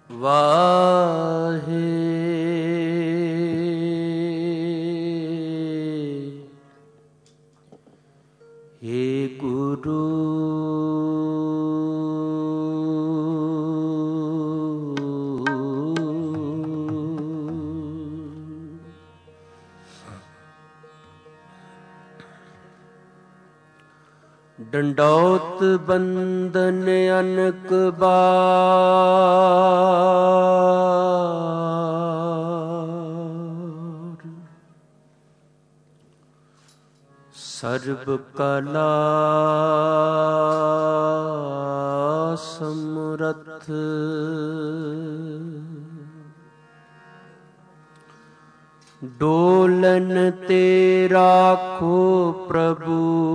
ਵਾਹੇ ਹੇ ਗੁਰੂ ਡੰਡੌਤ ਬੰਦਨ ਅਨਕ ਬਾਰ ਸਰਬ ਕਲਾ ਸਮਰੱਥ ਡੋਲਨ ਤੇ ਰਾਖੋ ਪ੍ਰਭੂ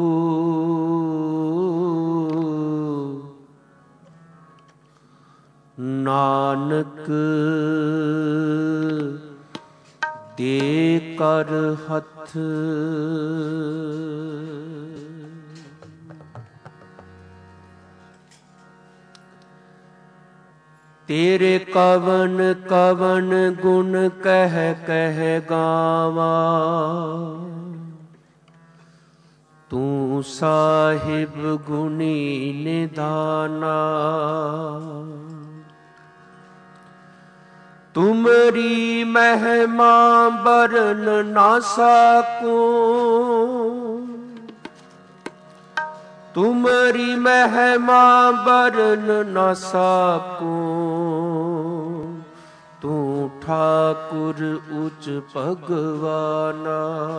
ਨਾਨਕ ਦੇ ਕਰ ਹੱਥ ਤੇਰੇ ਕਵਨ ਕਵਨ ਗੁਣ ਕਹਿ ਕਹਿ ਗਾਵਾਂ ਤੂੰ ਸਾਹਿਬ ਗੁਣੀ ਨਿਧਾਨਾ ਤੁਮਰੀ ਮਹਿਮਾ ਬਰਨ ਨਾ ਸਾਕੂੰ ਤੁਮਰੀ ਮਹਿਮਾ ਬਰਨ ਨਾ ਸਾਕੂੰ ਤੂੰ ਠਾਕੁਰ ਉਚ ਭਗਵਾਨਾ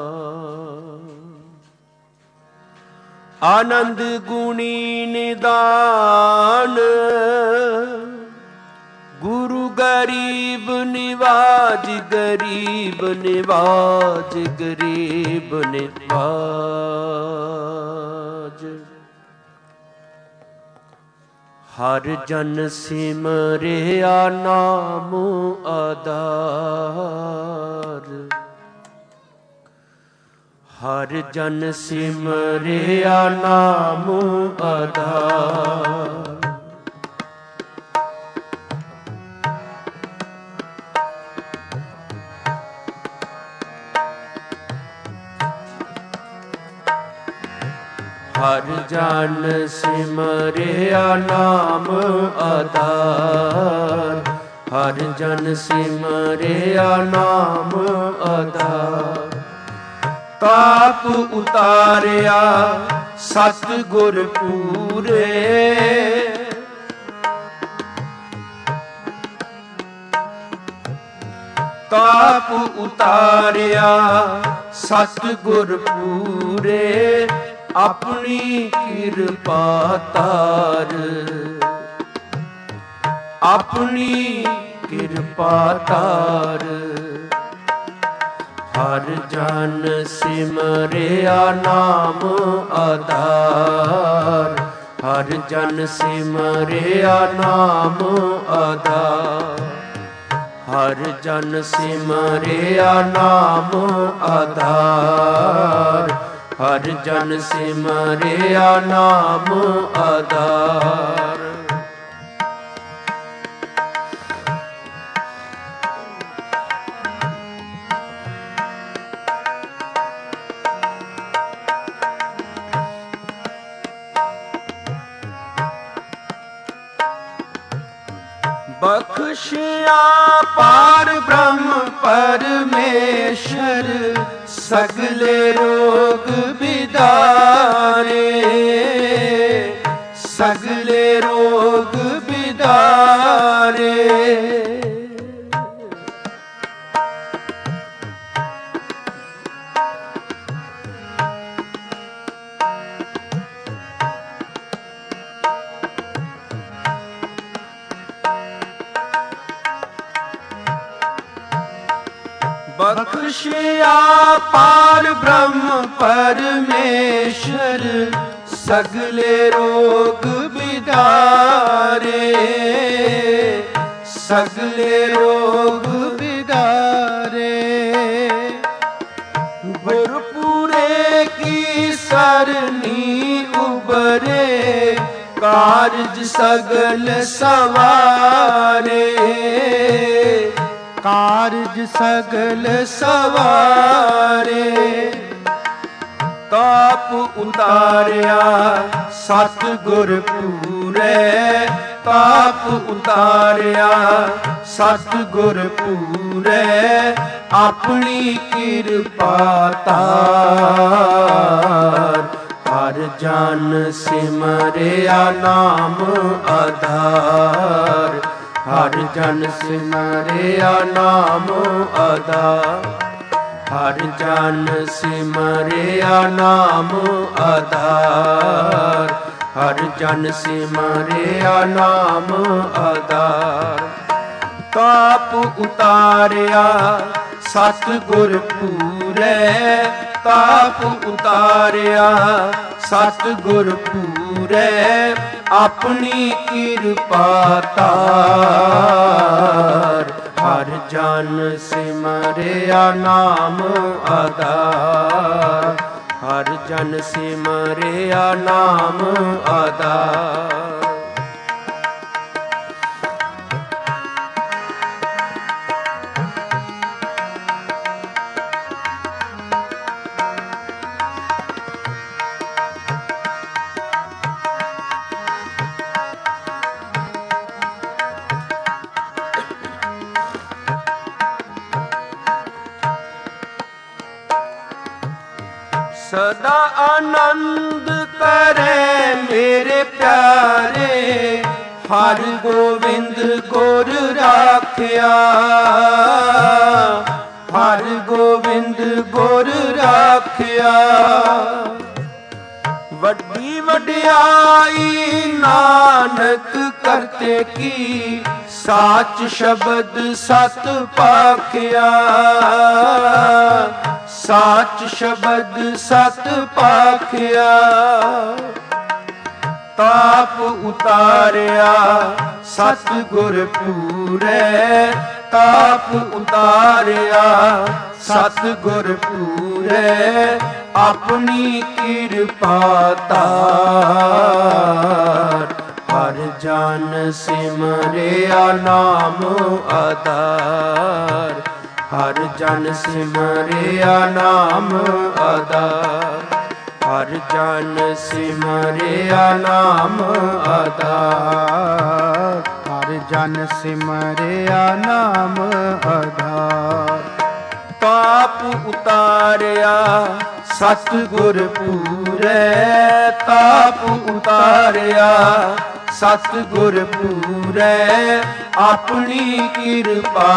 ਆਨੰਦ ਗੁਣੀ ਨਿਦਾਨ ਗੁਰੂ ਗਰੀਬ ਨਿਵਾਜ ਗਰੀਬ ਨਿਵਾਜ ਗਰੀਬ ਨਿਵਾਜ ਹਰ ਜਨ ਸਿਮਰਿਆ ਨਾਮ ਆਧਾਰ ਹਰ ਜਨ ਸਿਮਰਿਆ ਨਾਮ ਆਧਾਰ ਹਰ ਜਨ ਸਿਮਰਿਆ ਨਾਮ ਆਧਾਰ ਹਰ ਜਨ ਸਿਮਰਿਆ ਨਾਮ ਆਧਾਰ ਤਾਪ ਉਤਾਰਿਆ ਸਤ ਗੁਰ ਪੂਰੇ ਤਾਪ ਉਤਾਰਿਆ ਸਤ ਗੁਰ ਪੂਰੇ ਆਪਣੀ ਕਿਰਪਾ ਤਾਰ ਆਪਣੀ ਕਿਰਪਾ ਤਾਰ ਹਰ ਜਨ ਸਿਮਰਿਆ ਨਾਮ ਆਧਾਰ ਹਰ ਜਨ ਸਿਮਰਿਆ ਨਾਮ ਆਧਾਰ ਹਰ ਜਨ ਸਿਮਰਿਆ ਨਾਮ ਆਧਾਰ ਹਰ ਜਨ ਸਿਮਰਿਆ ਨਾਮ ਆਧਾਰ ਬਖਸ਼ਿਆ ਪਾਰ ਬ੍ਰਹਮ ਪਰਮੇਸ਼ਰ ਸਗਲੇ ਰੋਗ ਬਿਦਾਰੇ ਸਗਲੇ ਰੋਗ ਬਿਦਾਰੇ ਬਖਸ਼ਿਆ ਪਾਰ ਬ੍ਰਹਮ ਪਰਮੇਸ਼ਰ ਸਗਲੇ ਰੋਗ ਬਿਦਾਰੇ ਸਗਲੇ ਰੋਗ ਬਿਦਾਰੇ ਗੁਰਪੂਰੇ ਕੀ ਸਰਨੀ ਉਬਰੇ ਕਾਰਜ ਸਗਲ ਸਵਾਰੇ, ਕਾਰਜ ਸਗਲ ਸਵਾਰੇ। ਤਾਪ ਉਤਾਰਿਆ ਸਤਿਗੁਰ ਪੂਰੈ, ਤਾਪ ਉਤਾਰਿਆ ਸਤਿਗੁਰ ਪੂਰੈ। ਆਪਣੀ ਕਿਰਪਾ ਧਾਰ, ਹਰ ਜਨ ਸਿਮਰਿਆ ਨਾਮ ਆਧਾਰ, ਹਰ ਜਨ ਸਿਮਰਿਆ ਨਾਮ ਆਧਾਰ, ਹਰ ਜਨ ਸਿਮਰਿਆ ਨਾਮ ਆਧਾਰ, ਹਰ ਜਨ ਸਿਮਰਿਆ ਨਾਮ ਆਧਾਰ। ਤਾਪ ਉਤਾਰਿਆ ਸਤਿਗੁਰ ਪੂਰੈ, ਤਾਪ ਉਤਾਰਿਆ ਸਤਿਗੁਰ ਪੂਰੈ। ਆਪਣੀ ਕਿਰਪਾ ਧਾਰ, ਹਰ ਜਨ ਸਿਮਰਿਆ ਨਾਮ ਆਧਾਰ, ਹਰ ਜਨ ਸਿਮਰਿਆ ਨਾਮ ਆਧਾਰ। ਸਦਾ ਆਨੰਦ ਕਰੇ ਮੇਰੇ ਪਿਆਰੇ, ਹਰ ਗੋਬਿੰਦ ਗੁਰ ਰਾਖਿਆ, ਹਰ ਗੋਬਿੰਦ ਗੁਰ ਰਾਖਿਆ। ਵੱਡੀ ਵਡਿਆਈ ਨਾਨਕ ਕਰਤੇ ਕੀ, ਸਾਚ ਸ਼ਬਦ ਸਤ ਭਾਖਿਆ, ਸਾਚ ਸ਼ਬਦ ਸਤ ਭਾਖਿਆ। ਤਾਪ ਉਤਾਰਿਆ ਸਤਿਗੁਰ ਪੂਰੈ, ਤਾਪ ਉਤਾਰਿਆ ਸਤਿਗੁਰ ਪੂਰੈ। ਆਪਣੀ ਕਿਰਪਾ ਧਾਰ, ਹਰ ਜਨ ਸਿਮਰਿਆ ਨਾਮ ਆਧਾਰ, ਹਰ ਜਨ ਸਿਮਰਿਆ ਨਾਮ ਆਧਾਰ, ਹਰ ਜਨ ਸਿਮਰਿਆ ਨਾਮ ਆਧਾਰ, ਹਰ ਜਨ ਸਿਮਰਿਆ ਨਾਮ ਆਧਾਰ। ਤਾਪ ਉਤਾਰਿਆ ਸਤਿਗੁਰ ਪੂਰੈ, ਤਾਪ ਉਤਾਰਿਆ ਸਤਿਗੁਰ ਪੂਰੈ। ਆਪਣੀ ਕਿਰਪਾ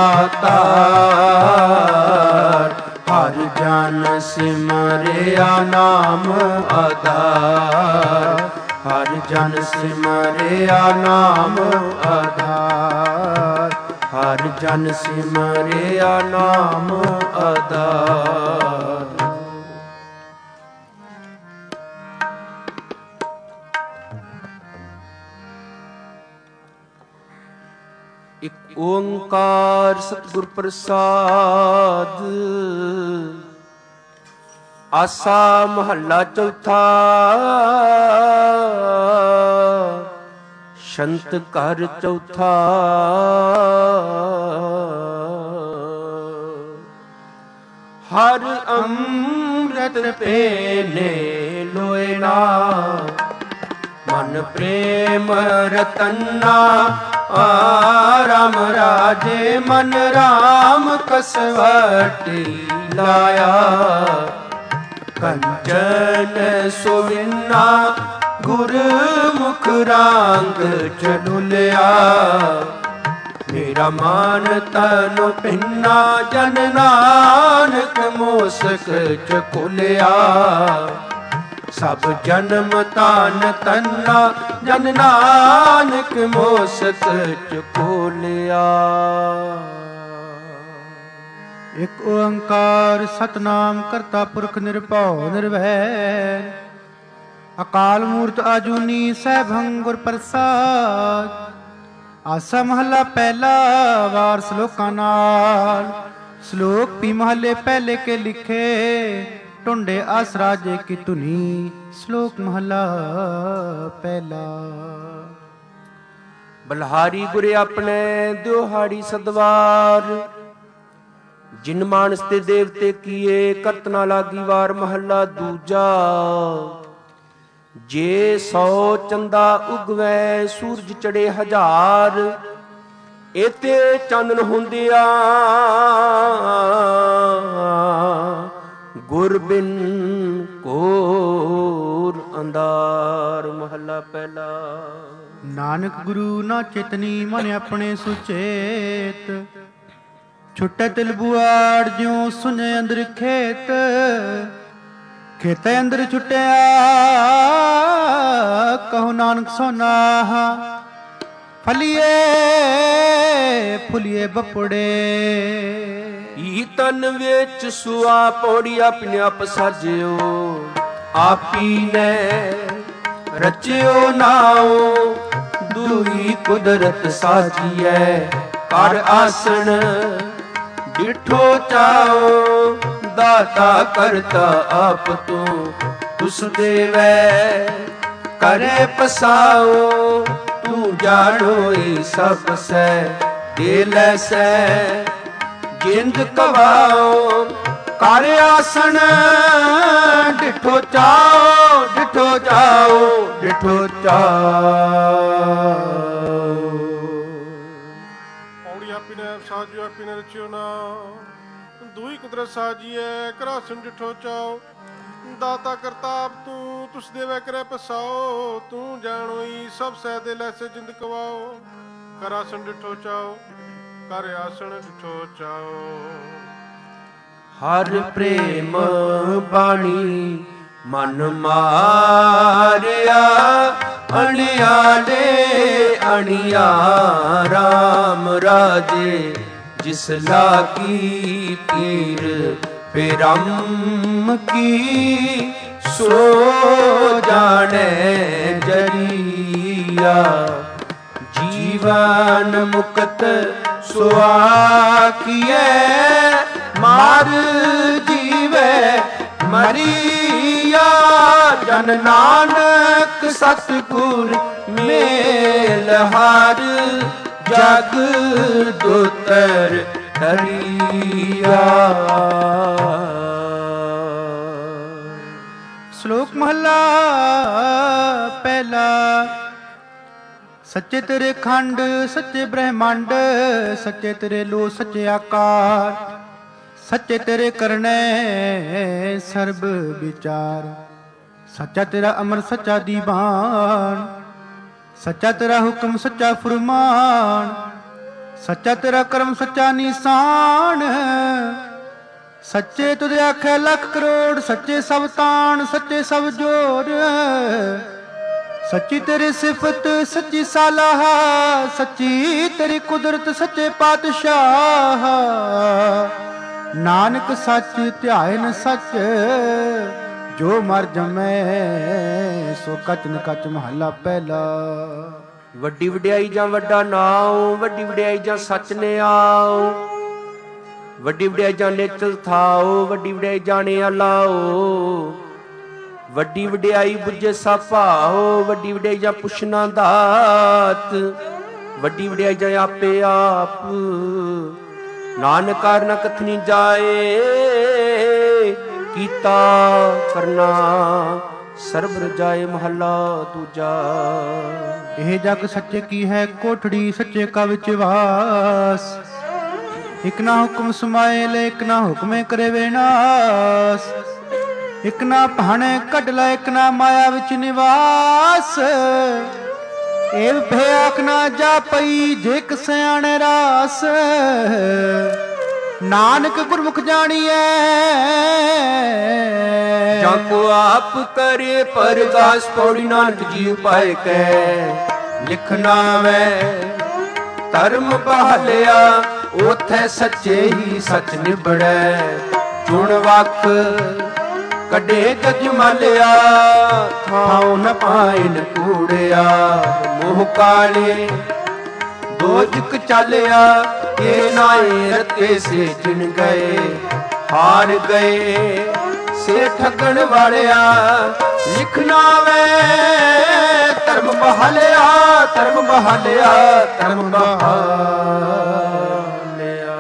ਧਾਰ, ਹਰ ਜਨ ਸਿਮਰਿਆ ਨਾਮ ਆਧਾਰ, ਹਰ ਜਨ ਸਿਮਰਿਆ ਨਾਮ ਆਧਾਰ, ਹਰ ਜਨ ਸਿਮਰਿਆ ਨਾਮ ਆਧਾਰ। ਇਕ ਓੰਕਾਰ ਸਤਿਗੁਰ ਪ੍ਰਸਾਦ। ਆਸਾ ਮਹੱਲਾ ਚੌਥਾ। ਸ਼ੰਤ ਘਰ ਚੌਥਾ। ਹਰ ਅੰਮ੍ਰਿਤ ਪੀਨੇ ਲੋਇਨਾ, ਮਨ ਪ੍ਰੇਮ ਰਤਨਾ। ਰਾਮ ਰਾਜੇ ਮਨ ਰਾਮ ਕਸਵਟੀ ਲਾਇਆ, ਕੰਚਨ ਸੁਵਿਨਾ ਗੁਰਮੁਖ ਰਾਂਗ ਚਲੁਲਿਆ। ਮੇਰਾ ਮਨ ਤਨ ਪਿੰਨਾ ਜਨ ਨਾਨਕ ਮੋਸਕ ਚਕੁਲਿਆ। ਸਭ ਜਨਮ ਤਾਨ ਤੰਨਾ ਜਨ ਨਾਨਕ ਮੋਸਕ ਚਕੋਲਿਆ। ਇਕ ਓੰਕਾਰ ਸਤਨਾਮ ਕਰਤਾ ਪੁਰਖ ਨਿਰਭਉ ਨਿਰਵੈਰ, ਅਕਾਲ ਮੂਰਤ ਆਜੂਨੀ ਸੈਭੰ ਗੁਰ ਪ੍ਰਸਾਦ। ਆਸਾ ਮਹੱਲਾ ਪਹਿਲਾ। ਵਾਰ ਸ਼ਲੋਕਾਂ ਨਾਲ। ਸ਼ਲੋਕ ਪੀ ਮਹੱਲੇ ਪਹਿਲੇ ਕੇ ਲਿਖੇ, ਟੁੰਡੇ ਆਸ ਰਾਜੇ ਕੀ ਧੁਨੀ। ਸ਼ਲੋਕ ਮਹਲਾ ਪਹਿਲਾ। ਬਲਹਾਰੀ ਗੁਰੇ ਆਪਣੇ ਦਿਹਾੜੀ ਸਦਵਾਰ, ਜਿਨ ਮਾਨਸ ਤੇ ਦੇਵਤੇ ਕੀਏ ਕਰਤ ਨਾ ਲਾਗੀ ਵਾਰ। ਮਹੱਲਾ ਦੂਜਾ। ਜੇ 100 ਚੰਦਾ ਉਗਵੈ ਸੂਰਜ ਚੜੇ 1000, ਇਤੇ ਚਾਨਣ ਹੁੰਦਿਆ ਗੁਰ ਬਿਨ ਘੋਰ ਅੰਧਾਰ। ਮਹੱਲਾ ਪਹਿਲਾ। ਨਾਨਕ ਗੁਰੂ ਨਾ ਚਿਤਨੀ ਮਨ ਆਪਣੇ ਸੁਚੇਤ, ਛੁੱਟੇ ਤਿਲ ਬੁਆੜ ਜਿਉ ਸੁਨੇ ਅੰਦਰ ਖੇਤ। ਖੇਤੇ ਅੰਦਰ ਛੁੱਟਿਆ ਕਹੋ ਨਾਨਕ ਸੋਨਾਹਾ, ਫਲੀਏ ਫੁਲੀਏ ਬਪੜੇ। ਈ ਤਨ ਵਿੱਚ ਸੁਆ ਪੌੜੀ ਆਪਣੇ ਆਪ ਸਾਜਿਓ, ਆਪੀ ਨੇ ਰਚਿਓ ਨਾਉ। ਦੂਈ ਕੁਦਰਤ ਸਾਜੀਐ ਕਰ ਆਸਣ, ਡਿਠੋ ਚਾਓ ਦਾਤਾ ਕਰਤਾ ਆਪ ਤੂੰ। ਤੁਸ ਦੇਵੈ ਕਰੇ ਪਸਾਓ, ਤੂੰ ਜਾਣੋਈ ਸਭ ਸੈ ਦੇ ਲੈ ਸੈ। ਜਿੰਦ ਕਵਾਓ ਕਰ ਆਸਣ, ਡਿਠੋ ਚਾਓ ਡਿਠੋ ਚਾਓ ਡਿਠੋ ਚਾਓ। ਪੌੜੀ ਆਪੀ ਨੇ ਸਾਜਿਓ ਆਪੀ ਨੇ ਰਚਿਓ ਨਾ। ਦੂਈ ਕੁਦਰਤ ਸਾਜੀਐ ਕਰਾਸਨ ਡਿਠੋ ਚਾਓ। ਦਾਤਾ ਕਰਤਾ ਆਪ ਤੂੰ, ਤੁਸ ਦੇਵੈ ਕਰੇ ਪਸਾਓ। ਤੂੰ ਜਾਣੋਈ ਸਭ ਸਹਿ ਦੇ ਲੈਸੇ ਜਿੰਦ ਕਵਾਓ। ਕਰਾਸਨ ਡਿਠੋ ਚਾਓ ਕਰ ਆਸਣ ਡਿਠੋ ਚਾਓ। ਹਰ ਪ੍ਰੇਮ ਬਾਣੀ ਮਨ ਮਾਰਿਆ, ਅਣਿਆਲੇ ਅਣਿਆ ਰਾਮ ਰਾਜੇ। ਜਿਸ ਲਾਗੀ ਪੀਰ ਪੇਰਮ ਕੀ, ਸੋ ਜਾਣੇ ਜਰੀਆ। ਜੀਵਨ ਮੁਕਤ ਸੁਆਖੀਐ, ਮਾਰ ਜੀਵੈ ਮਰੀਆ। ਜਨ ਨਾਨਕ ਸਤਿਗੁਰ ਮੇਲ ਹਰ, ਜਗ ਦੁਤਰ ਧਰੀਆ। ਸ਼ਲੋਕ ਮਹਲਾ ਪਹਿਲਾ। ਸੱਚੇ ਤੇਰੇ ਖੰਡ ਸੱਚੇ ਬ੍ਰਹਮੰਡ, ਸੱਚੇ ਤੇਰੇ ਲੋ ਸੱਚੇ ਆਕਾਰ। ਸੱਚੇ ਤੇਰੇ ਕਰਨੇ ਸਰਬ ਵਿਚਾਰ, ਸੱਚਾ ਤੇਰਾ ਅਮਰ ਸੱਚਾ ਦੀਵਾਨ। ਸੱਚਾ ਤੇਰਾ ਹੁਕਮ ਸੱਚਾ ਫੁਰਮਾਨ, ਸੱਚਾ ਤੇਰਾ ਕਰਮ ਸੱਚਾ ਨਿਸ਼ਾਨ। ਸੱਚੇ ਤੁਧ ਆਖੈ ਲੱਖ ਕਰੋੜ, ਸੱਚੇ ਸਭ ਤਾਣ ਸੱਚੇ ਸਭ ਜੋੜ। ਸੱਚੀ ਤੇਰੀ ਸਿਫਤ ਸੱਚੀ ਸਾਲਾਹ, ਸੱਚੀ ਤੇਰੀ ਕੁਦਰਤ ਸੱਚੇ ਪਾਤਸ਼ਾਹ। ਨਾਨਕ ਸੱਚ ਧਿਆਏ ਨ ਸੱਚ, ਜੋ ਮਰ ਜਮੈ ਸੋ ਕਚ ਨ ਕਚ। ਮਹੱਲਾ ਪਹਿਲਾ। ਵੱਡੀ ਵਡਿਆਈ ਜਾਂ ਵੱਡਾ ਨਾਉ, ਵੱਡੀ ਵਡਿਆਈ ਜਾਂ ਸੱਚ ਨੇ ਆਓ। ਵੱਡੀ ਵਡਿਆਈ ਜਾਂ ਨਿਚਲ ਥਾਓ, ਵੱਡੀ ਵਡਿਆਈ ਜਾਣੇ ਆਲਾਓ। ਵੱਡੀ ਵਡਿਆਈ ਬੁੱਝੇ ਸਭ ਭਾਓ, ਵੱਡੀ ਵਡਿਆਈ ਜਾਂ ਪੁੱਛਣਾ ਦਾਤ। ਵੱਡੀ ਵਡਿਆਈ ਜਾਂ ਆਪੇ ਆਪ, ਨਾਨਕ ਕਾਰਨ ਕਥਨੀ ਜਾਏ। ਕੀਤਾ ਕਰਨਾ ਸਰਬ ਰਜਾਏ। ਮਹੱਲਾ ਦੂਜਾ। ਇਹ ਜਗ ਸੱਚੇ ਕੀ ਹੈ ਕੋਠੜੀ, ਸੱਚੇ ਕਾ ਵਿੱਚ ਵਾਸ। ਇਕ ਨਾ ਹੁਕਮ ਸਮਾਏ ਲੈ, ਇਕ ਨਾ ਹੁਕਮੇ ਕਰੇ ਵਿਨਾਸ਼। ਇਕ ਨਾ ਭਾਣੇ ਕੱਢ ਲੈ, ਇਕ ਨਾ ਮਾਇਆ ਵਿੱਚ ਨਿਵਾਸ। ਇਹ ਭੇ ਆਖ ਨਾ ਜਾ ਪਈ, ਜੇ ਇੱਕ ਸਿਆਣੇ ਰਾਸ। ਨਾਨਕ ਗੁਰਮੁਖ ਜਾਣੀਐ, ਜਾਂ ਕੋ ਆਪ ਕਰੇ ਪਰਗਾਸ। ਪੌੜੀ ਨਾਨਕ ਜੀ ਉਪਾਇ ਕੈ ਲਿਖਣਾ ਮੈਂ ਧਰਮ ਬਹਾਲਿਆ। ਉਥੇ ਸੱਚੇ ਹੀ ਸੱਚ ਨਿਬੜੈ, ਚੁਣ ਵਕ ਕੱਢੇ ਜਗ ਮਾਲਿਆ। ਥਾਉ ਨ ਪਾਇਨ ਕੂੜਿਆ, ਮੋਹ ਕਾਲੇ ਦੋਜਕ ਚਾਲਿਆ। ਇਹ ਨਾਏ ਰਤੇ ਸੇ ਜਿਨ ਗਏ, ਹਾਰ ਗਏ ਸੇ ਠੱਗਣ ਵਾਲਿਆ। ਲਿਖਣਾ ਵੇ ਧਰਮ ਬਹਾਲਿਆ, ਧਰਮ ਬਹਾਲਿਆ, ਧਰਮ ਬਹਾਲਿਆ।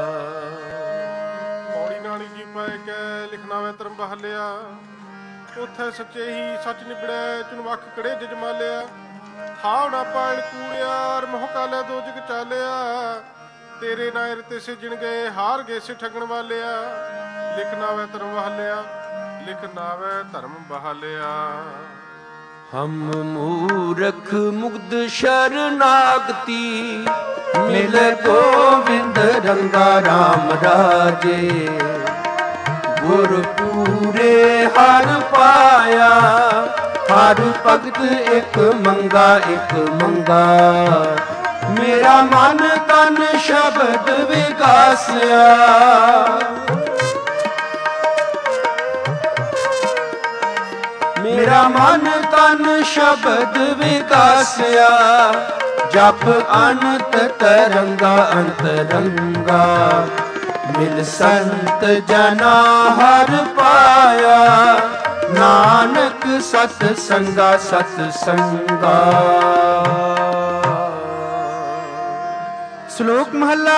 ਪੌੜੀ ਨਾਲੀ ਜੀ ਪੈ ਕੇ ਲਿਖਣਾ ਵੇ ਧਰਮ ਬਹਾਲਿਆ। ਉੱਥੇ ਸੱਚੇ ਹੀ ਸੱਚ ਨਿਬੜਿਆ, ਚੁਨਵੱਖ ਕੜੇ ਜਜਮਾਲਿਆ। ਹਾਵ ਨਾ ਪਾਇਣ ਕੂੜਿਆ, ਮੋਹ ਕਾਲੇ ਦੋ ਜਗ ਚਾਲਿਆ। ਤੇਰੇ ਨਾਇਰ ਤੇ ਸਿਜਣ ਗਏ, ਹਾਰ ਗਏ ਸੀ ਠੱਗਣ ਵਾਲਿਆ। ਲਿਖਣਾ ਵੇ ਧਰਮ ਬਹਾਲਿਆ, ਲਿਖਣਾ ਵੇ ਧਰਮ ਬਹਾਲਿਆ। ਹਮ ਮੂਰਖ ਮੁਗਧ ਸ਼ਰਨਾਗਤੀ, ਮਿਲ ਗੋਵਿੰਦ ਰੰਗਾ ਰਾਮ ਰਾਜੇ। ਗੁਰ ਪੂਰੇ ਹਰ ਪਾਇਆ, ਹਰ ਭਗਤ ਇੱਕ ਮੰਗਾ, ਇੱਕ ਮੰਗਾ। ਮੇਰਾ ਮਨ ਤਨ ਸ਼ਬਦ ਵਿਗਾਸਿਆ, ਮੇਰਾ ਮਨ ਤਨ ਸ਼ਬਦ ਵਿਗਾਸਿਆ। ਜਪ ਅਨੰਤ ਤਰੰਗਾ, ਅੰਤਰੰਗਾ। ਮਿਲ ਸੰਤ ਜਨਾ ਹਰ ਪਾਇਆ, ਨਾਨਕ ਸਤ ਸੰਗਾ, ਸਤ ਸੰਗਾ। ਸ਼ਲੋਕ ਮਹਲਾ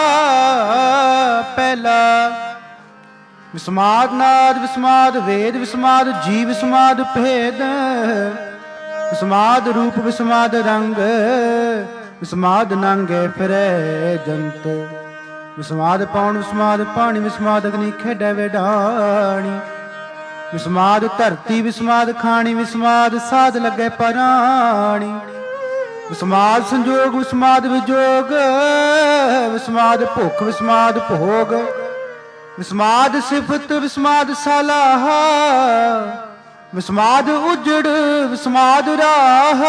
ਪਹਿਲਾ। ਵਿਸਮਾਦ ਨਾਦ ਵਿਸਮਾਦ ਵੇਦ ਵਿਸਮਾਦ ਜੀ ਵਿਸਮਾਦ ਭੇਦ। ਵਿਸਮਾਦ ਰੂਪ ਵਿਸਮਾਦ ਰੰਗ, ਵਿਸਮਾਦ ਨੰਗੇ ਫਿਰੈ ਜੰਤ। ਵਿਸਮਾਦ ਪੌਣ ਵਿਸਮਾਦ ਪਾਣੀ, ਵਿਸਮਾਦ ਅਗਨੀ ਖੇਡੈ ਵੇਡਾਣੀ। ਵਿਸਮਾਦ ਧਰਤੀ ਵਿਸਮਾਦ ਖਾਣੀ, ਵਿਸਮਾਦ ਸਾਧ ਲੱਗੇ ਪਰਾਣੀ। ਵਿਸਮਾਦ ਸੰਜੋਗ ਵਿਸਮਾਦ ਵਿਜੋਗ, ਵਿਸਮਾਦ ਭੁੱਖ ਵਿਸਮਾਦ ਭੋਗ। ਵਿਸਮਾਦ ਸਿਫਤ ਵਿਸਮਾਦ ਸਲਾਹ, ਵਿਸਮਾਦ ਉਜੜ ਵਿਸਮਾਦ ਰਾਹ।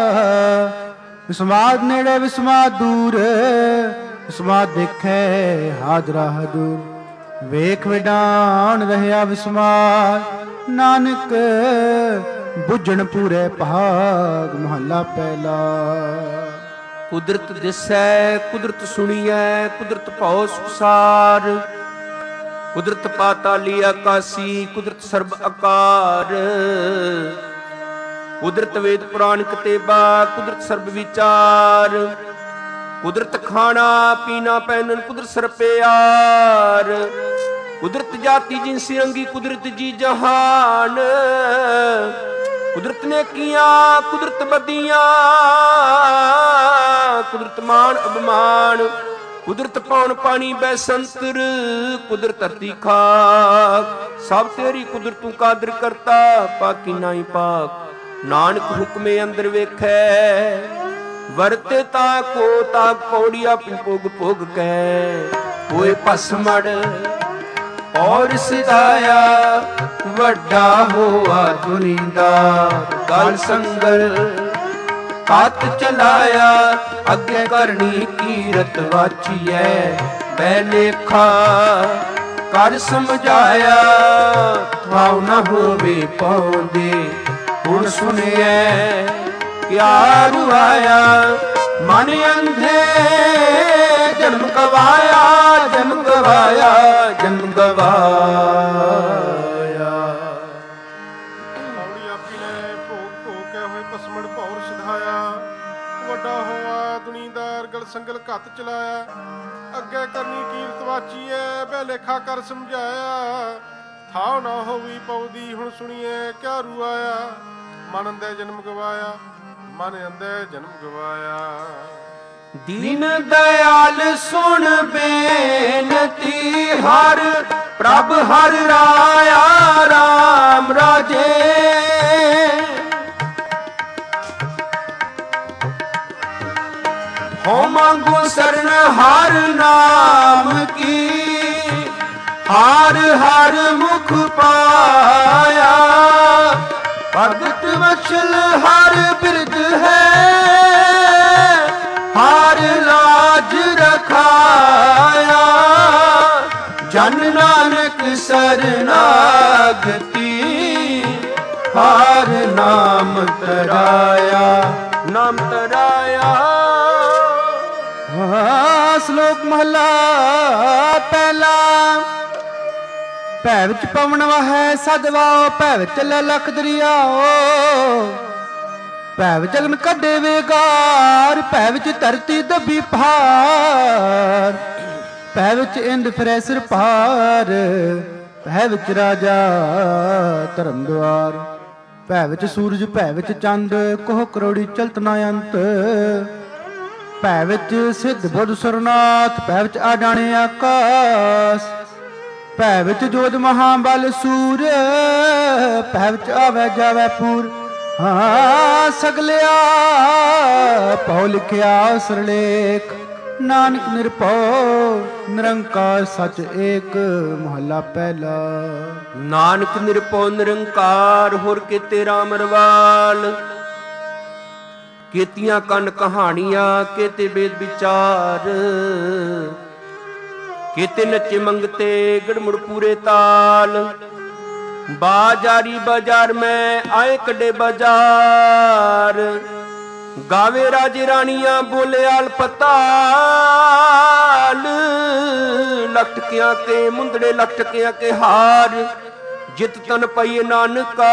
ਵਿਸਮਾਦ ਨੇੜੇ ਵਿਸਮਾਦ ਦੂਰ, ਵਿਸਮਾਦ ਦੇਖੈ ਹਾਜ਼ਰਾ ਹਜ਼ੂਰ। ਵੇਖ ਵਿਡਾਣ ਰਹਿਆ ਵਿਸਮਾਦ, ਨਾਨਕ ਬੁੱਝਣ ਪੂਰੇ ਭਾਗ। ਮਹੱਲਾ ਪਹਿਲਾ। ਕੁਦਰਤ ਦਿਸੈ ਕੁਦਰਤ ਸੁਣੀਐ, ਕੁਦਰਤ ਭਉ ਸੁਖਸਾਰ। ਕੁਦਰਤ ਪਾਤਾਲੀ ਆਕਾਸੀ, ਕੁਦਰਤ ਸਰਬ ਆਕਾਰ। ਕੁਦਰਤ ਵੇਦ ਪੁਰਾਣ ਕਤੇਬਾ, ਕੁਦਰਤ ਸਰਬ ਵਿਚਾਰ। ਕੁਦਰਤ ਖਾਣਾ ਪੀਣਾ ਪਹਿਨਣ, ਕੁਦਰਤ ਸਰਬ ਪਿਆਰ। ਕੁਦਰਤ ਜਾਤੀ ਜਿਨਸੀ ਰੰਗੀ, ਕੁਦਰਤ ਜੀ ਜਹਾਨ। ਕੁਦਰਤ ਨੇ ਕੀਆਂ ਕੁਦਰਤ ਬਦੀਆਂ, ਕੁਦਰਤ ਮਾਨ ਅਭਿਮਾਨ। ਕੁਦਰਤ ਪੌਣ ਪਾਣੀ ਬੈਸੰਤਰ, ਕੁਦਰਤ ਧਰਤੀ ਖਾਕ। ਸਭ ਤੇਰੀ ਕੁਦਰਤ ਤੂੰ ਕਾਦਰ ਕਰਤਾ, ਪਾਕੀ ਨਾਹੀ ਪਾਕ। ਨਾਨਕ ਹੁਕਮੇ ਅੰਦਰ ਵੇਖੈ, ਵਰਤੇ ਤਾ ਕੋ ਤਾ ਕੌੜੀ ਆਪਣੀ ਭੋਗ ਭੋਗ ਕੈ। ਹੋਏ ਭਸਮੜ ਔਰ ਸਿਧਾਇਆ, ਵੱਡਾ ਹੋਆ ਦੁਨੀਦਾ। ਗਲ ਸੰਗਲ ਹੱਥ ਚਲਾਇਆ, ਅੱਗੇ ਕਰਨੀ ਕੀਰਤ ਵਾਚੀਐ। ਬੈ ਲੇਖਾ ਕਰ ਸਮਝਾਇਆ, ਭਾਵ ਨਾ ਹੋਵੇ ਪਾਉਂਦੇ। ਹੁਣ ਸੁਣਿਐ ਕਿਆ ਰੁਆਇਆ, ਮਨ ਅੰਧੇ ਜਨਮ ਗਵਾਇਆ, ਜਨਮ ਗਵਾਇਆ, ਜਨਮ ਗਵਾਇਆ। ਪੌੜੀ ਆਪੀ ਨੇ ਭੋਗ ਭੋਗ ਕੇ ਹੋਏ ਭਸਮੜ ਭੌਰ ਸਿਧਾਇਆ। ਵੱਡਾ ਹੋਆ ਦੁਨੀਦਾਰ ਗਲ ਸੰਗਲ ਘੱਤ ਚਲਾਇਆ। ਅੱਗੇ ਕਰਨੀ ਕੀਰਤ ਵਾਚੀਐ, ਬੈ ਲੇਖਾ ਕਰ ਸਮਝਾਇਆ। ਥਾਉ ਨਾ ਹੋਵੀ ਪਉਦੀ, ਹੁਣ ਸੁਣੀਏ ਕਿਆ ਰੁਆਇਆ। ਮਨ ਅੰਧੇ ਜਨਮ ਗਵਾਇਆ, ਮਨ ਅੰਧੇ ਜਨਮ ਗਵਾਇਆ। ਦੀਨ ਦਇਆਲ ਸੁਣ ਬੇਨਤੀ, ਹਰ ਪ੍ਰਭ ਹਰ ਰਾਇਆ ਰਾਮ ਰਾਜੇ। ਹੋ ਮੰਗੂ ਸਰਨ ਹਰ ਨਾਮ ਕੀ, ਹਰ ਹਰ ਮੁਖ ਪਾਇਆ। ਭਗਤ ਵਛਲ ਹਰ ਬਿਰਦ ਹੈ, ਹਰ ਲਾਜ ਰਖਾਇਆ। ਜਨ ਨਾਨਕ ਸਰਨਾਗਤੀ, ਹਰ ਨਾਮ ਤਰਾਇਆ, ਨਾਮ ਤਰਾਇਆ। ਸ਼ਲੋਕ ਮਹਲਾ ਪਹਿਲਾ। ਭੈ ਵਿੱਚ ਪਵਨ ਵਹੈ ਸਦਵਾਓ, ਭੈ ਵਿੱਚ ਚੱਲੇ ਲਖ ਦਰਿਆਓ, ਭੈ ਵਿੱਚ ਅਗਨ ਕੱਢੇ ਵੇਗਾਰ, ਭੈ ਵਿੱਚ ਧਰਤੀ ਦੱਬੀ ਭਾਰ, ਭੈ ਵਿੱਚ ਇੰਦ ਫਿਰੈ ਸਿਰ ਭਾਰ, ਭੈ ਵਿੱਚ ਰਾਜਾ ਧਰਮ ਦੁਆਰ, ਭੈ ਵਿੱਚ ਸੂਰਜ, ਭੈ ਵਿੱਚ ਚੰਦ, ਕੋਹ ਕਰੋੜੀ ਚਲਤ ਨਾ ਅੰਤ, ਭੈ ਵਿੱਚ ਸਿੱਧ ਬੁੱਧ ਸੁਰਨਾਥ, ਭੈ ਵਿੱਚ ਆਡਾਣੇ ਆਕਾਸ, ਭੈ ਵਿੱਚ ਜੋਧ ਮਹਾਬਲ ਸੂਰ, ਭੈ ਵਿੱਚ ਆਵੈ ਜਾਵੈ ਪੂਰ, ਹਾਂ ਸਗਲਿਆ ਪਉ ਲਿਖਿਆ ਸਰਲੇਖ, ਨਾਨਕ ਨਿਰਭਉ ਨਿਰੰਕਾਰ ਸਚ ਏਕ। ਮਹੱਲਾ ਪਹਿਲਾ। ਨਾਨਕ ਨਿਰਭਉ ਨਿਰੰਕਾਰ ਹੋਰ ਕੀਤੇ ਰਾਮ ਰਵਾਲ, ਕੀਤੀਆਂ ਕੰਨ ਕਹਾਣੀਆਂ ਕੀਤੇ ਵੇਦ ਵਿਚਾਰ, ਕੀਤੇ ਨੱਚੇ ਮੰਗਤੇ ਗੜਮੁੜ ਪੂਰੇ ਤਾਲ, ਬਾਜ਼ਾਰੀ ਬਾਜ਼ਾਰ ਮੈਂ ਆਏ ਕੱਢੇ ਬਾਜ਼ਾਰ, ਗਾਵੇ ਰਾਜੇ ਰਾਣੀਆਂ ਬੋਲੇ ਆਲ ਪਤਾਲ, ਲਟਕਿਆਂ ਕੇ ਮੁੰਦੜੇ ਲਟਕਿਆਂ ਕੇ ਹਾਰ, ਜਿਤ ਤਨ ਪਈਏ ਨਾਨਕਾ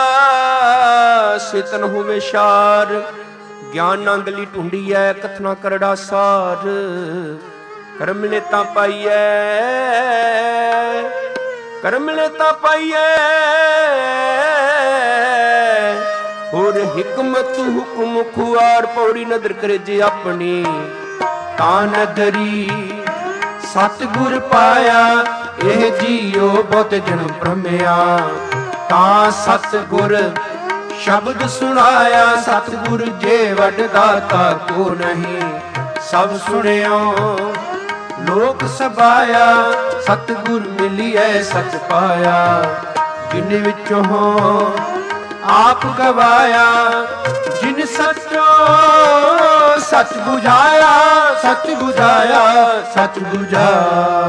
ਸੇ ਤਨ ਹੋਵੇ ਸ਼ਾਰ, ਗਿਆਨ ਨੰਦਲੀ ਢੂੰਡੀਐ ਕਥਨਾ ਕਰੜਾ ਸਾਰ, ਕਰਮ ਨੇ ਤਾਂ ਪਾਈਐ ਕਰਮ ਨੇ ਤਾਂ ਪਾਈਐ, ਹੋਰ ਹਿਕਮਤ ਹੁਕਮ ਖੁਆਰ, ਪੌੜੀ ਨਦਰ ਕਰੇ ਜੇ ਆਪਣੀ ਤਾਂ ਨਦਰੀ, ਸਤਿਗੁਰ ਪਾਇਆ ਇਹ ਜੀਓ ਬਹੁਤ ਜਨਮ ਭ੍ਰਮਿਆ, ਤਾਂ ਸਤਿਗੁਰ ਸ਼ਬਦ ਸੁਣਾਇਆ, ਸਤਿਗੁਰ ਜੇ ਵੱਡ ਦਾਤਾ ਕੋ ਨਹੀਂ, ਸਭ ਸੁਣਿਓ ਲੋਕ ਸਭਾਇਆ, ਸਤਿਗੁਰ ਮਿਲਿਐ ਸਚ ਪਾਇਆ, ਜਿਨ ਵਿੱਚੋਂ ਆਪ ਗਵਾਇਆ, ਜਿਨ ਸਚੋ ਸਚ ਬੁਝਾਇਆ, ਸਚ ਬੁਝਾਇਆ, ਸਚ ਬੁਝਾਇਆ।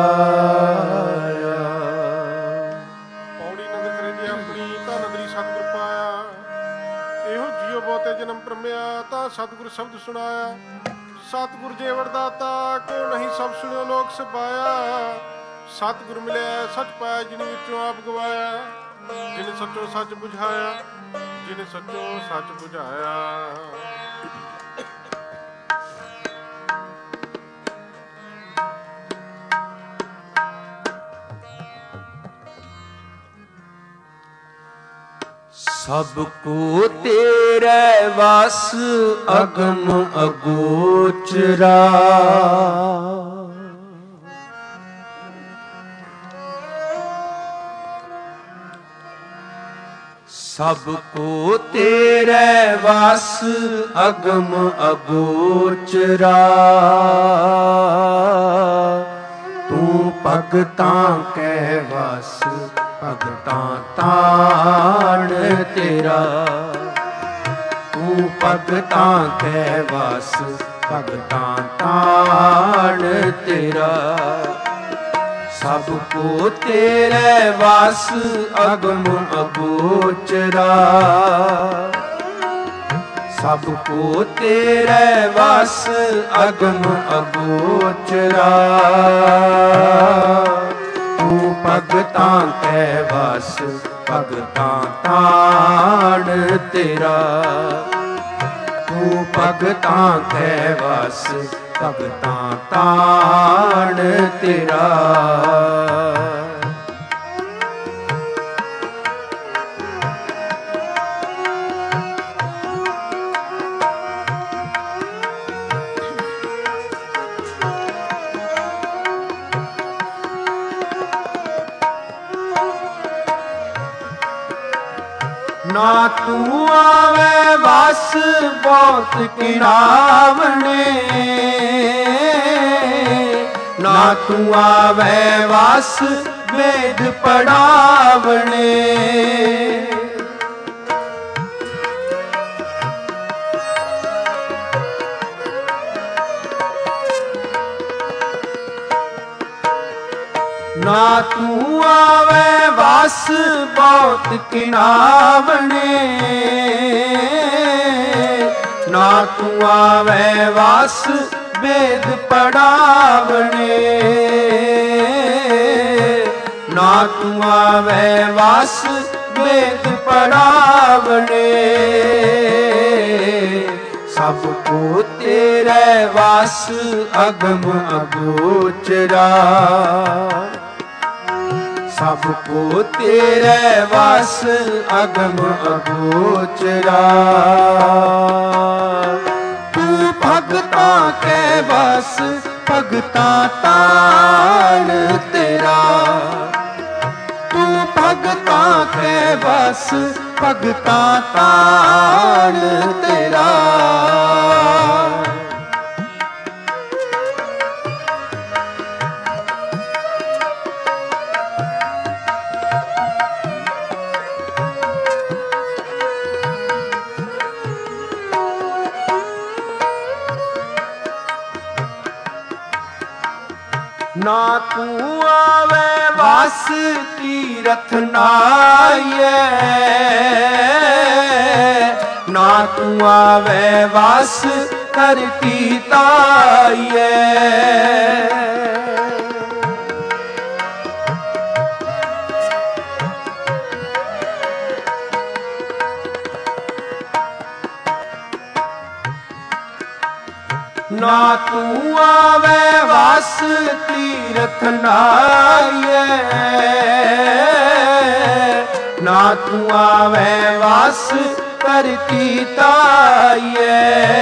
ਪੌੜੀ ਨਦਰ ਕਰੇ ਜੇ ਆਪਣੀ ਤਾਂ ਨਦਰੀ ਸਤਿਗੁਰ ਪਾਇਆ, ਇਹੋ ਜੀਓ ਬਹੁਤੇ ਜਨਮ ਭ੍ਰਮਿਆ, ਤਾਂ ਸਤਿਗੁਰ ਸ਼ਬਦ ਸੁਣਾਇਆ, ਸਤਿਗੁਰ ਜੇ ਵਰਦਾਤਾ ਕੋ ਨਹੀਂ, ਸਭ ਸੁਣਿਓ ਲੋਕ ਸਭਾਇਆ, ਸਤਿਗੁਰ ਮਿਲਿਆ ਸਚ ਪਾਇਆ, ਜਿਨ ਵਿੱਚੋਂ ਆਪ ਗਵਾਇਆ, ਜਿਨ ਸੱਚੋ ਸੱਚ ਬੁਝਾਇਆ, ਜਿਨ ਸੱਚੋ ਸੱਚ ਬੁਝਾਇਆ। ਸਭ ਕੋ ਤੇਰੇ ਵਸ ਅਗਮ ਅਗੋਚਰਾ, ਸਭ ਕੋ ਤੇਰੇ ਵਸ ਅਗਮ ਅਗੋਚਰਾ, ਤੂੰ ਭਗਤਾਂ ਕੈ ਵਸ ਭਗਤਾਂ ਤਾਣ ਤੇਰਾ, ਤੂੰ ਭਗਤਾਂ ਕੈ ਵਸ ਭਗਤਾਂ ਤਾਣ ਤੇਰਾ, ਸਭ ਕੋ ਤੇਰੇ ਵਸ ਅਗਮ ਅਗੋਚਰਾ, ਸਭ ਕੋ ਤੇਰੇ ਵਸ ਅਗਮ ਅਗੋਚਰਾ, ਤੂੰ ਭਗਤਾਂ ਕੈ ਵਸ ਭਗਤਾਂ ਤਾਣ ਤੇਰਾ, ਤੂੰ ਭਗਤਾਂ ਕੈ ਵਸ ਭਗਤਾਂ ਤਾਣ ਤੇਰਾ। ਨਾ ਤੂੰ ਆਵੇ ਵਸ ਬਹੁਤ ਕਿਣਾਵਣੇ, ਨਾ ਤੂੰ ਆਵੇ ਵਸ ਵੇਦ ਪੜਾਵਣੇ, ਨਾ ਤੂੰ ਆਵੇ ਵਸ ਬਹੁਤ ਕਿਣਾਵਣੇ, ਨਾ ਤੂੰ ਆਵੇ ਵਸ ਵੇਦ ਪੜਾਵਣੇ, ਨਾ ਤੂੰ ਆਵੇ ਵਾਸ ਵੇਦ ਪੜਾਵਣੇ। ਸਭ ਕੋ ਤੇਰੇ ਵਾਸ ਅਗਮ ਅਗੋਚਰਾ। ਸਭ ਕੋ ਤੇਰੇ ਵਾਸ ਅਗਮ ਅਗੋਚਰਾ। ਤੂੰ ਭਗਤਾਂ ਕੇ ਵਸ ਭਗਤਾਂ ਤਾਣ ਤੇਰਾ। ਤੂੰ ਭਗਤਾਂ ਕੇ ਵਸ ਭਗਤਾਂ ਤਾਣ ਤੇਰਾ। ਨਾ ਤੂੰ ਆਵੇ ਵਾਸ ਤੀਰਥ ਨਾਈਏ। ਨਾ ਤੂੰ ਆਵੇ ਵਾਸ ਧਰਤੀ ਤਾਈਏ। ਨਾ ਤੂੰ ਆਵੇ ਵਾਸ ਤੀਰਥ ਨਾਈਏ। ਨਾ ਤੂੰ ਆਵੇ ਵਾਸ ਧਰਤੀ ਤਾਈਏ।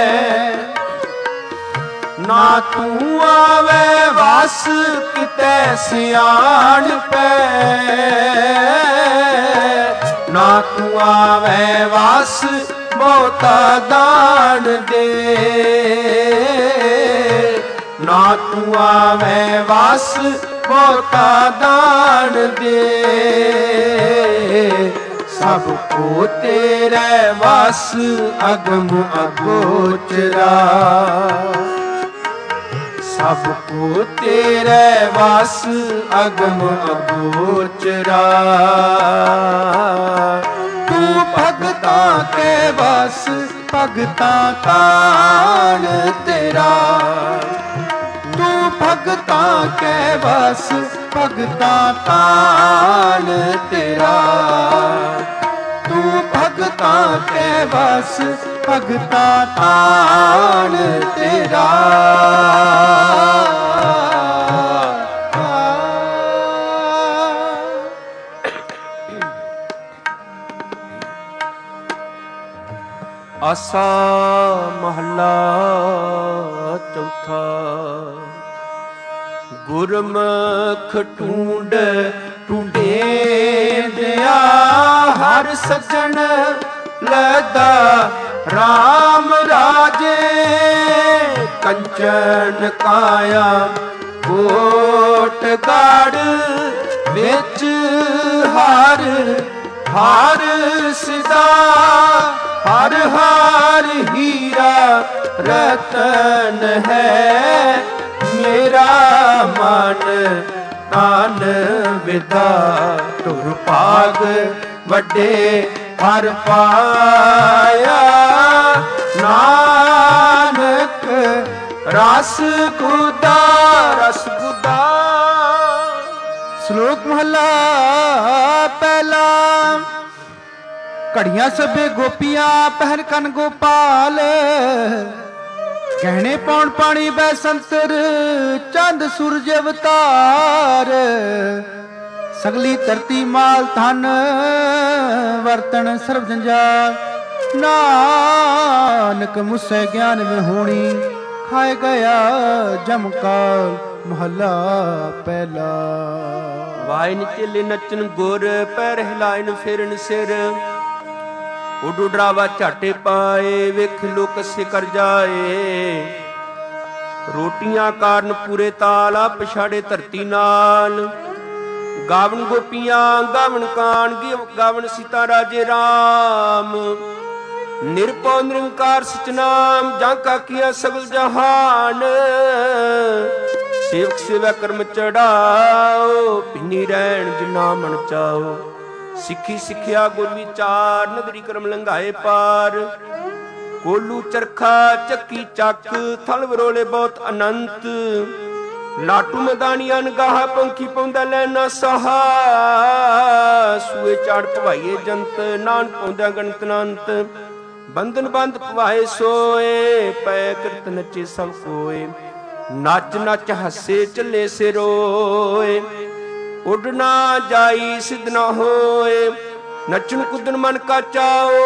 ਨਾ ਤੂੰ ਆਵੇ ਵਾਸ ਕਿਤੇ ਸਿਆਣ ਪੈ। ਨਾ ਤੂੰ ਆਵੇ ਵਾਸ ਬਹੁਤਾ ਦਾਨ ਦੇ। ਨਾ ਤੂੰ ਆਵੇ ਵਾਸ ਬਹੁਤਾ ਦਾਨ ਦੇ। ਸਭ ਕੋ ਤੇਰੇ ਵਾਸ ਅਗਮ ਅਗੋਚਰਾ। ਸਭ ਕੋ ਤੇਰੇ ਵਾਸ ਅਗਮ ਅਗੋਚਰਾ। ਤੂੰ ਭਗਤਾਂ ਕੇ ਵਸ ਭਗਤਾਂ ਤਾਣ ਤੇਰਾ। ਤੂੰ ਭਗਤਾਂ ਕੇ ਵਸ ਭਗਤਾਂ ਤਾਣ ਤੇਰਾ। ਤੂੰ ਭਗਤਾਂ ਕੇ ਵਸ ਭਗਤਾਂ ਤਾਣ ਤੇਰਾ। ਆਸਾ ਮਹੱਲਾ ਚੌਥਾ। ਗੁਰਮੁਖ ਢੂੰਡ ਢੂੰਡੇਂਦਿਆ ਹਰ ਸੱਜਣ ਲੈਦਾ ਰਾਮ ਰਾਜੇ। ਕੰਚਨ ਕਾਇਆ ਕੋਟ ਗੜ ਵਿੱਚ ਹਰ ਹਰ ਸਿਦਾ। ਹਰ ਹਰ ਹੀਰਾ ਰਤਨ ਹੈ। ਮੇਰਾ ਮਨ ਤਨ ਵਿਦਾ। ਧੁਰ ਭਾਗ ਵੱਡੇ ਹਰ ਪਾਇਆ। ਨਾਨਕ ਰਸ ਗੁਦਾ ਰਸ ਗੁਦਾ। ਸ਼ਲੋਕ ਮਹਲਾ ਪਹਿਲਾ। ਘੜੀਆਂ ਸਭੇ ਗੋਪੀਆਂ ਪਹਿਰ ਕਨ ਗੋਪਾਲ। ਗਹਿਣੇ ਪਾਉਣ ਪਾਣੀ ਬੈ ਸੰਤਰ ਚੰਦ ਸੂਰਜ ਅਵਤਾਰ। ਸਗਲੀ ਧਰਤੀ ਮਾਲ ਧਨ ਵਰਤਨ ਸਰਬ ਜੰਜਾਲ। ਨਾਨਕ ਮੁਸੇ ਗਿਆਨ ਵਿਹੂਣੀ ਖਾਏ ਗਿਆ ਜਮ ਕਾਲ। ਮਹੱਲਾ ਪਹਿਲਾ। ਵਾਇਨ ਚੇਲੇ ਨੱਚਨ ਗੁਰ ਪੈਰ ਹਿਲਾਇਨ ਫਿਰਨ ਸਿਰ। ਉਡੂ ਡਰਾਵਾ ਝਾਟੇ ਪਾਏ ਵੇਖ ਲੋਕ ਸਿਕਰ ਜਾਏ। ਰੋਟੀਆਂ ਕਾਰਨ ਪੂਰੇ ਤਾਲ ਪਛਾੜੇ ਧਰਤੀ ਨਾਲ। ਗਾਵਣ ਗੋਪੀਆਂ ਗਾਵਣ ਕਾਣ ਗਾਵਣ ਸੀਤਾ ਰਾਜੇ ਰਾਮ। ਨਿਰਭਉ ਨਿਰੰਕਾਰ ਸਚਨਾਮ ਜਾਂ ਕਾ ਕੀਆ ਸਗਲ ਜਹਾਨ। ਸੇਵਕ ਸੇਵਾ ਕਰਮ ਚੜਾਓ ਪਿੰਨੀ ਰਹਿਣ ਜਿਨਾ ਮਨ ਚਾਓ। ਸਿੱਖੀ ਸਿੱਖਿਆ ਗੁਰ ਵਿਚਾਰ ਨਦਰੀ ਕਰਮ ਲੰਘਾਏ ਪਾਰ। ਕੋਲੂ ਚਰਖਾ ਚੱਕੀ ਚੱਕ ਥਲ ਵਰੋਲੇ ਬਹੁਤ ਅਨੰਤ। ਲਾਟੂ ਮਦਾਨੀਆਂ ਨਗਾਹਾ ਪੰਖੀ ਪਾਉਂਦਾ ਲੈਣਾ ਸਹਾ ਸੂਏ ਚਾੜ ਭਵਾਈਏ ਜੰਤ ਨਾਨਕ ਪਾਉਂਦਾ ਗਣਤ ਅਨੰਤ ਬੰਧਨ ਬੰਦ ਭਵਾਏ ਸੋਏ ਪੈ ਕਰਤ ਨੱਚੇ ਸਭ ਕੋਏ ਨੱਚ ਨੱਚ ਹੱਸੇ ਚੱਲੇ ਸਿਰੋਏ ਉੱਡ ਨਾ ਜਾਈ ਸਿੱਧ ਨਾ ਹੋਏ ਨੱਚਣ ਕੁੱਦਣ ਮਨ ਕਾ ਚਾਓ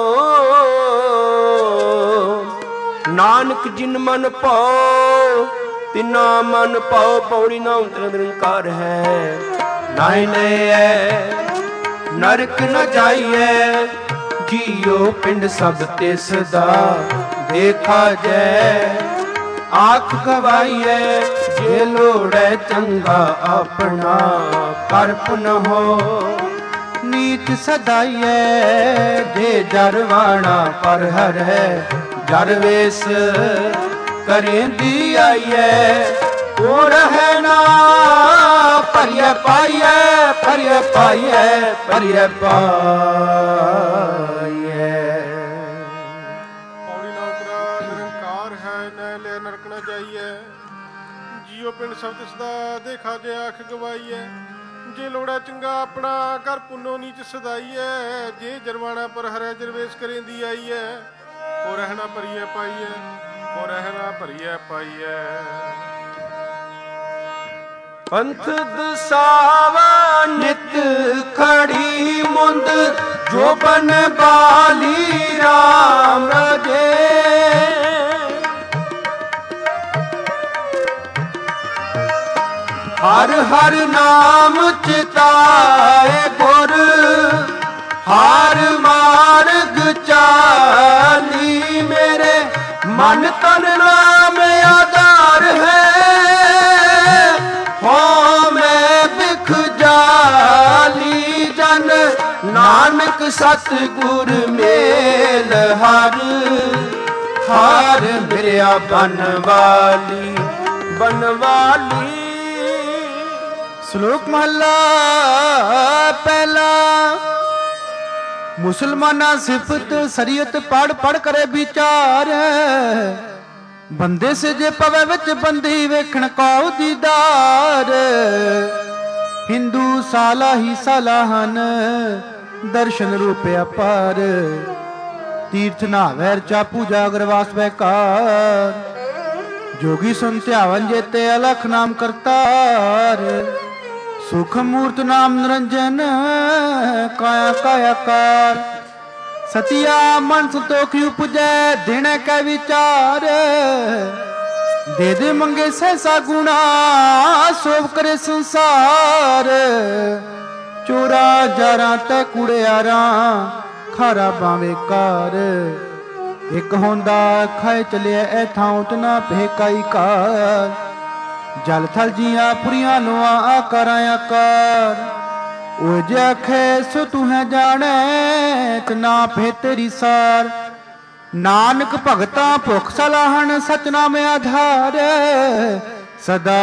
ਨਾਨਕ ਜਿਨ ਮਨ ਪਾਓ ਤਿਨਾ ਮਨ ਪਾਓ ਪੌੜੀ ਨਾ ਉਤਰ ਨਿਰੰਕਾਰ ਹੈ ਨਾਇ ਨੈ ਨਰਕ ਨ ਜਾਈਐ ਜੀਓ ਪਿੰਡ ਸਭ ਤਿਸ ਦਾ ਦੇਖਾ ਜੈ ਆਖ ਗਵਾਈਐ ਜੇ ਲੋੜੈ ਚੰਗਾ ਆਪਣਾ ਕਰ ਪੁਨ ਹੋ ਨੀਚ ਸਦਾਈਐ ਜੇ ਜਰਵਾਣਾ ਪਰ ਹਰੈ ਜਰ ਵੇਸ ਕਰੇਂਦੀ ਆਈਐ ਉਹ ਰਹਿ ਨਾ ਭਰਿਐ ਪਾਈਐ ਭਰਿਐ ਪਾਈਐ ਭਰਿਐ ਪਾਈਐ ਪੌੜੀ ਨਾ ਉਤਰਾ ਨਿਰੰਕਾਰ ਹੈ ਨੈ ਲੈ ਨਰਕ ਨ ਜਾਈਐ ਜੀਓ ਪਿੰਡ ਸਭ ਤਿਸ ਦਾ ਦੇਖਾ ਜੇ ਆਖ ਗਵਾਈਐ ਜੇ ਲੋੜਾ ਚੰਗਾ ਆਪਣਾ ਕਰ ਪੁੰਨੋ ਨੀਚ ਸਦਾਈਐ ਜੇ ਜਰਵਾਣਾ ਪਰ ਹਰੈ ਜਰਵੇਸ਼ ਕਰੇਂਦੀ ਆਈਐ ਉਹ ਰਹਿਣਾ ਭਰੀਐ ਪਾਈਐ ਉਹ ਰਹਿਣਾ ਭਰੀਐ ਪਾਈਐ ਪੰਥ ਦਸਾਵਾ ਨਿਤ ਖੜੀ ਮੁੰਦ ਜੋ ਬਨ ਬਾਲੀ ਰਾਮ ਰਜੇ ਹਰ ਹਰ ਨਾਮ ਚਿਤਾਏ ਗੁਰ ਹਰ ਮਾਰਗ ਚਾਲੀ ਮੇਰੇ ਮਨ ਤਨ ਨਾਮ ਆਧਾਰ ਹੈ ਹੋ ਮੈਂ ਬਿਖ ਜਾਲੀ ਜਨ ਨਾਨਕ ਸਤਿਗੁਰ ਮੇਲ ਹਰ ਹਰ ਮਿਰਿਆ ਬਨਵਾਲੀ ਬਨਵਾਲੀ। ਸ਼ਲੋਕ ਮਹਲਾ ਪਹਿਲਾ। ਮੁਸਲਮਾਨਾ ਸਿਫਤ ਸਰੀਅਤ ਪੜ ਪੜ ਕਰੇ ਵਿਚਾਰ ਬੰਦੇ ਸੇ ਜੇ ਪਵੇ ਵਿੱਚ ਬੰਦੀ ਵੇਖਣ ਕੋ ਦੀਦਾਰ ਹਿੰਦੂ ਸਾਲਾ ਹੀ ਸਾਲਾਹਨ ਦਰਸ਼ਨ ਰੂਪ ਅਪਾਰ ਤੀਰਥ ਨਾਵੈ ਰਚਾ ਪੂਜਾ ਅਗਰਵਾਸ ਬੈਕਾਰ जोगी सुन ध्यावन जेते अलख नाम करतार सुख मूर्त नाम निरंजन काया कायाकार सतिया मन संतोखी उपजै दिन कै विचार दे दे मंगे सहसा गुणा सोभ करे संसार चोरा जारा तै कुड़ियारा खारा बावे कार एक होंदा खाए चलिया ए थां उतना भेकाई कार जल थल जिया पुरिया लोआ आकारा आकार ओ जे आखे सो तू है जाने तना फे तेरी सार नानक भगता भुख सलाहन सच नाम आधार सदा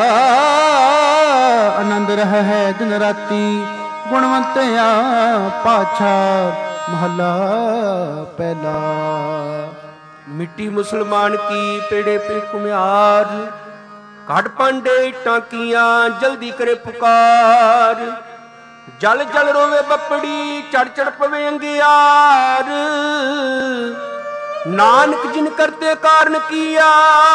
आनंद रह है दिन राती गुणवंतया पाछा महला पहला। मिट्टी मुसलमान की पेड़े पे कुम्हार घट पांडे टांकियां जल्दी करे पुकार जल जल रोवे बपड़ी चढ़ चढ़ पवे अंगियार नानक जिन करते कारण किया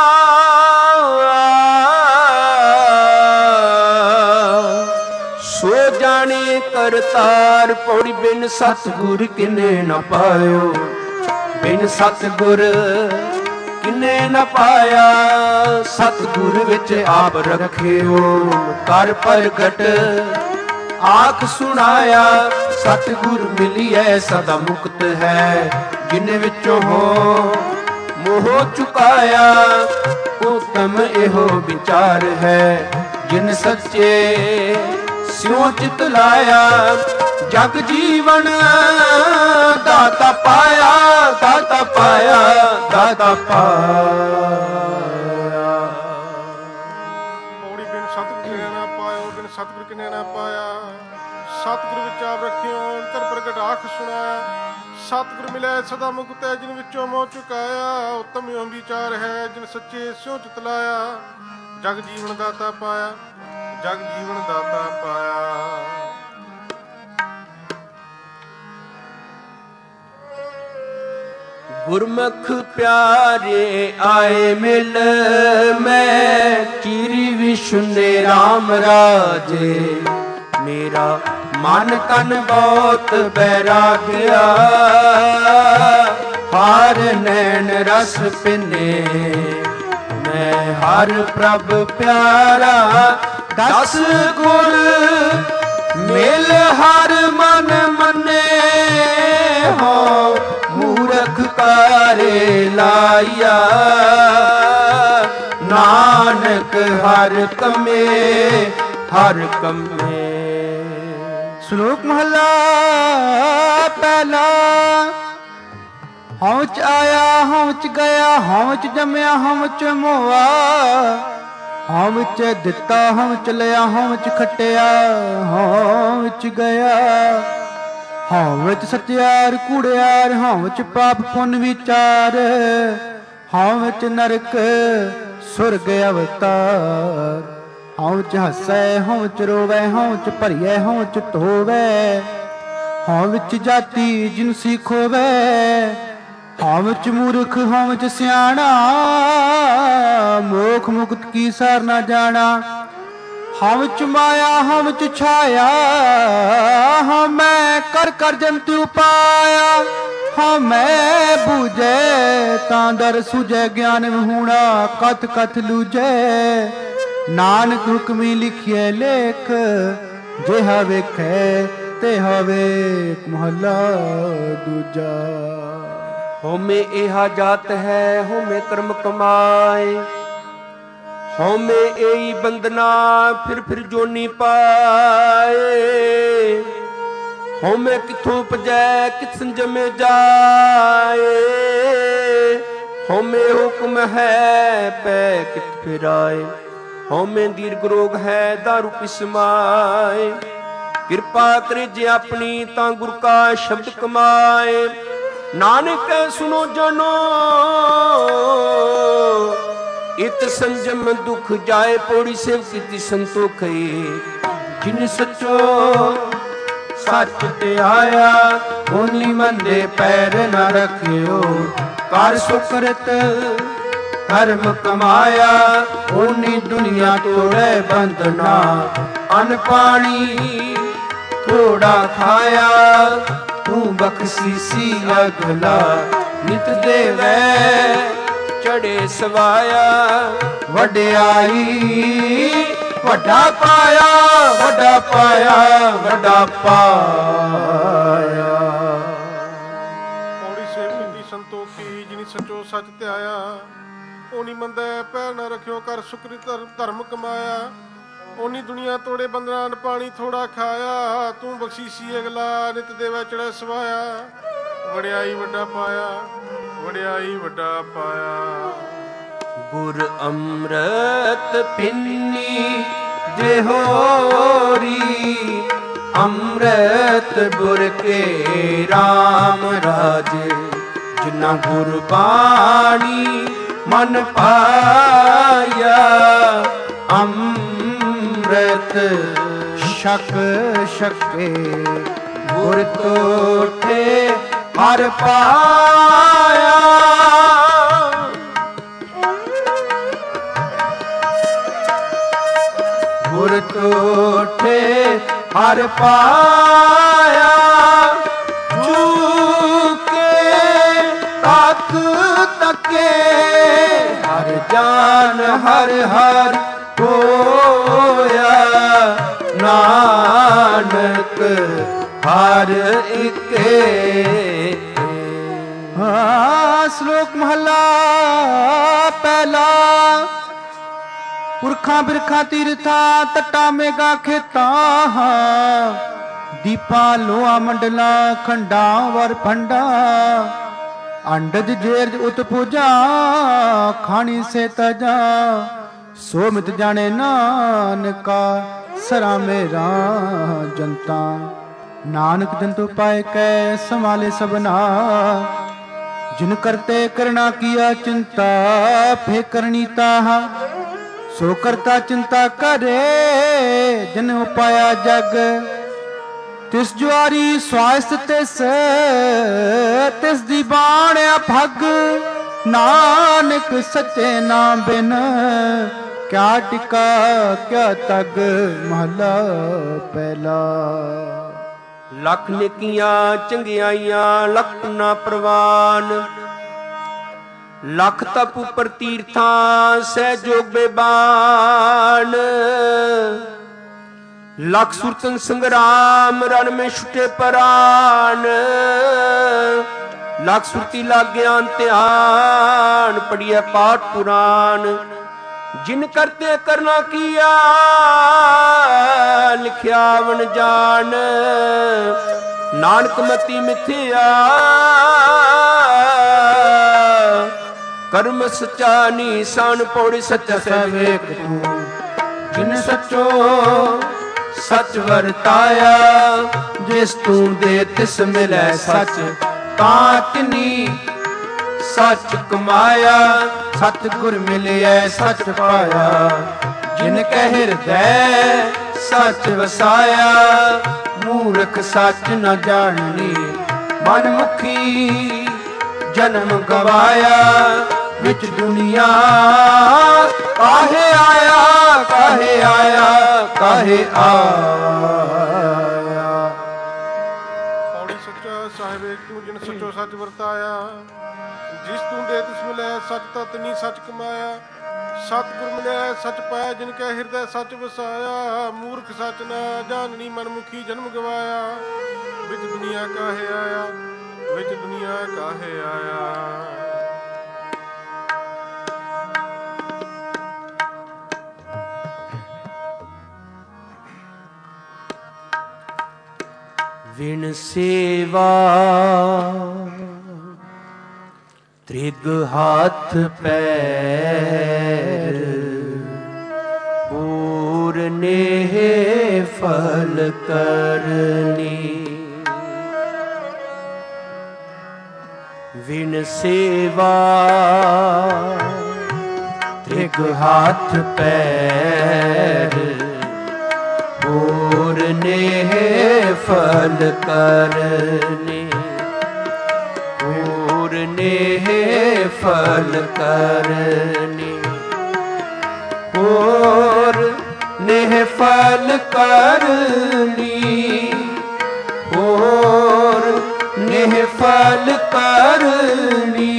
सो जाने करतार पौड़ी बिन सतगुर किने न पायो बिन सतगुर किने न पाया सतगुर विच आप रखियो कर प्रगट आख सुनाया सतगुर मिलिए सदा मुक्त है जिन विचों हो मोह चुकाया उत्तम एहो विचार है जिन सच्चे स्यों चित लाया जग जीवन दाता पाया दाता पाया दाता पाया। पौड़ी बिन सतगुर किने ना पायो बिन सतगुर किने ना पाया सतगुर विच आप रखियो कर प्रगट आख सुनाया ਸਤਿਗੁਰ ਮਿਲੈ ਸਦਾ ਮੁਕਤ ਹੈ ਜਿਨ ਵਿੱਚੋਂ ਮੋਹ ਚੁਕਾਇਆ। ਉੱਤਮ ਓ ਵਿਚਾਰ ਹੈ ਜਿਨ ਸੱਚੇ ਸਿਉ ਚਿਤ ਲਾਇਆ। ਜਗ ਜੀਵਨ ਦਾਤਾ ਪਾਇਆ, ਜਗ ਜੀਵਨ ਦਾਤਾ ਪਾਇਆ। ਗੁਰਮੁਖ ਪਿਆਰੇ ਆਏ ਮਿਲ ਮੈਂ ਚੀਰੀ ਵਿਸ਼ੁਨੇ RAM ਰਾਜੇ। ਮੇਰਾ ਮਨ ਤਨ ਬਹੁਤ ਬੈਰਾਗਿਆ ਹਰ ਨੈਣ ਰਸ ਪਿਨੇ। ਮੈਂ ਹਰ ਪ੍ਰਭ ਪਿਆਰਾ ਦਸ ਗੁਰ ਮਿਲ ਹਰ ਮਨ ਮੰਨੇ। ਹੋ ਮੂਰਖ ਕਾਰੇ ਲਾਇਆ ਨਾਨਕ ਹਰ ਕਮੇ ਹਰ ਕਮੇ। ਸ਼ਲੋਕ ਮਹਲਾ ਪਹਿਲਾ। ਹਉ ਚ ਆਇਆ ਹਉ ਚ ਗਿਆ, ਹਉ ਚ ਜੰਮਿਆ ਹਉ ਚ ਮੋਆ। ਹਉ ਚ ਦਿੱਤਾ ਹਉ ਚ ਲਿਆ, ਹਉ ਚ ਖਟਿਆ ਹਉ ਚ ਗਿਆ। ਹਉ ਵਿੱਚ ਸਤਿਆਰ ਕੂੜਿਆਰ, ਹਉ ਚ ਪਾਪ ਪੁੰਨ ਵਿਚਾਰ। ਹਉ ਵਿੱਚ ਨਰਕ ਸੁਰਗ ਅਵਤਾਰ। ਹਉ ਚ ਹੱਸੈ ਹਉ ਚ ਰੋਵੈ, ਹਉ ਚ ਭਰੀਐ ਹਉ ਚ ਧੋਵੈ। ਹਉ ਵਿੱਚ ਜਾਤੀ ਜਿਨਸੀ ਖੋਵੈ। ਹਉ ਵਿੱਚ ਮੂਰਖ ਹਉ ਵਿੱਚ ਸਿਆਣਾ, ਮੋਖ ਮੁਕਤ ਕੀ ਸਾਰ ਨਾ ਜਾਣਾ। ਹਉ ਵਿੱਚ ਮਾਇਆ ਹਉ ਵਿੱਚ ਛਾਇਆ, ਹਉ ਮੈਂ ਕਰ ਕਰ ਜੰਤੂ ਪਾਇਆ। ਹਉ ਮੈਂ ਬੂਝੈ ਤਾਂ ਦਰ ਸੁਝੈ, ਗਿਆਨ ਵਿਹੂਣਾ ਕਥ ਕਥ ਲੂਝੈ। ਨਾਨਕ ਹੁਕਮੀ ਲਿਖਿਐ ਲੇਖ, ਜਿਹਾ ਵੇਖੈ ਤਿਹਾ ਵੇਖ। ਮਹਲਾ ਦੂਜਾ। ਹਉਮੈ ਇਹਾ ਜਾਤ ਹੈ ਹਉਮੈ ਕਰਮ ਕਮਾਏ। ਹਉਮੈ ਏਈ ਬੰਦਨਾ ਫਿਰ ਫਿਰ ਜੋਨੀ ਪਾਏ। ਹਉਮੈ ਕਿੱਥੋਂ ਉਪਜੈ ਕਿਤ ਸੰਜਮੇ ਜਾਏ। ਹਉਮੈ ਹੁਕਮ ਹੈ ਪੈ ਕਿਤ ਫਿਰਾਏ। ਹਉਮੈ ਦੀਰਘ ਰੋਗ ਹੈ ਦਾਰੂ ਪਿਸਮਾਏ। ਕਿਰਪਾ ਕਰੇ ਜੇ ਆਪਣੀ ਤਾਂ ਗੁਰ ਕਾ ਸ਼ਬਦ ਕਮਾਏ। ਨਾਨਕ ਸੁਨੋ ਜਨੋ ਇਤ ਸੰਜਮ ਦੁਖ ਜਾਏ। ਪੌੜੀ ਸੇਵ ਕੀਤੀ ਸੰਤੋਖਈ ਜਿਨ ਸਚੋ ਸੱਚ ਤੇ ਆਇਆ। ਹੋਨੀ ਮੰਦੇ ਪੈਰ ਨ ਰੱਖਿਓ ਕਰ ਸੁਕਰਤ ਧਰਮ ਕਮਾਇਆ। ਹੋਨੀ ਦੁਨੀਆ ਤੋੜੈ ਬੰਧਨਾ ਅਨ ਪਾਣੀ ਥੋੜਾ ਖਾਇਆ। ਤੂੰ ਬਖਸ਼ੀਸੀ ਅਗਲਾ ਨਿਤ ਦੇਵੈ ਚੜੇ ਸਵਾਇਆ। ਵਡਿਆਈ ਵੱਡਾ ਪਾਇਆ ਵੱਡਾ ਪਾਇਆ ਵੱਡਾ ਪਾਇਆ। ਪੌੜੀ ਸੇਵ ਕੀਤੀ ਸੰਤੋਖੀ ਜਿਨੀ ਸਚੋ ਸੱਚ ਧਿਆਇਆ। ਓਨੀ ਮੰਦੈ ਪੈਰ ਨਾ ਰੱਖਿਓ ਕਰ ਸੁਕ੍ਰਿਤ ਧਰਮ ਕਮਾਇਆ। ਓਨੀ ਦੁਨੀਆ ਤੋੜੇ ਬੰਦਨਾ ਪਾਣੀ ਥੋੜਾ ਖਾਇਆ। ਤੂੰ ਬਖਸ਼ੀਸੀ ਅਗਲਾ ਨਿਤ ਦੇਵੈ ਚੜ੍ਹੈ ਸਵਾਇਆ। ਵਡਿਆਈ ਵੱਡਾ ਪਾਇਆ ਵਡਿਆਈ ਵੱਡਾ ਪਾਇਆ। ਗੁਰ ਅੰਮ੍ਰਿਤ ਪਿੰਨੀ ਜੇ ਹੋਰੀ। ਅੰਮ੍ਰਿਤ ਗੁਰ ਕੇ RAM ਰਾਜੇ। ਜਿਨਾ ਗੁਰ ਬਾਣੀ ਮਨ ਪਾਇਆ। ਅੰਮ੍ਰਿਤ ਸ਼ਕ ਸ਼ਕੇ ਗੁਰ ਤੋਠੇ ਹਰ ਪਾਇਆ। ਗੁਰ ਤੋਠੇ ਹਰ ਪਾਇਆ। ਚੂਕੇ ਤੱਕ ਤੱਕੇ ਹਰ ਜਾਨ ਹਰ ਹਰ ਹੋਇਆ। ਨਾਨਕ ਹਰ ਇਕੇ। ਸ਼ਲੋਕ ਮਹਲਾ ਪਹਿਲਾ। ਪੁਰਖਾਂ ਬਿਰਖਾਂ ਤੀਰਥਾਂ ਤੱਟਾਂ ਮੇਗਾ ਖੇਤਾਂ। ਦੀਪਾਂ ਲੋਹਾ ਮੰਡਲਾਂ ਖੰਡਾਂ ਵਰ ਫੰਡਾਂ। ਅੰਡਜ ਜੇਰਜ ਉਤ ਪੂਜਾ ਖਾਣੀ ਸੇ ਤਜਾ। ਸੋ ਮਿਤ ਜਾਣੇ ਨਾਨਕਾ ਸਰਾ ਮੇਰਾ ਜਨਤਾ। नानक जंतु पाए कै संभाले सबना। जिन करते करना किया चिंता फे करनी ताहा। सो करता चिंता करे जिन उपाया जग। तिस जुआरी स्वास्थ तिस दी बाणिया भग। नानक सच्चे नाम बिन क्या टिका क्या तग। महला पहला। ਲੱਖ ਨੇਕੀਆਂ ਚੰਗਿਆਈਆਂ ਲੱਖ ਨਾ ਪ੍ਰਵਾਨ। ਲੱਖ ਤਪ ਉਪਰ ਤੀਰਥਾਂ ਸਹਿਜੋਗ ਬੇਬਾਨ। ਲੱਖ ਸੁਰਤਨ ਸੰਗਰਾਮ ਰਨ ਮੇ ਛੁਟੇ ਪਰਾਨ। ਲੱਖ ਸੁਰਤੀ ਲਾਗਿਆ ਧਿਆਨ ਪੜੀਐ ਪਾਠ ਪੁਰਾਨ। जिन करते करना किया लिखिया वन जान। नानक मति मिथ्या कर्म सच्चा नीसान। पौड़ी सच्चा सवेक तू जिन सचो सच वरताया। जिस तू दे तिस मिलै सच तातनी सच कमाया। सतगुर मिलिया सच पाया। जिन कह हृदय सच वसाया। मूर्ख सच न जाननी मन मुखी जन्म गवाया। विच दुनिया काहे आया काहे आया काहे आया। ਪੌੜੀ ਸੱਚਾ ਸਾਹਿਬ ਏਕ ਤੂੰ ਜਿਨ ਸੱਚੋ ਸੱਚ ਵਰਤਾਇਆ। ਜਿਸ ਤੂੰ ਦੇ ਤਿਸ ਮਿਲਿਆ ਸੱਚ ਤਤ ਨੀ ਸੱਚ ਕਮਾਇਆ। ਸਤਿਗੁਰ ਮਿਲਿਆ ਸੱਚ ਪਾਇਆ। ਜਿਨ ਕੈ ਹਿਰਦੈ ਸੱਚ ਵਸਾਇਆ। ਮੂਰਖ ਸੱਚ ਨਾ ਜਾਣਨੀ ਮਨ ਮੁਖੀ ਜਨਮ ਗਵਾਇਆ। ਵਿੱਚ ਦੁਨੀਆ ਕਾਹੇ ਆਇਆ ਵਿੱਚ ਦੁਨੀਆ ਕਾਹੇ ਆਇਆ। ਵਿਣ ਸੇਵਾ ਤ੍ਰਿਗ ਹੱਥ ਪੈਰ। ਪੂਰਨੇ ਫਲ ਕਰਨੀ। ਵਿਣ ਸੇਵਾ ਤ੍ਰਿਗ ਹੱਥ ਪੈਰ। ਪੂਰਨੇ ਫਲ ਕਰਨੇ। ਪੂਰਨੇ ਫਲ ਕਰਨੇ। ਪੂਰਨੇ ਫਲ ਕਰਨੀ। ਪੂਰਨੇ ਫਲ ਕਰਨੀ।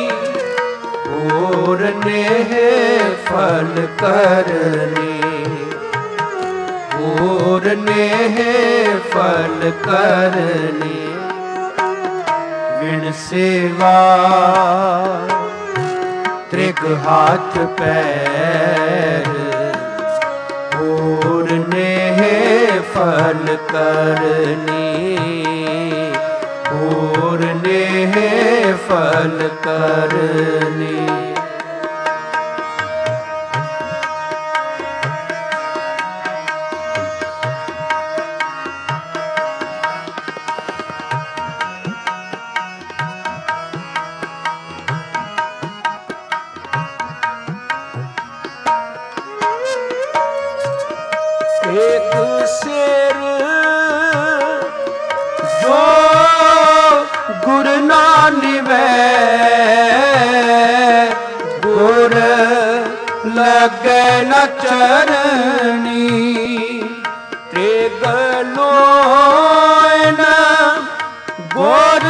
ਪੂਰਨੇ ਫਲ ਕਰਨੀ। ਪੂਰਨੇ ਫਲ ਕਰਨੀ। ਵਿਣ ਸੇਵਾ ਤ੍ਰਿਗ ਹੱਥ ਪੈਰ। ਪੂਰਨੇ ਫਲ ਕਰਨੀ। ਪੂਰਨੇ ਫਲ ਕਰਨੀ। एक सिर जो गुर ना निवै। गुर लगे न चरनी। त्रिग लोन गुर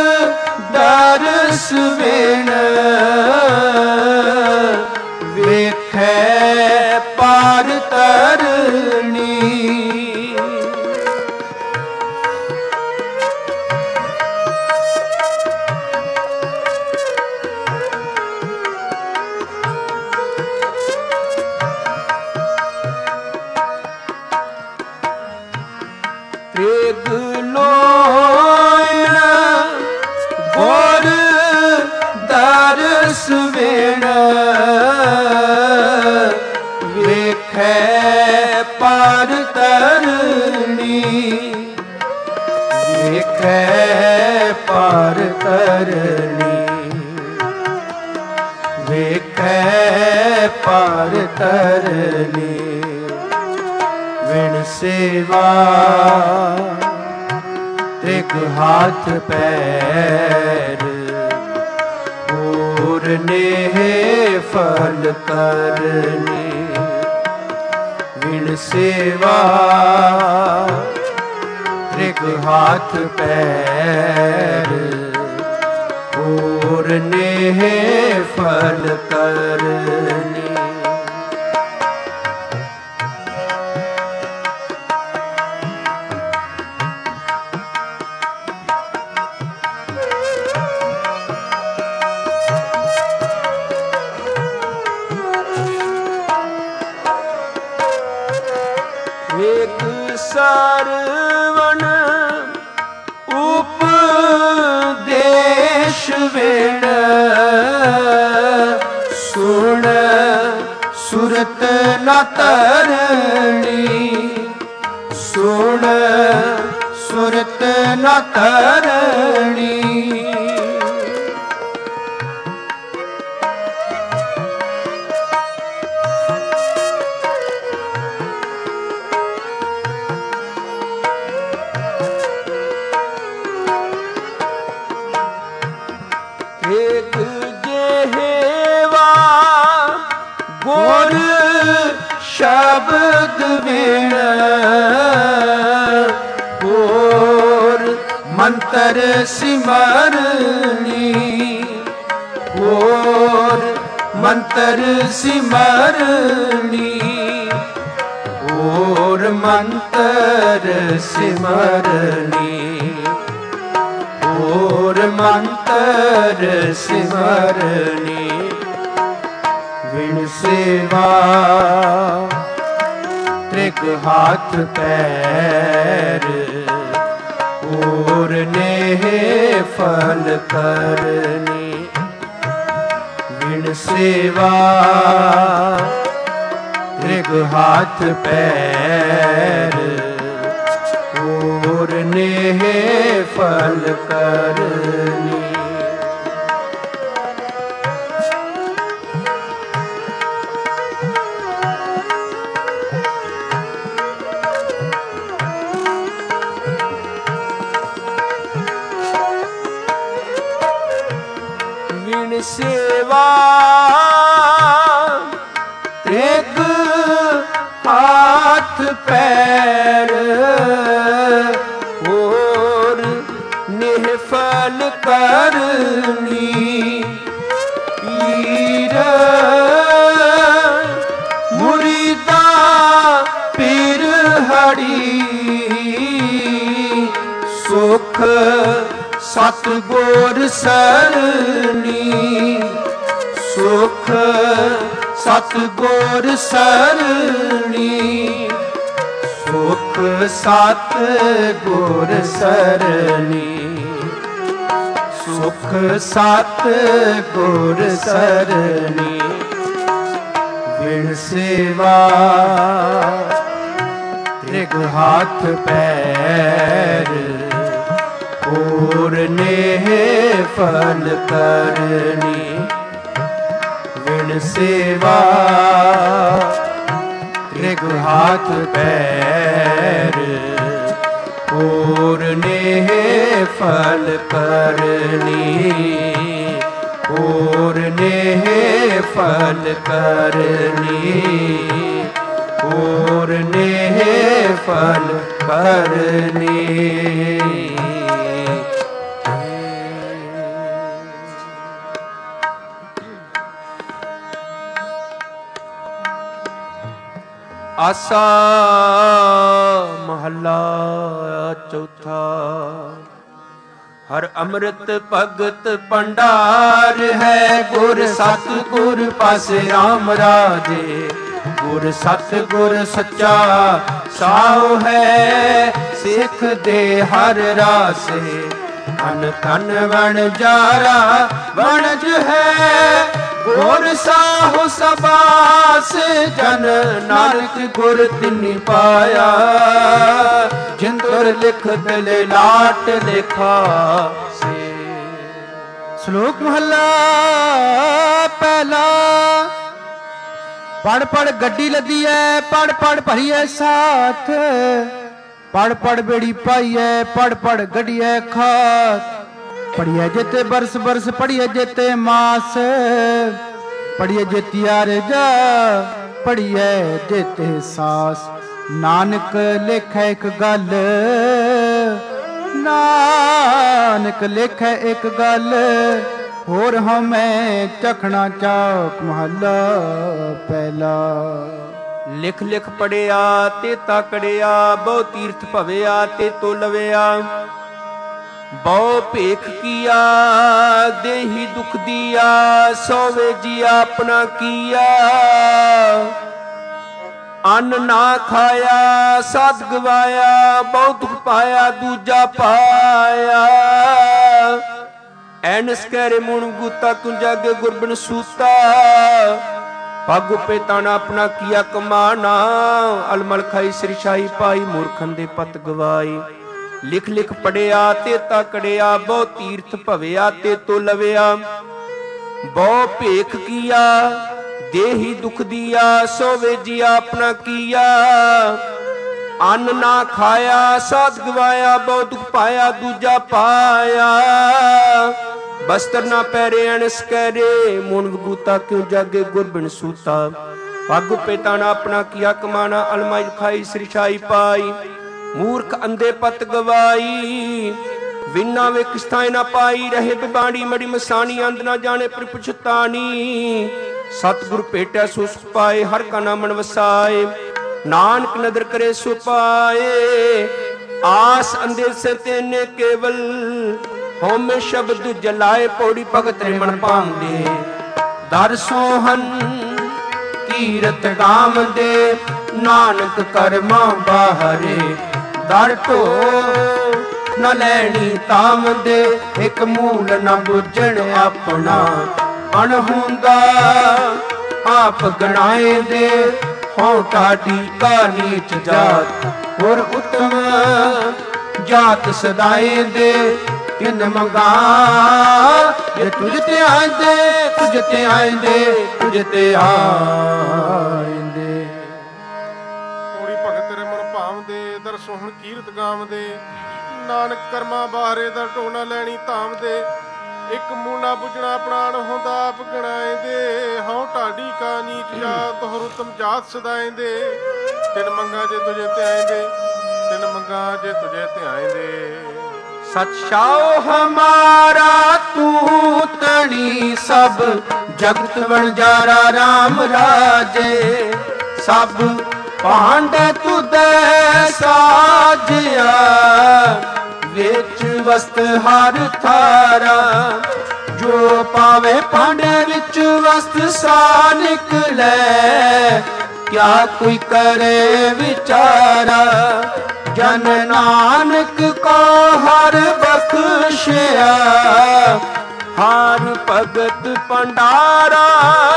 दरस बिन। वेखै पार तरनी। त्रिग लोन गुर दरस बिन। वेखै पा ਪਾਰ ਤਰਨੀ। ਵਿਣ ਸੇਵਾ ਤ੍ਰਿਗ ਹਾਥ ਪੈਰ, ਪੂਰਨੇ ਫਲ ਕਰਨੀ। ਵਿਣ ਸੇਵਾ ਤ੍ਰਿਗ ਹਾਥ ਪੈਰ, ਪੂਰਨੇ ਫਲ ਕਰਨੀ। ਏਕ ਸਰਵਣ ਉਪਦੇਸ਼ ਵਿਣ, ਸੁਣ ਸੁਰਤ ਨ ਤਰਣੀ। ਸੁਣ ਸੁਰਤ ਨ ਤਰਣੀ। ਏਕ ਜਿਹਵਾ ਗੁਰ ਸ਼ਬਦ ਵਿਣ, ਹੋਰ ਮੰਤਰ ਸਿਮਰਨੀ। ਹੋਰ ਮੰਤਰ ਸਿਮਰਨੀ। ਹੋਰ ਮੰਤਰ ਸਿਮਰਨੀ। ਹੋਰ ਮੰਤਰ ਸਿਮਰਨੀ। ਵਿਣ ਸੇਵਾ ਤ੍ਰਿਗ ਹਾਥ ਪੈਰ, ਪੂਰਨੇ ਫਲ ਕਰਨੀ। ਵਿਣ ਸੇਵਾ ਤ੍ਰਿਗ ਹਾਥ ਪੈਰ, ਪੂਰਨੇ ਫਲ ਕਰਨੀ। ਵਿਣ ਸੇਵਾ ਤ੍ਰਿਗ ਹਾਥ ਪੈਰ, ਹੋਰ ਨਿਹਫਲ ਕਰਨੀ। ਪੀਰ ਮੁਰੀਦਾ ਪੀਰ ਹੜੀ, ਸੁਖ ਸਤਿਗੁਰ ਸਰਨੀ। ਸੁਖ ਸਤਿਗੁਰ ਸਰਨੀ। ਸੁਖ ਸਤਿਗੁਰ ਸਰਨੀ। ਸੁਖ ਸਤਿਗੁਰ ਸਰਨੀ। ਵਿਣ ਸੇਵਾ ਤ੍ਰਿਗ ਹਾਥ ਪੈਰ, ਪੂਰਨੇ ਫਲ ਕਰਨੀ। ਵਿਣ ਸੇਵਾ ਤ੍ਰਿਗ ਹਾਥ ਪੈਰ, ਪੂਰਨੇ ਫਲ ਕਰਨੀ। ਪੂਰਨੇ ਫਲ ਕਰਨੀ। ਪੂਰਨੇ ਫਲ ਕਰਨੀ। ਆਸਾ ਮਹੱਲਾ ਚੌਥਾ। ਹਰ ਅੰਮ੍ਰਿਤ ਭਗਤ ਭੰਡਾਰ ਹੈ, ਗੁਰ ਸਤਿਗੁਰ ਪਾਸੇ ਰਾਮ ਰਾਜੇ। ਗੁਰ ਸਤਿਗੁਰ ਸੱਚਾ ਸਾਉ ਹੈ, ਸਿੱਖ ਦੇ ਹਰ ਰਾਸੇ। ਧਨ ਧਨ ਵਣਜਾਰਾ ਵਣਜ ਹੈ, ਗੁਰ ਸਾਹੁ ਸਬਾਸ ਜਨ। ਨਾਨਕ ਗੁਰ ਤਿਨਿ ਪਾਇਆ, ਜਿਨ ਤੁਰ ਲਿਖਤ ਲਾਟ ਲਿਖਾ ਸੇ। ਸ਼ਲੋਕ ਮਹੱਲਾ ਪਹਿਲਾ। ਪੜ ਪੜ ਗੱਡੀ ਲੱਦੀ ਐ, ਪੜ ਪੜ ਭਰੀਐ ਸਾਥ, ਪੜ ਪੜ ਬੇੜੀ ਪਾਈਐ, ਪੜ ਪੜ ਗੱਡੀਐ ਖਾਤ। ਪੜੀਐ ਜੇਤੇ ਬਰਸ ਬਰਸ, ਪੜੀਐ ਜੇਤੇ ਮਾਸ, ਪੜੀਐ ਜੇਤੀ ਆਰਜਾ, ਪੜੀਐ ਜੇਤੇ ਸਾਸ। ਨਾਨਕ ਲੇਖੈ ਇੱਕ ਗੱਲ, ਨਾਨਕ ਲੇਖੈ ਇੱਕ ਗੱਲ, ਹੋਰ ਹਮੈ ਚਖਣਾ ਚੌਕ ਮਹੱਲਾ ਪਹਿਲਾ। ਲਿਖ ਲਿਖ ਪੜਿਆ ਤੇ ਤਾਕੜਿਆ, ਬਹੁ ਤੀਰਥ ਭਵਿਆ ਤੇ ਤੋਲਵਿਆ। ਬਹੁ ਭੇਖ ਕੀਆ ਦੇਹੀ ਦੁਖ ਦੀਆ, ਸੋਵੇ ਜੀ ਆਪਣਾ ਕੀਆ। ਅੰਨ ਨਾ ਖਾਇਆ ਸਾਧ ਗਵਾਇਆ, ਬਹੁ ਦੁਖ ਪਾਇਆ ਦੂਜਾ ਪਾਇਆ। ਐਨਸ ਕਹਿਰੇ ਮੁਣ ਗੁਤਾ ਕਿਉ ਜਾਗੇ ਗੁਰਬਨ ਸੂਤਾ। ਪਗ ਪੇ ਤਾਣਾ ਆਪਣਾ ਕੀਆ ਕਮਾਣਾ, ਅਲਮਲ ਖਾਈ ਸਿਰਸ਼ਾਈ ਪਾਈ, ਮੂਰਖਨ ਦੇ ਪਤ ਗਵਾਈ। ਲਿਖ ਲਿਖ ਪੜਿਆ ਤੇ ਤਾਕੜਿਆ, ਬਹੁ ਤੀਰਥ ਭਵਿਆ ਤੇ ਤੋਲਵਿਆ। ਬਹੁ ਭੇਖ ਕੀਆ ਦੇਹੀ ਦੁਖ ਦੀਆ, ਸੋਵੇ ਜੀ ਆਪਣਾ ਕੀਆ। ਅੰਨ ਨਾ ਖਾਇਆ ਸਾਧ ਗਵਾਇਆ, ਬਹੁ ਦੁਖ ਪਾਇਆ ਦੂਜਾ ਪਾਇਆ। ਬਸਤਰ ਨਾ ਪਹਿਰੇ ਅਣਸ ਕਹਿਰੇ, ਮੁਣ ਵਗੂਤਾ ਕਿਉ ਜਾਗੇ ਗੁਰਬਿਨ ਸੂਤਾ। ਪਗ ਪੇਤਾ ਨਾ ਆਪਣਾ ਕੀਆ ਕਮਾਣਾ, ਅਲਮਾਈ ਖਾਈ ਸਿਰਸ਼ਾਈ ਪਾਈ। ਮੂਰਖ ਅੰਧੇ ਪਤ ਗਵਾਈ, ਵਿਨਾ ਵੇ ਕਿਸਥਾਏ ਨਾ ਪਾਈ। ਰਹੇ ਬਿਬਾੜੀ ਮੜੀ ਮਸਾਣੀ, ਅੰਧ ਨਾ ਜਾਣੇ ਪਰ ਪੁਛਤਾਨੀ। ਸਤਿਗੁਰ ਭੇਟਿਆ ਸੋ ਸੁਖ ਪਾਏ, ਹਰ ਕਾ ਨਾਮ ਮਨ ਵਸਾਏ। ਨਾਨਕ ਨਦਰ ਕਰੇ ਸੋ ਪਾਏ, ਆਸ ਅੰਦੇ ਸੇ ਤੇਨੇ ਕੇਵਲ। ਹੋਮੇ ਸ਼ਬਦ ਜਲਾਏ, ਪੌੜੀ ਭਗਤ ਰੇ ਮਨ ਪਾਉਂਦੇ। ਦਰ ਸੋਹਨ ਕੀਰਤ ਗਾਵਦੇ, ਨਾਨਕ ਕਰਮਾਂ ਬਾਹਰੇ। ਦਰ ਢੋ ਨ ਲੈਣੀ ਤਾਮਦੇ, ਇੱਕ ਮੂਲ ਨ ਬੁੱਝਣ ਆਪਣਾ। ਅਣਹੁੰਦਾ ਆਪ ਗਣਾਏ ਦੇ, ਹੋਂ ਢਾਡੀ ਕਾ ਨੀਚ ਜਾਤ। ਹੋਰ ਉਤਮ ਜਾਤ ਸਦਾਏ ਦੇ, ਤਿਨ ਮੰਗਾ ਜੇ ਤੁਝ ਤੇ ਆਂਦੇ, ਤੁਝ ਤੇ ਆਂਦੇ, ਤੁਝ ਤੇ ਆਂਦੇ। ਪੌੜੀ ਭਗਤ ਰੇ ਮਨ ਭਾਵਦੇ, ਦਰ ਸੋਹਣ ਕੀਰਤ ਗਾਵਦੇ। ਨਾਨਕ ਕਰਮਾਂ ਬਾਹਰੇ, ਦਰ ਢੋ ਨਾ ਲੈਣੀ ਧਾਮਦੇ। ਇੱਕ ਮੂਲਾ ਬੁਝਣਾ ਪ੍ਰਾਣ ਹੁੰਦਾ ਆਪ ਗਣਾਏ ਦੇ, ਹਉ ਢਾਡੀ ਕਾ ਨੀਚ ਜਾਤ। ਹੋਰ ਉਤਮ ਜਾਤ ਸਦਾਏ ਦੇ, ਤਿਨ ਮੰਗਾ ਜੇ ਤੁਝੇ ਤੇ ਆਏਂਦੇ, ਤਿਨ ਮੰਗਾ ਜੇ ਤੁਝੇ ਤੇ ਆਏਂਦੇ। ਸਚ ਛਾਉ ਹਮਾਰਾ ਤੂੰ ਤਣੀ, ਸਭ ਜਗਤ ਵਣਜਾਰਾ ਰਾਮ ਰਾਜੇ। ਸਭ ਭਾਂਡ ਤੁਧੈ ਸਾਜਿਆ, ਵਿੱਚ ਵਸਤ ਹਰ ਥਾਰਾ। ਜੋ ਪਾਵੇ ਭਾਂਡੇ ਵਿੱਚ ਵਸਤ ਸਾ ਨਿਕਲੈ, ਕਿਆ ਕੋਈ ਕਰੇ ਵਿਚਾਰਾ। ਜਨ ਨਾਨਕ ਕੋ ਹਰ ਬਖਸ਼ਿਆ, ਹਰ ਭਗਤ ਭੰਡਾਰਾ।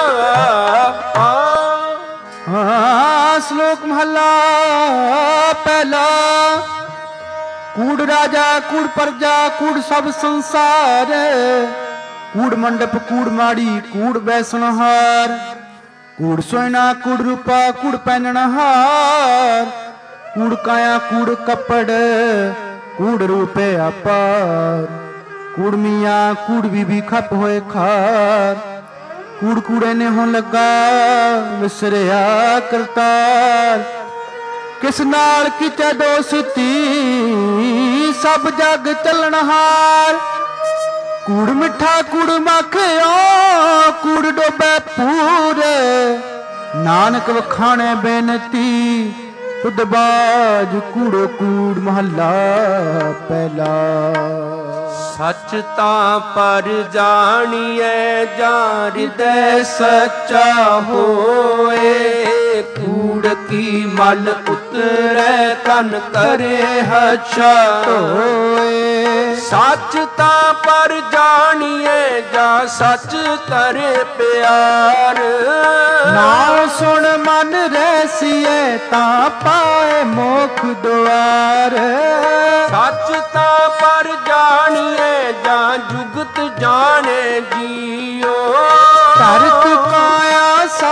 ਸ਼ਲੋਕ ਮਹਲਾ ਪਹਿਲਾ। ਕੂੜ ਰਾਜਾ ਕੂੜ ਪਰਜਾ, ਕੂੜ ਸਭ ਸੰਸਾਰ। ਕੂੜ ਮੰਡਪ ਕੂੜ ਮਾੜੀ, ਕੂੜ ਬੈਸਣਹਾਰ। ਕੂੜ ਸੋਇਣਾ ਕੂੜ ਰੂਪਾ, ਕੂੜ ਪਹਿਨਣਹਾਰ। ਕੂੜ ਕਾਇਆ ਕੂੜ ਕੱਪੜ, ਕੂੜ ਰੂਪੇ ਆਪਾਰ। ਕੂੜ ਮੀਆਂ ਕੂੜ ਬੀਬੀ ਖੱਪ ਹੋਏ ਖਾਰ। ਕੂੜ ਕੂੜੇ ਨੇ ਹੋਂ ਲੱਗਾ, ਵਿਸਰਿਆ ਕਰਤਾਰ। ਕਿਸ ਨਾਲ ਕੀਚੈ ਦੋਸਤੀ, ਸਭ ਜਗ ਚੱਲਣਹਾਰ। ਕੂੜ ਮਿੱਠਾ ਕੂੜ ਮੱਖਿਓ, ਕੂੜ ਡੋਬੈ ਪੂਰੇ। ਨਾਨਕ ਵਖਾਣੇ ਬੇਨਤੀ, ਤੁਧ ਬਾਜ ਕੂੜੋ ਕੂੜ ਮਹੱਲਾ ਪਹਿਲਾ। ਸੱਚ ਤਾਂ ਪਰ ਜਾਣੀਐ, ਜਾਂ ਹਿਰਦੈ ਸੱਚਾ ਹੋਏ। ਕੂੜ ਕੀ ਮਲ ਉਤਰੈ, ਤਨ ਕਰੇ ਹਛਾ ਹੋਏ। ਸੱਚ ਤਾਂ ਪਰ ਜਾਣੀਐ, ਜਾਂ ਸੱਚ ਕਰੇ ਪਿਆਰ। ਨਾਮ ਸੁਣ ਮਨ ਰਹਿਸੀਐ, ਤਾਂ ਪਾਏ ਮੋਖ ਦੁਆਰ। ਸੱਚ ਤਾਂ ਪਰ ਜਾਣੀਐ, ਜਾਂ ਜੁਗਤ ਜਾਣੇ ਜੀਓ। ਧਰਤ ਕਾਇਆ ਸਾਧ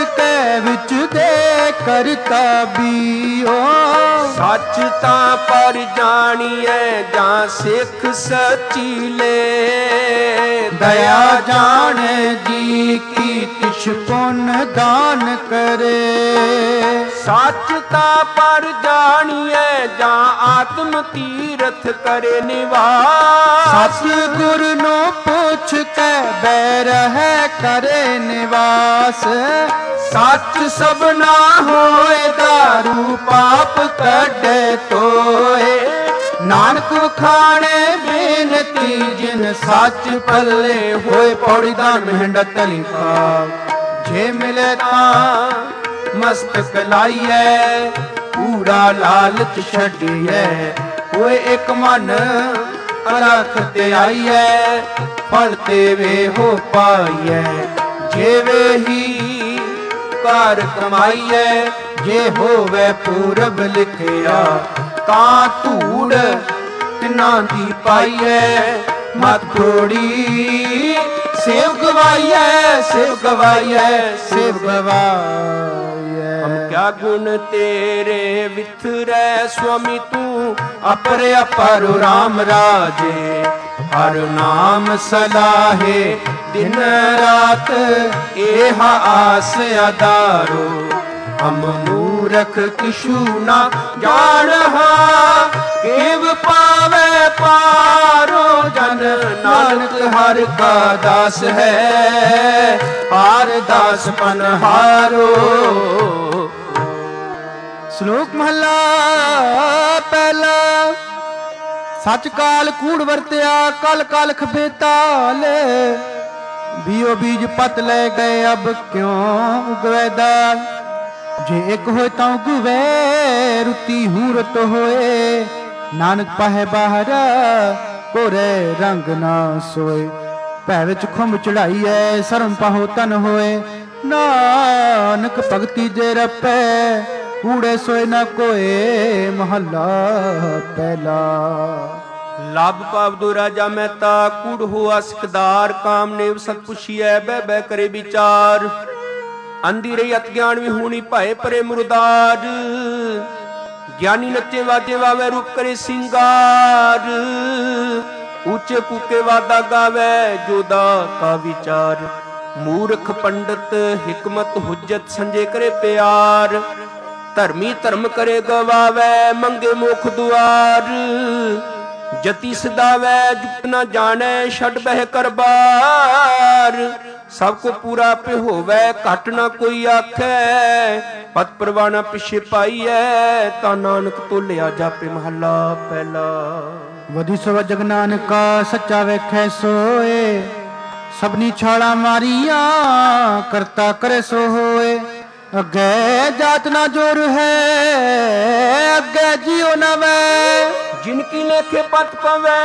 ਕੇ ਵਿੱਚ ਦੇ ਕਰਤਾ ਬੀਓ। ਸੱਚ ਤਾਂ ਪਰ ਜਾਣੀਐ ਜਾਂ ਸਿੱਖ ਸਚੀਲੇ, ਦਇਆ ਜਾਣੇ ਜੀ ਕੀ ਕਿਛ ਪੁੰਨ ਦਾਨ ਕਰੇ। ਸੱਚ ਤਾਂ ਪਰ ਜਾਣੀਐ ਜਾਂ ਆਤਮ ਤੀਰਥ ਕਰੇ ਨਿਵਾਸ। ਸਤਿਗੁਰ ਨੂੰ ਪੁੱਛ ਕੇ ਬੈਰ ਹੈ ਕਰੇ ਨਿਵਾਸ। ਸੱਚ ਸਭਨਾ ਹੋਏ ਦਾਰੂ ਪਾਪ ਕੱਢੇ ਤੋਏ, ਨਾਨਕ ਵਖਾਣੇ ਬੇਨਤੀ ਜਿਨ ਸੱਚ ਪੱਲੇ ਹੋਏ। ਪੌੜੀ ਦਾ ਮਹਿੰਡਤ ਲਿਖਾ ਜੇ ਮਿਲੇ ਤਾਂ ਮਸਤਕ ਲਾਈਐ, ਪੂਰਾ ਲਾਲਚ ਛੱਡੀਐ। ਹੋਏ ਇੱਕ ਮਨ ਅਲਖ ਤੇ ਆਈਐ, ਫਲ ਤੇ ਵੇ ਹੋ ਪਾਈਐ। ਜਿਵੇਂ ਹੀ ਕਾਰ ਕਮਾਈਐ, ਜੇ ਹੋਵੇ ਪੂਰਬ ਲਿਖਿਆ ਤਾਂ ਧੂੜ ਤਿਨਾਂ ਦੀ ਪਾਈਐ। ਮਥੋੜੀ ਸੇਵ ਗਵਾਈਐ, ਸੇਵ ਗਵਾਈਐ, ਸੇਵ ਗਵਾਈਐ। ਹਮ ਕਿਆ ਗੁਣ ਤੇਰੇ ਵਿਥਰੈ ਸੁਆਮੀ ਤੂੰ, ਅਪਰ ਅਪਰ ਰਾਮ ਰਾਜੇ। ਹਰ ਨਾਮ ਸਲਾਹੇ ਦਿਨ ਰਾਤ, ਇਹ ਆਸ ਅਦਾਰੋ। ਹਮ ਮੂਰਖ ਕਿਛੂ ਨਾ ਜਾਣਹਾ, ਕੇਵ ਪਾਵੇ ਪਾਰੋ ਜਨ। ਨਾਨਕ ਹਰ ਕਾ ਦਾਸ ਹੈ, ਹਾਰ ਦਾਸ ਪਨਹਾਰੋ। ਸ਼ਲੋਕ ਮਹਲਾ ਪਹਿਲਾ। ਸੱਚ ਕਾਲ ਕੂੜ ਵਰਤਿਆ, ਕਲ ਕਲ ਖਬੇ ਤਾਲ। ਬੀਓ ਬੀਜ ਪਤ ਲੈ ਗਏ, ਅਬ ਕਿਉਂ ਉਗਵੈਦਾ। ਜੇ ਇੱਕ ਹੋਏ ਤਾਂ ਉਗਵੇ, ਰੁੱਤੀ ਹੂੰ ਰੁੱਤ ਹੋਏ। ਨਾਨਕ ਪਾਹੇ ਬਾਹਰ, ਕੋਰੇ ਰੰਗ ਨਾ ਸੋਏ। ਭੈ ਵਿੱਚ ਖੁੰਭ ਚੜਾਈਐ, ਸਰਮ ਪਾਹੋ ਤਨ ਹੋਏ। ਨਾਨਕ ਭਗਤੀ ਜੇ ਰਪੈ, ਕੂੜੇ ਸੋਏ ਨਾ ਕੋਏ। ਮਹੱਲਾ ਪਹਿਲਾ। ਲਬ ਪਾਵਦੋ ਰਾਜਾ ਮਹਿਤਾ, ਕੂੜ ਹੋਆ ਸਿਕਦਾਰ। ਕਾਮਨੇਵ ਸਤ ਪੁਛੀਐ, ਬਹਿ ਬਹਿ ਕਰੇ ਵਿਚਾਰ। ਅੰਧੀ ਰਹੀ ਅਤ ਗਿਆਨ ਵੀ ਹੋਣੀ, ਭਾਏ ਪਰੇ ਮੁਰਦਾਰ। ਗਿਆਨੀ ਨੱਚੇ ਵਾਜੇ ਵਾਵੇ, ਰੂਪ ਕਰੇ ਸਿੰਗਾਰ। ਉੱਚੇ ਕੂਕੇ ਵਾਦਾ ਗਾਵੇ, ਜੋਦਾ ਕਾ ਵਿਚਾਰ। ਮੂਰਖ ਪੰਡਤ ਹਿਕਮਤ ਹੁਜਤ ਸੰਜੇ ਕਰੇ ਪਿਆਰ। ਧਰਮੀ ਧਰਮ ਕਰੇ ਗਵਾਵੇ, ਮੰਗੇ ਮੁਖ ਦੁਆਰ। ਜਤੀ ਸਦਾਵੈ ਜੁਗਤ ਨਾ ਜਾਣੈ, ਛੱਡ ਬਹਿ ਕਰ ਬਾਰ। ਸਭ ਕੋ ਪੂਰਾ ਆਪੇ ਹੋਵੈ, ਘਟ ਨਾ ਕੋਈ ਆਖੈ। ਪਤ ਪਰਵਾਣਾ ਪਿਛੇ ਪਾਈਐ, ਤਾਂ ਨਾਨਕ ਤੋਲਿਆ ਜਾਪੇ। ਮਹੱਲਾ ਪਹਿਲਾ। ਵਧੀ ਸੋ ਜਗ ਨਾਨਕਾ, ਸੱਚਾ ਵੇਖੈ ਸੋਏ। ਸਭਨੀ ਛਾਲਾਂ ਮਾਰੀਆਂ, ਕਰਤਾ ਕਰੇ ਸੋ ਹੋਏ। ਅੱਗੇ ਜਾਤ ਨਾ ਜੋਰ ਹੈ, ਅੱਗੇ ਜੀਉ ਨਾ ਵੈ। ਜਿਨ ਕੀ ਲੇਖੇ ਪਤ ਪਵੈ,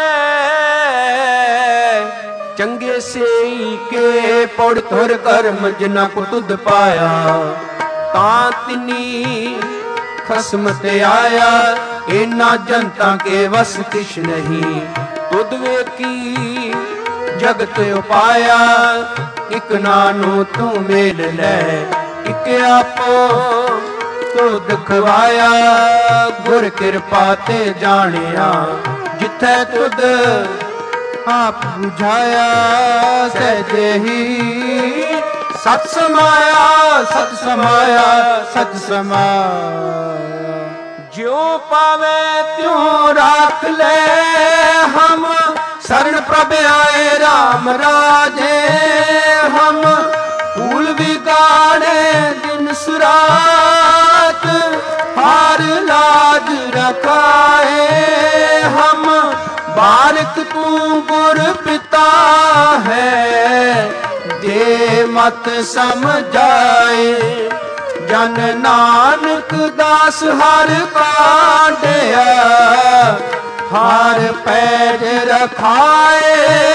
ਚੰਗੇ ਸੇਈ ਕੇ। ਪੌੜ ਤੁਰ ਕਰਮ ਜਿਨਾ ਕੋ ਤੁਧ ਪਾਇਆ, ਤਾਂ ਤਿਨੀ ਖਸਮ ਤੇ ਆਇਆ। ਇਨਾ ਜਨਤਾ ਕੇ ਵਸ ਕਿਛ ਨਹੀਂ, ਤੁਧ ਵੇਖੀ ਜਗਤ ਉਪਾਇਆ। ਇਕ ਨਾਨੂ ਤੂੰ ਮੇਲ ਲੈ, ਇਕ ਆਪੋ ਤੁਧ ਖਵਾਇਆ। ਗੁਰ ਕਿਰਪਾ ਤੇ ਜਾਣਿਆ, ਜਿੱਥੈ ਤੁਧ ਆਪ ਬੁਝਾਇਆ। ਸਹਿਜੇ ਹੀ ਸਤ ਸਮਾਇਆ, ਸਤ ਸਮਾਇਆ, ਸਤ ਸਮਾਇਆ। ਜਿਉ ਪਾਵੇ ਤਿਉ ਰਾਖ ਲੈ, ਹਮ शरण प्रभ आए राम राजे। हम फूल बिगाड़े दिन सुरात, हार लाज रखाए। हम बारिक तू गुर पिता है, दे मत समझाए। जन नानक दास हर कांडिया, हार पैज रखाए।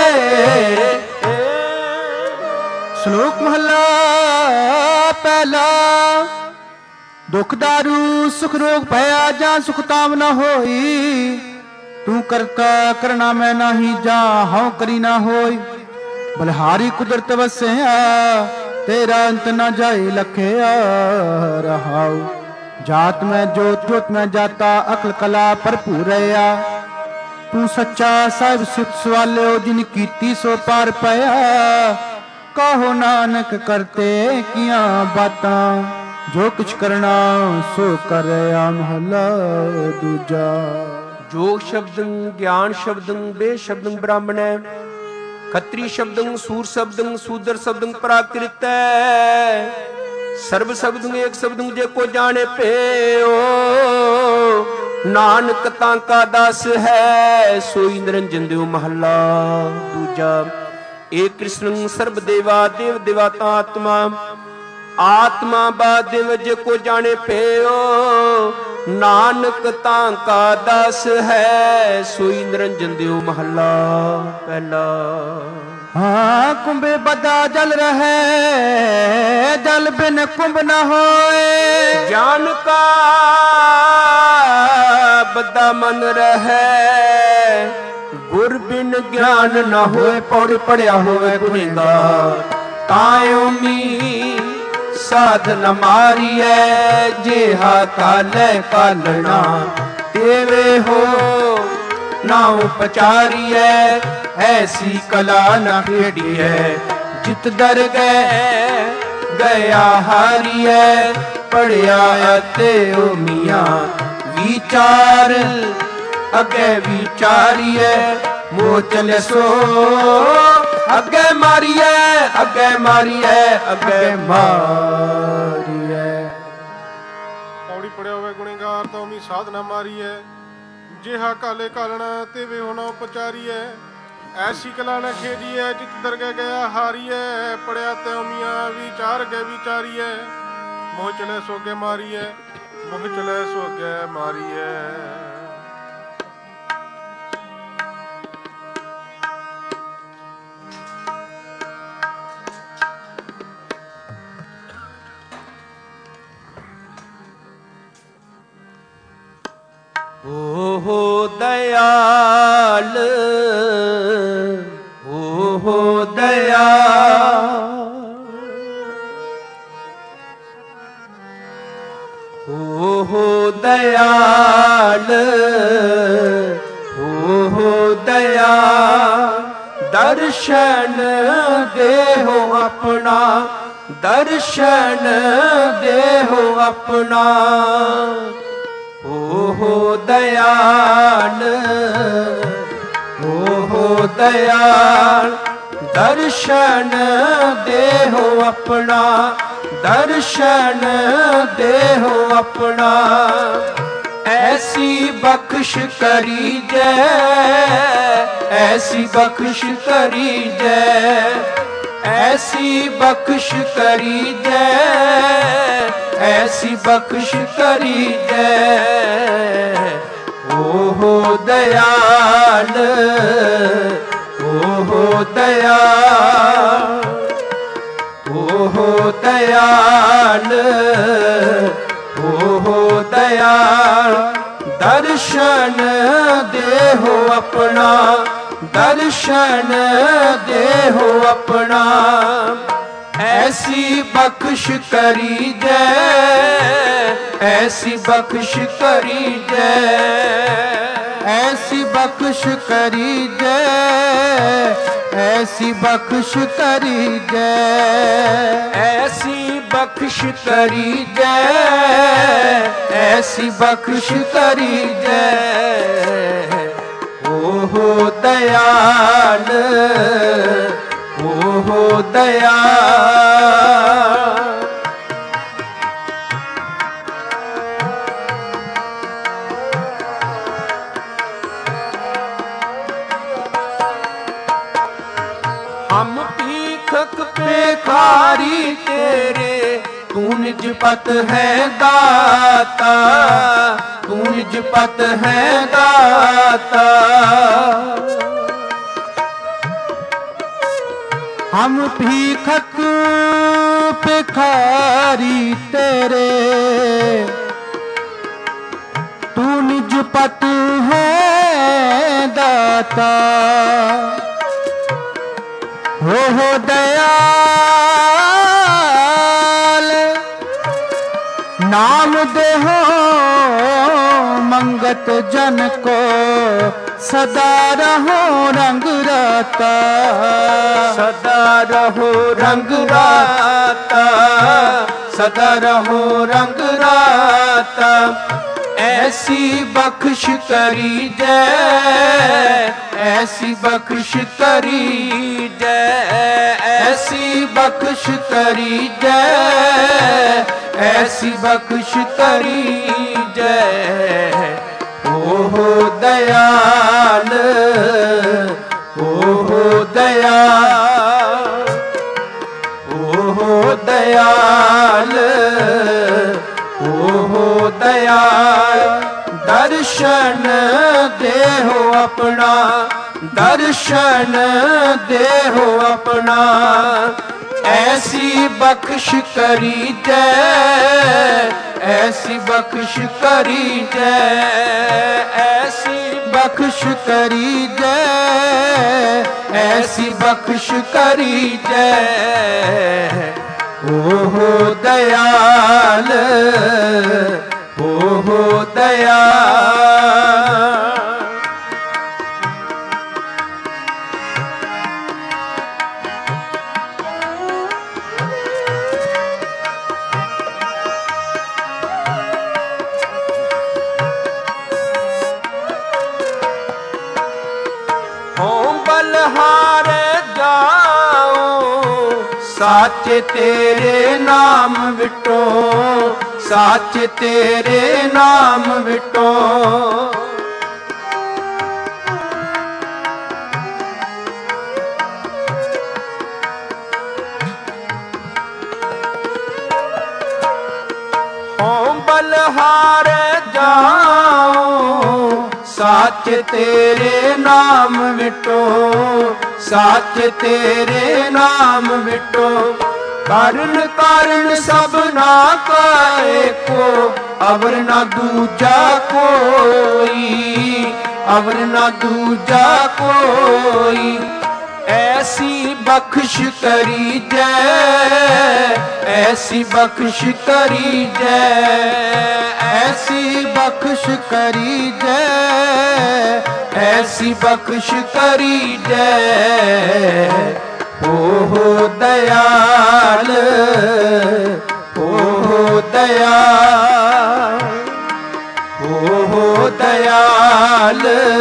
श्लोक महला पहला। दुख दारू सुख रोग भया, जा सुख ताम न होई। तू करता करना मैं नाही, जा हूँ करी ना होई। बलिहारी कुदरत वसया, तेरा अंत न जाए लखिया रहाऊ। जात में जोत जोत में जाता अकल कला भरपूर रहा। तू सच्चा साहिब सिख सवाले जिन कीती सो पार पाया। कहो नानक करते किया बातां जो कुछ करना सो कर महला दूजा। जोग शब्दं ज्ञान शब्दं बे शब्दं ब्राह्मण खत्री शब्दं सूर शब्दं सूदर शब्दं प्राकृत सर्व शब्दं एक शब्दं जे को जाने पे नानक तांका दास है सोई निरंजन देव महला दूजा। एक कृष्ण सर्व देवा देव देवाता आत्मा आत्मा बा देव जे को जाने पे नानक तांका दास है सोई निरंजन देव महला पहला। हाँ कुंभे बदा जल रहे जल बिन कुंभ न होए। ज्ञान का बदा मन रहे गुर बिन ज्ञान न होए। पौड़ी पढ़िया होवे गुनेगार तायोमी साधन मारिए जेहा काले कालना तेवे हो नाउ पचारिए। ऐसी कला न खेड़िए जित दर गया हारिए। पढ़िया ते ओ मियाँ विचार अगे विचारिए मोह चले सो अगे मारिए अगे मारिए अगे मारिए। पौड़ी पड़िया हुए गुणेगार तो मी साधना मारी है जेहा काले कालना ते वे होना उपचारी है। ऐसी कला न खेड़ी है जित दरगे गया हारी है। पड़िया ते मियाँ विचार गए विचारी है मोह चले सोगे मारी है मोह चले सोगे मारी है। हो दयाल हो दयाल हो दयाल हो दयाल। दर्शन देहो अपना दर्शन देहो अपना हो दयाल हो दयाल। दर्शन देहो अपना दर्शन देहो अपना। ऐसी बख्श करी जय ऐसी बख्श करी जय ऐसी बख्श करी जय ऐसी बख्श करी जय। हो दयाल हो दयाल हो दयाल हो दयाल। दर्शन देहो अपना दर्शन देहो अपना। ऐसी बख्श करी जय ऐसी बख्श करी जय ऐसी बख्श करी जय ऐसी बख्श करी जय ऐसी बख्श करी जय ऐसी बख्श करी जय। हो दयाल हो दयाल। हम भीखक भिखारी तेरे तू निज पत है दाता तू निज पत है दाता। हम भीखक भिखारी तेरे तू निज पत है दाता। हो दयाल नाम देहो मंगत जन को, सदा रहो रंग राता, सदा रहो रंग राता, सदा रहो रंग राता। ऐसी बख्श करी जय, ऐसी बख्श करी जय, ऐसी बख्श करी जय, ऐसी बख्श करी जय। ओहो दयाल, ओहो दयाल, ओहो दयाल, ओहो दयाल। दर्शन देहो अपना, दर्शन देहो अपना। ऐसी बख्श करी जय, ऐसी बख्श करी जय, ऐसी बख्श करी जय, ऐसी बख्श करी जय। ओहो दयाल, ओहो दयाल। बलहार जाओ साचे तेरे नाम विटो, साचे तेरे नाम विटो। बलहार जाओ साच तेरे नाम विटो, साच तेरे नाम विटो। कारण कारण सब ना काए को, अवर ना दूजा कोई, अवर ना दूजा कोई। ऐसी बख्श करी जय, ऐसी बख्श करी जय, ऐसी बख्श करी जय, ऐसी बख्श करी जय। ओहो दयाल, ओहो दयाल, ओहो दयाल,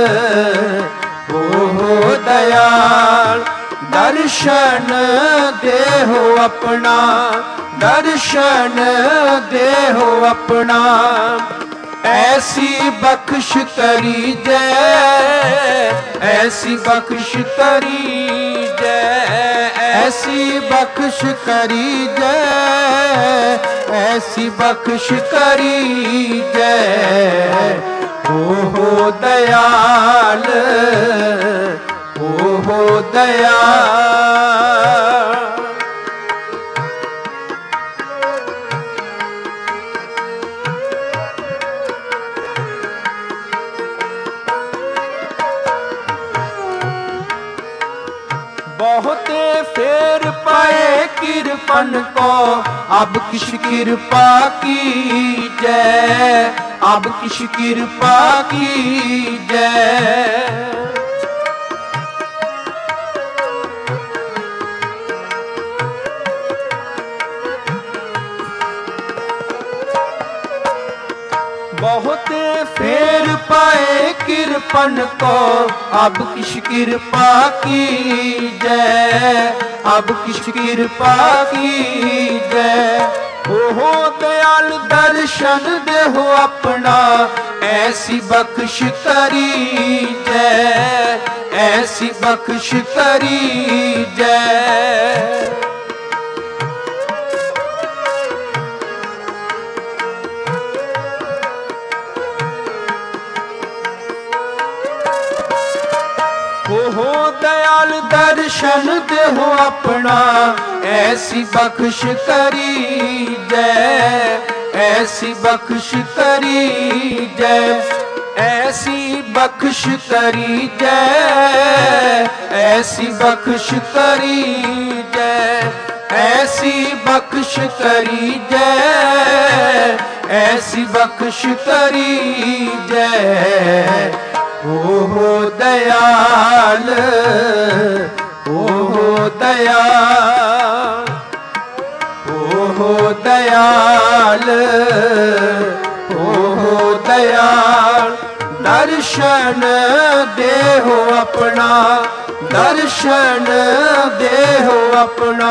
ओहो दयाल। दर्शन देहो अपना, दर्शन देहो अपना। ऐसी बख्श करी जय, ऐसी बख्श करी जय, ऐसी बख्श करी जय, ऐसी बख्श करी जय। ओहो दयाल, ओहो दयाल। बहुते फेर पाए कृपन को, अब किस कृपा की जय, अब किस कृपा की जय। बहुते फेर पाए कृपन को, अब किस कृपा की जय, अब किस कृपा की जय। ओहो दयाल दर्शन देहो अपना, ऐसी बख्श करी जय, ऐसी बख्श करी जय। ओहो दयाल दर्शन देहो अपना, ऐसी बख्श करी जय, ऐसी बख्श करी जय। ऐसी बख्श करी जय, ऐसी बख्श करी जय, ऐसी बख्श करी जय, ऐसी बख्श करीजै। ओहो दयाल, ओहो दयाल, ओहो दयाल, ओहो दयाल। दर्शन देहो अपना, दर्शन देहो अपना।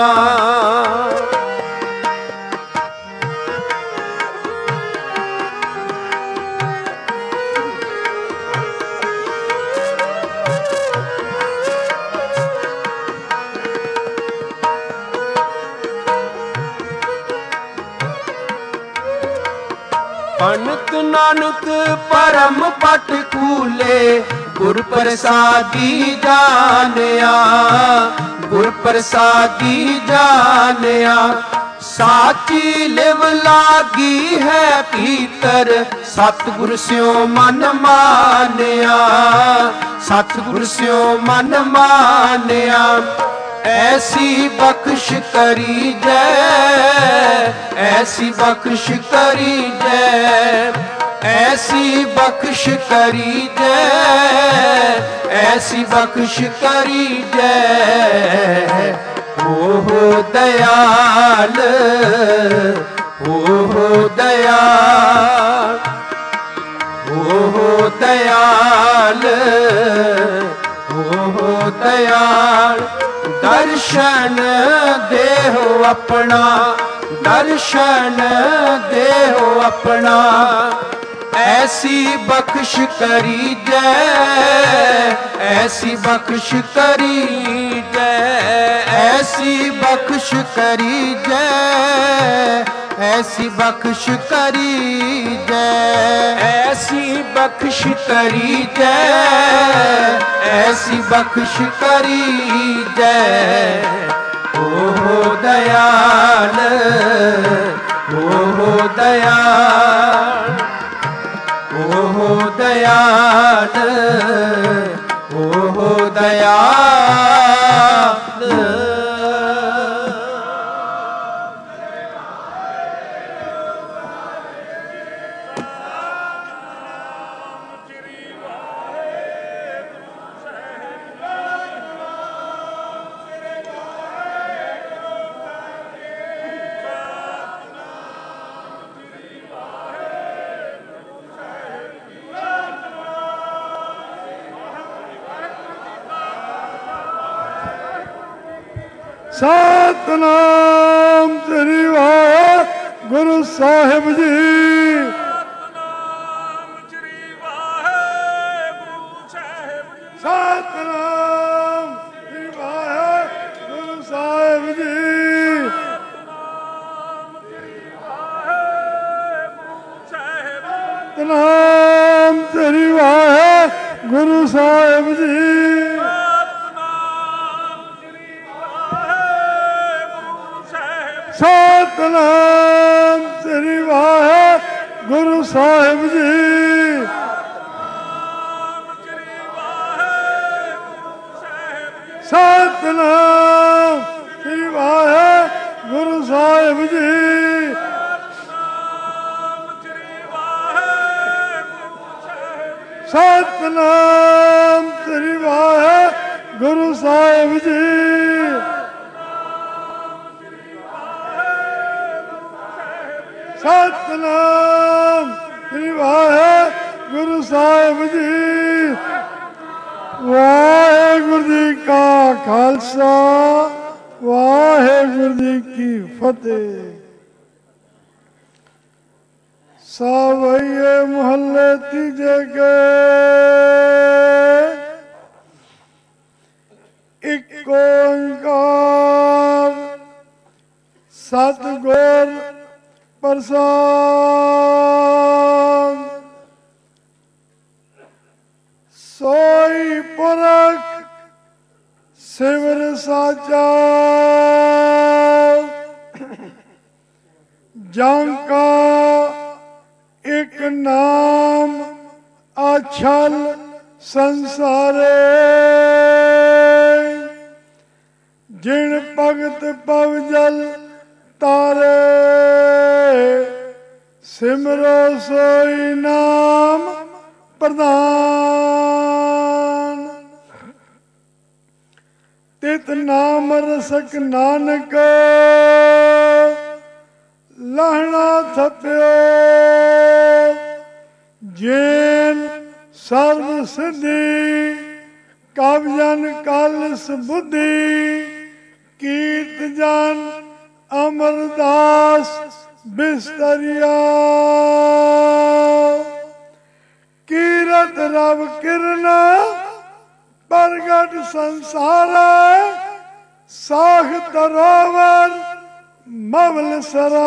पंडित नानक परम पट कूले, गुर प्रसादी जानिया, गुर प्रसादी जानिया। साची लिव लागी है भीतर, सतगुर स्यों मन मानिया, सतगुर स्यों मन मानिया। ऐसी बख्श करी जै, ऐसी बख्श करी जै, ऐसी बख्श करी जै, ऐसी बख्श करी जै। ओहो दयाल, ओहो दयाल, ओहो दयाल, ओहो दयाल। दर्शन देहो अपना, दर्शन देहो अपना। ऐसी बख्श करी जै, ऐसी बख्श करी जै, ऐसी बख्श करी जै, ऐसी बख्श करी जै, ऐसी बख्श करी जै, ऐसी बख्श करी जै। ओहो दयाल, ओहो दयाल, ओहो दयाल, ओहो दयाल। ਸਤਿਨਾਮ ਸ੍ਰੀ ਵਾਹਿਗੁਰੂ ਸਾਹਿਬ ਜੀ। ਸਤਿਨਾਮ ਸ੍ਰੀ ਵਾਹਿਗੁਰੂ ਸਾਹਿਬ ਜੀ। ਸਤਿਨਾਮ ਸ੍ਰੀ ਵਾਹਿਗੁਰੂ ਸਾਹਿਬ ਜੀ। ਸਤਿਨਾਮ ਸ੍ਰੀ ਵਾਹਿਗੁਰੂ ਸਾਹਿਬ ਜੀ। ਸਤਿਨਾਮ ਸ੍ਰੀ ਵਾਹਿਗੁਰੂ ਸਾਹਿਬ ਜੀ। ਸਤਿਨਾਮ ਸ੍ਰੀ ਵਾਹਿਗੁਰੂ ਸਾਹਿਬ ਜੀ। ਸਤਿਨਾਮ ਸ੍ਰੀ ਵਾਹਿਗੁਰੂ ਸਾਹਿਬ ਜੀ। ਸਤਿਨਾਮ ਸ੍ਰੀ ਵਾਹਿਗੁਰੂ ਸਾਹਿਬ ਜੀ। ਵਾਹਿਗੁਰੂ ਜੀ ਕਾ ਖਾਲਸਾ, ਵਾਹਿਗੁਰੂ ਜੀ ਕੀ ਫਤਿਹ। ਸਾਵਈਏ ਮੁਹੱਲੇ ਤੀਜੇ ਕੇ ਇੱਕ ਓਂਕਾਰ ਸਤਿਗੁਰ ਪ੍ਰਸਾਦ। सोई पुरख सिमर साचा, जांका एक नाम अछल संसारे। जिन भगत पवजल तारे ਸਿਮਰੋ ਸੋਈ ਨਾਮ ਪ੍ਰਧਾਨ। ਤਿਤ ਨਾਮ ਰਸਕ ਨਾਨਕ ਲਹਣਾ ਥਪਿਓ। ਜੇਨ ਸਰਬ ਸਿੱਧੀ ਕਬ ਜਨ ਕਲਸ ਬੁੱਧੀ। ਕੀਰਤ ਜਨ ਅਮਰਦਾਸ ਬਿਸਤਰਿਆ। ਕੀਰਤ ਰਵ ਕਿਰਨ ਪ੍ਰਗਟ ਸੰਸਾਰ। ਸਾਖ ਤਰੋਵਰ ਮਵਲ ਸਰਾ।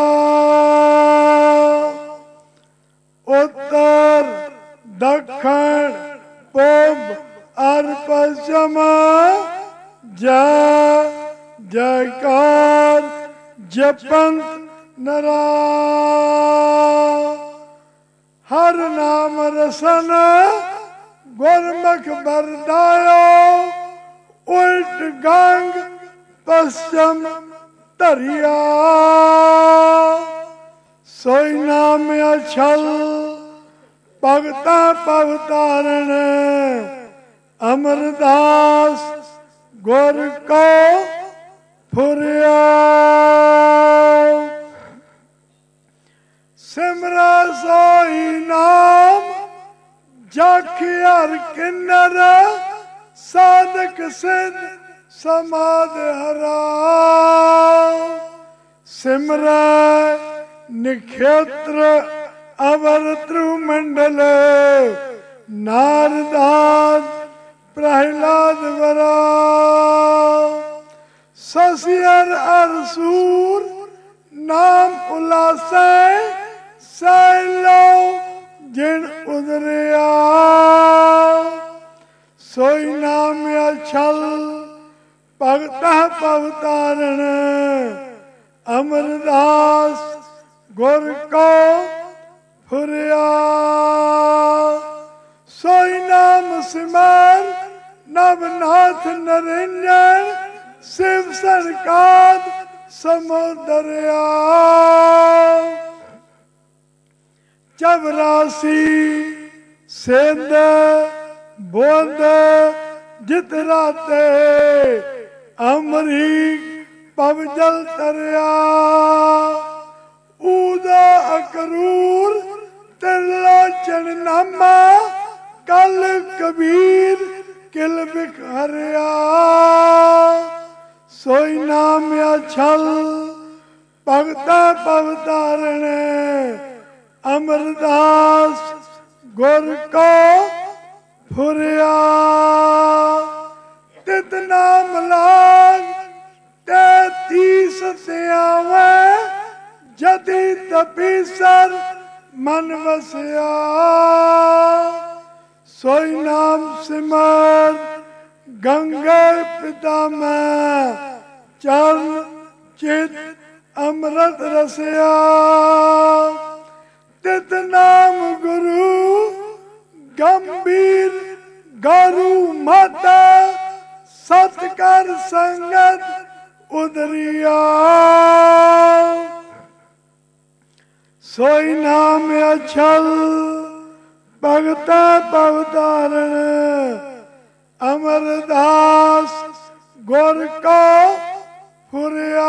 ਉੱਤਰ ਦੱਖਣ ਪੂਬ ਅਰ ਪਛਮ ਜੈ ਜੈਕਾਰ ਜਪੰਤ ਨਰਾ। ਹਰ ਨਾਮ ਰਸਨ ਗੁਰਮੁਖ ਬਰਦਾਇਓ। ਉਲਟ ਗੰਗ ਪਛਮ ਧਰਿਆ। ਸੋਈ ਨਾਮ ਅਛਲ ਭਗਤਾ ਭਵ ਤਾਰਨ। ਅਮਰਦਾਸ ਗੁਰ ਕੋ ਫੁਰਿਆ। ਸਿਮਰਾ ਸੋਈ ਨਾਮ ਜਖ ਹਰ ਕਿੰਨਰ। ਸਾਧਕ ਸਿੱਧ ਸਮਾਧ ਹਰਾ। ਸਿਮਰੈ ਨਿਖੇਤਰ ਅਵਰ ਤ੍ਰੂ ਮੰਡਲ। ਨਾਰਦਾਦ ਪ੍ਰਹਿਲਾਦ ਵਰਾ। ਸਸਿਅਰ ਅਰ ਸੂਰ ਨਾਮ ਉਲਾਸੈ। ਸੈਲੋ ਜਿਨ ਉਦਰਿਆ। ਸੋਈ ਨਾਮ ਅਛਲ ਭਗਤਾ ਭਵ ਤਾਰਨ। ਅਮਰਦਾਸ ਗੁਰ ਕੋ ਫੁਰਿਆ। ਸੋਈ ਨਾਮ ਸਿਮਰ ਨਵਨਾਥ ਨਰਿੰਜਨ। ਸਿਵ ਸਰਕਾਰ ਸਮੁਦਰਿਆ। ਚਵਰਾਸੀ ਸਿੰਧ ਬੁੱਧ ਜਿਤ ਰਾਤੇ। ਅਮਰੀਕ ਪਵ ਜਲ ਤਰਿਆ। ਊਦਾ ਅਕਰੂਰ ਤਿਰਲੋਚਨ ਨਾਮਾ। ਕਲ ਕਬੀਰ ਕਿਲ ਬਿਖ ਹਰਿਆ। ਸੋਈ ਨਾਮ ਅਛਲ ਭਗਤਾ ਭਵ ਤਾਰਨ। ਅਮਰਦਾਸ ਗੁਰ ਕੋ ਫੁਰਿਆ। ਤਿਤ ਨਾਮ ਲਾਗ 33 ਸਿਆਵੈ। ਜਤੀ ਤਪੀਸਰ ਮਨ ਵਸਿਆ। ਸੋਈ ਨਾਮ ਸਿਮਰ ਗੰਗੇ ਪਿਤਾ ਮੈਂ। ਚਰਨ ਚਿਤ ਅੰਮ੍ਰਿਤ ਰਸਿਆ। ਤਿਤ ਨਾਮ ਗੁਰੂ ਗੰਭੀਰ ਗਰੂ ਮਾਤਾ। ਸਤ ਕਰ ਸੰਗਤ ਉਦਰਿਆ। ਸੋਈ ਨਾਮ ਅਛਲ ਭਗਤਾ ਭਵ ਤਾਰਨ। ਅਮਰਦਾਸ ਗੁਰ ਕੋ ਫੁਰਿਆ।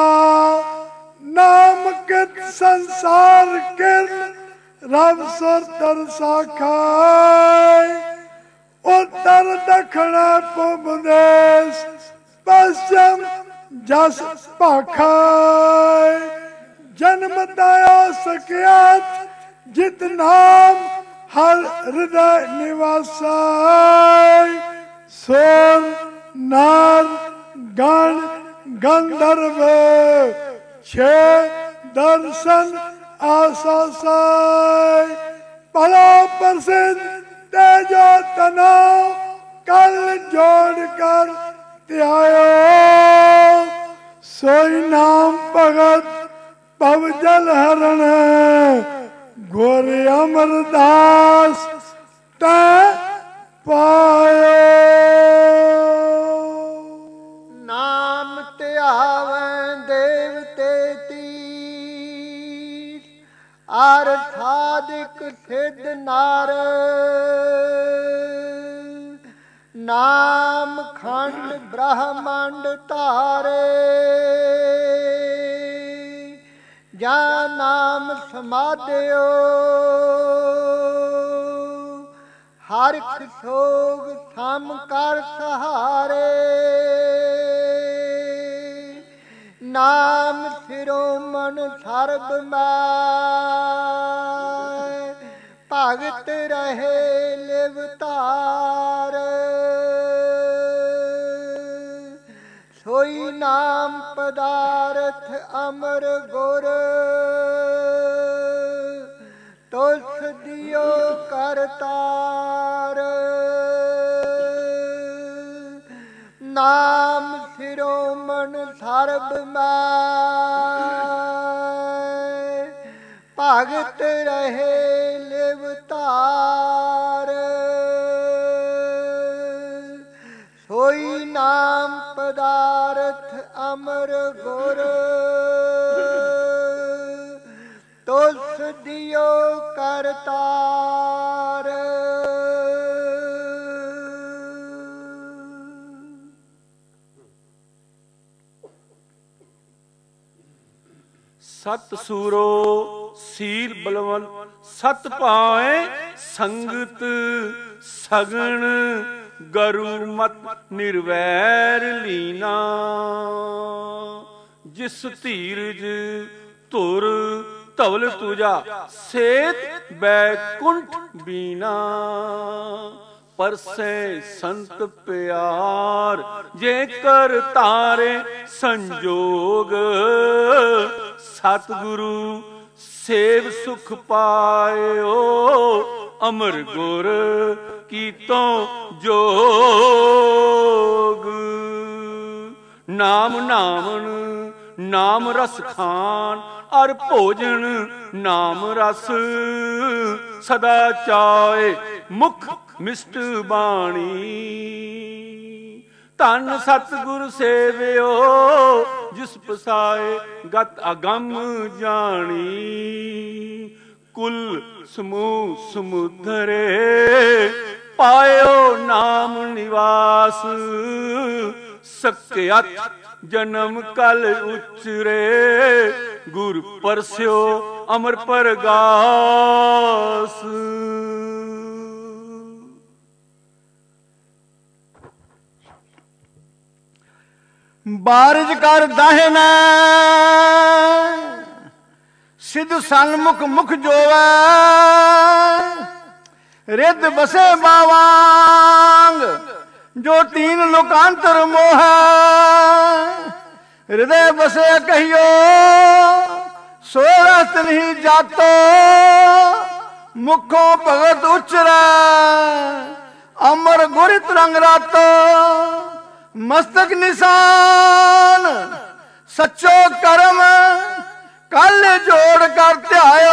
ਨਾਮ ਕਿਤ ਸੰਸਾਰ ਕਿਰਨ। ਰਵ ਸੁਰ ਤਰਸਾ ਖਾਇ। ਉੱਤਰ ਦਖਣ ਪੂਬ ਦੇਸ। ਪਛਮ ਜਸ ਭਾਖਾਇ। ਜਨਮ ਦਾਇਆ ਸਕਿਆਤ ਜਿਤ ਨਾਮ ਹਰ ਹਿਰਦੈ ਨਿਵਾਸੈ। ਸੁਰ ਨਰ ਗਣ ਗੰਧਰਵ ਛੇ ਦਰਸ਼ਨ ਆਸਾਸੈ। ਭਲਾ ਪ੍ਰਸਿੱਧ ਤੇਜੋ ਤਨੋ ਕਲ ਜੋੜ ਕਰ ਧਿਆਇਓ। ਸੋਈ ਨਾਮ ਭਗਤ ਭਵ ਜਲ ਹਰਨ। ਗੁਰ ਅਮਰਦਾਸ ਤੈ ਪਾਇਓ। ਨਾਮ ਧਿਆਵੈ ਦੇਵਤੇ ਤੀਰ। ਆਰ ਸਾਧਿਕ ਸਿੱਧ ਨਰ, ਨਾਮ ਖੰਡ ਬ੍ਰਹਮੰਡ ਧਾਰੇ। ਜਾਂ ਨਾਮ ਸਮਾਧਿਓ ਹਰਿ ਸੋਗ ਥਮ ਕਰ ਸਹਾਰੇ। ਨਾਮ ਸਿਰੋਂ ਮਨ ਸਰਬ ਮੈਂ, ਭਗਤ ਰਹੇ ਲਿਵ ਧਾਰ। ਸੋਈ ਨਾਮ ਪਦਾਰਥ ਅਮਰ ਗੁਰ, ਤੁਸ ਦਿਓ ਕਰਤਾਰ। ਨਾਮ ਸਿਰੋਂ ਮਨ ਸਰਬ ਮੈਂ, ਭਗਤ ਰਹੇ ਲਿਵ ਧਾਰ। ਸੋਈ ਨਾਮ ਪਦਾਰਥ ਅਮਰ ਗੁਰ, ਤੁਸ ਦਿਓ ਕਰਤਾਰ। ਸਤ ਸੂਰੋ ਸੀਲ ਬਲਵੰਤ, ਸਤ ਭਾਏ ਸੰਗਤ ਸਗਣ। ਗਰੂ ਮਤ ਨਿਰਵੈਰ ਲੀਨਾ, ਜਿਸ ਧੀਰਜ ਧੁਰ ਧਵਲ ਤੁਜਾ ਸੇਤ ਬੈਕੁੰਠ ਬੀਨਾ। ਪਰਸੈ ਸੰਤ ਪਿਆਰ, ਜੇ ਕਰ ਤਾਰੇ ਸੰਜੋਗ। ਸਤਿਗੁਰੂ ਸੇਵ ਸੁਖ ਪਾਇਓ, ਅਮਰ ਗੁਰ ਕੀਤੋ ਜੋਗ। ਨਾਮ ਨਾਵਣ ਨਾਮ ਰਸ ਖਾਨ, ਅਰ ਭੋਜਨ ਨਾਮ ਰਸ। ਸਦਾ ਚਾਏ ਮੁਖ ਮਿਸ਼ਟ ਬਾਣੀ, ਧੰਨ ਸਤਿਗੁਰ ਸੇਵਿਓ। ਜਿਸ ਪਸਾਏ ਗਤ ਅਗੰਮ ਜਾਣੀ। ਕੁਲ ਸਮੂਹ ਸਮੁਦਰੇ, ਪਾਇਓ ਨਾਮ ਨਿਵਾਸ। ਸਕਿਅਤ ਜਨਮ ਕਲ ਉਚਰੇ, ਗੁਰ ਪਰਸਿਓ ਅਮਰ ਪਰਗਾਸ। ਬਾਰਿਜ ਕਰ ਦਾਹਿਨਾ, ਸਿਧ ਸਨਮੁਖ ਮੁਖ ਜੋਵੈ। ਰਿੱਧ ਬਸੇ ਬਾਵਾਂਗ, ਜੋ ਤੀਨ ਲੋਕਾਂਤਰ ਮੋਹ। ਹਿਰਦੇ ਬਸੇ ਕਹੀਓ, ਸੋ ਰਸਤ ਨਹੀਂ ਜਾਤੋ। ਮੁਖੋਂ ਭਗਤ ਉਚਰੈ, ਅਮਰ ਗੁਰ ਤਰੰਗ ਰਾਤੋ। ਮਸਤਕ ਨਿਸ਼ਾਨ ਸੱਚੋ ਕਰਮ, ਕਲ ਜੋੜ ਕਰ ਧਿਆਇਓ।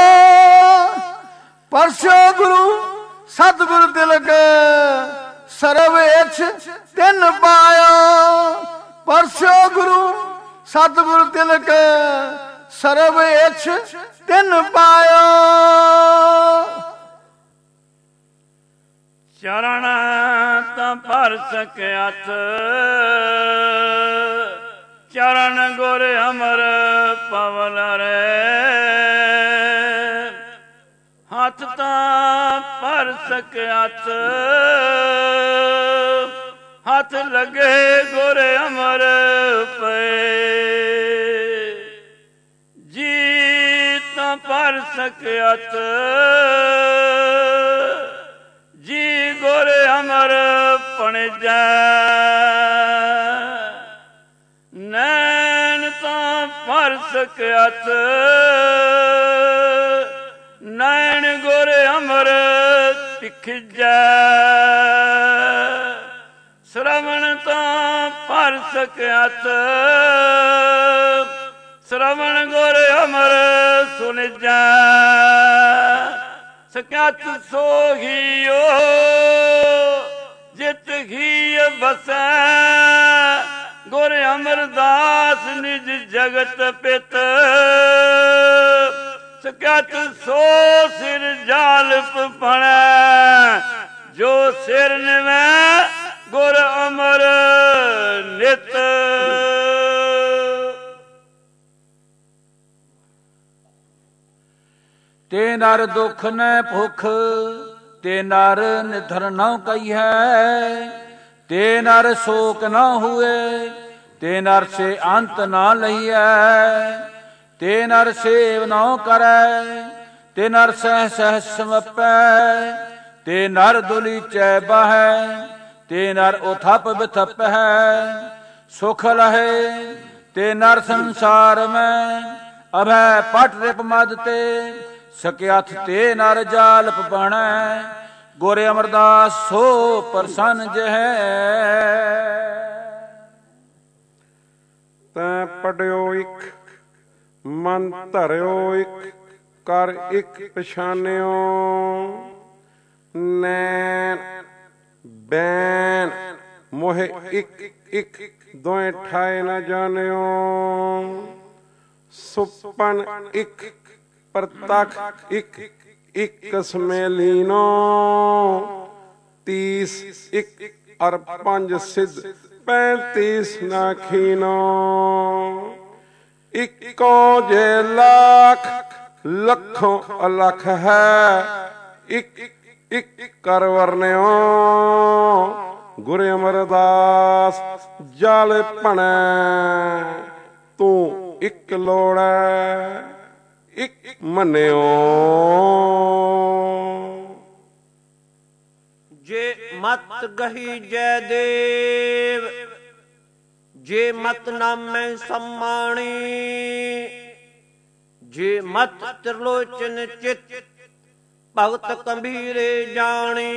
ਪਰਸਿਓ ਗੁਰੂ ਸਤਿਗੁਰ ਤਿਲਕ, ਸਰਬ ਇਛ ਤਿਨ ਪਾਇਓ। ਪਰਸਿਓ ਗੁਰੂ ਸਤਿਗੁਰ ਤਿਲਕ, ਸਰਬ ਇਛ ਤਿਨ ਪਾਇਓ। ਚਰਨ ਤਾਂ ਭਰ ਸਕਿਆਤ, ਚਰਨ ਗੁਰ ਅਮਰ ਪਵਨ ਰੇ। ਹੱਥ ਤਾਂ ਭਰ ਸਕਿਆਤ, ਹੱਥ ਲੱਗੇ ਗੁਰ ਅਮਰ ਪਏ। ਜੀ ਤਾਂ ਭਰ ਸਕਿਆਤ, ਜੀ ਗੁਰ ਅਮਰ ਪਣਜੈ। ਨੈਣ ਤਾਂ ਭਰ ਸਕਿਆਤ, ਨੈਣ ਗੁਰ ਅਮਰ ਤਿਖਜੈ। ਸ਼ਰਵਣ ਤਾਂ ਭਰ ਸਕਿਆਤ, ਸ਼ਰਵਣ ਗੁਰ ਅਮਰ ਸੁਣਜੈ। ਸਕਿਆਤ ਸੋਹੀਓ, ਜਿਤ ਹੀ ਬਸੈ। ਗੁਰ ਅਮਰਦਾਸ ਨਿਜ ਜਗਤ ਪਿਤ, ਸਕਤ ਸੋ ਸਿਰ ਜਾਲਪ ਪਣੈ, ਜੋ ਸਿਰ ਨਿਵੈ ਗੁਰ ਅਮਰ ਨਿਤ। ਤੇ ਨਰ ਦੁਖ ਨ ਭੁਖ, ਤੇ ਨਰ ਨਿਧਰ ਨ ਕਹੀਐ, ਤੇ ਨਰ ਸ਼ੋਕ ਨ ਹੁਏ, ਤੇ ਨਰ ਸੇ ਅੰਤ ਨ ਲਈਐ, ਤੇ ਨਰ ਸੇਵ ਨ ਕਰੈ, ਤੇ ਨਰ ਸਹਿ ਸਹਿ ਸਮਪੈ, ਤੇ ਨਰ ਦੁਲੀਚੈ ਬਹੈ, ਤੇ ਨਰ ਉਥਪ ਬਿਥਪੈ, ਸੁਖ ਲਹੈ ਤੇ ਨਰ ਸੰਸਾਰ ਮੈਂ, ਅਭੈ ਪਟ ਰਿਪ ਮਦ ਤੇ, ਸਕਿਆਥ ਤੇ ਨਰ ਜਾਲਪ ਬਣੈ, ਗੁਰ ਅਮਰਦਾਸ ਸੋ ਪ੍ਰਸੰਨ ਜਹੈ। ਤੈਂ ਪੜਿਓ ਇਕ ਮਨ ਧਰਿਓ ਇਕ, ਕਰ ਇਕ ਪਛਾਨਿਓ, ਨੈਣ ਬੈਨ ਮੋਹਿ ਇਕ ਇਕ, ਦੋਏ ਠਾਏ ਨ ਜਾਣਿਓ, ਸੁਪਨ ਇਕ ਪ੍ਰਤਖ ਇਕ, ਇਕ ਸਮੇਲੀਨੋ, 30 ਇਕ ਅਰ 5 ਸਿੱਧ 35 ਨਾ ਖੀਨੋ, ਇਕੋ ਜੇ ਲੱਖ ਲੱਖੋਂ ਅਲਖ ਹੈ, ਇਕ ਇਕ ਕਰ ਵਰਨਿਓ, ਗੁਰ ਅਮਰਦਾਸ ਜਲ ਭਣੈ, ਤੂੰ ਇਕ ਲੋੜੈ ਇਕ ਮੰਨਿਓ। ਜੇ ਮਤ ਗਹੀ ਜੈ ਦੇਵ, ਜੇ ਮਤ ਨਾਮੈ ਸਮਾਣੀ, ਜੇ ਮਤ ਤ੍ਰਿਲੋਚਨ ਚਿਤ, ਭਗਤ ਕੰਭੀਰੇ ਜਾਣੀ,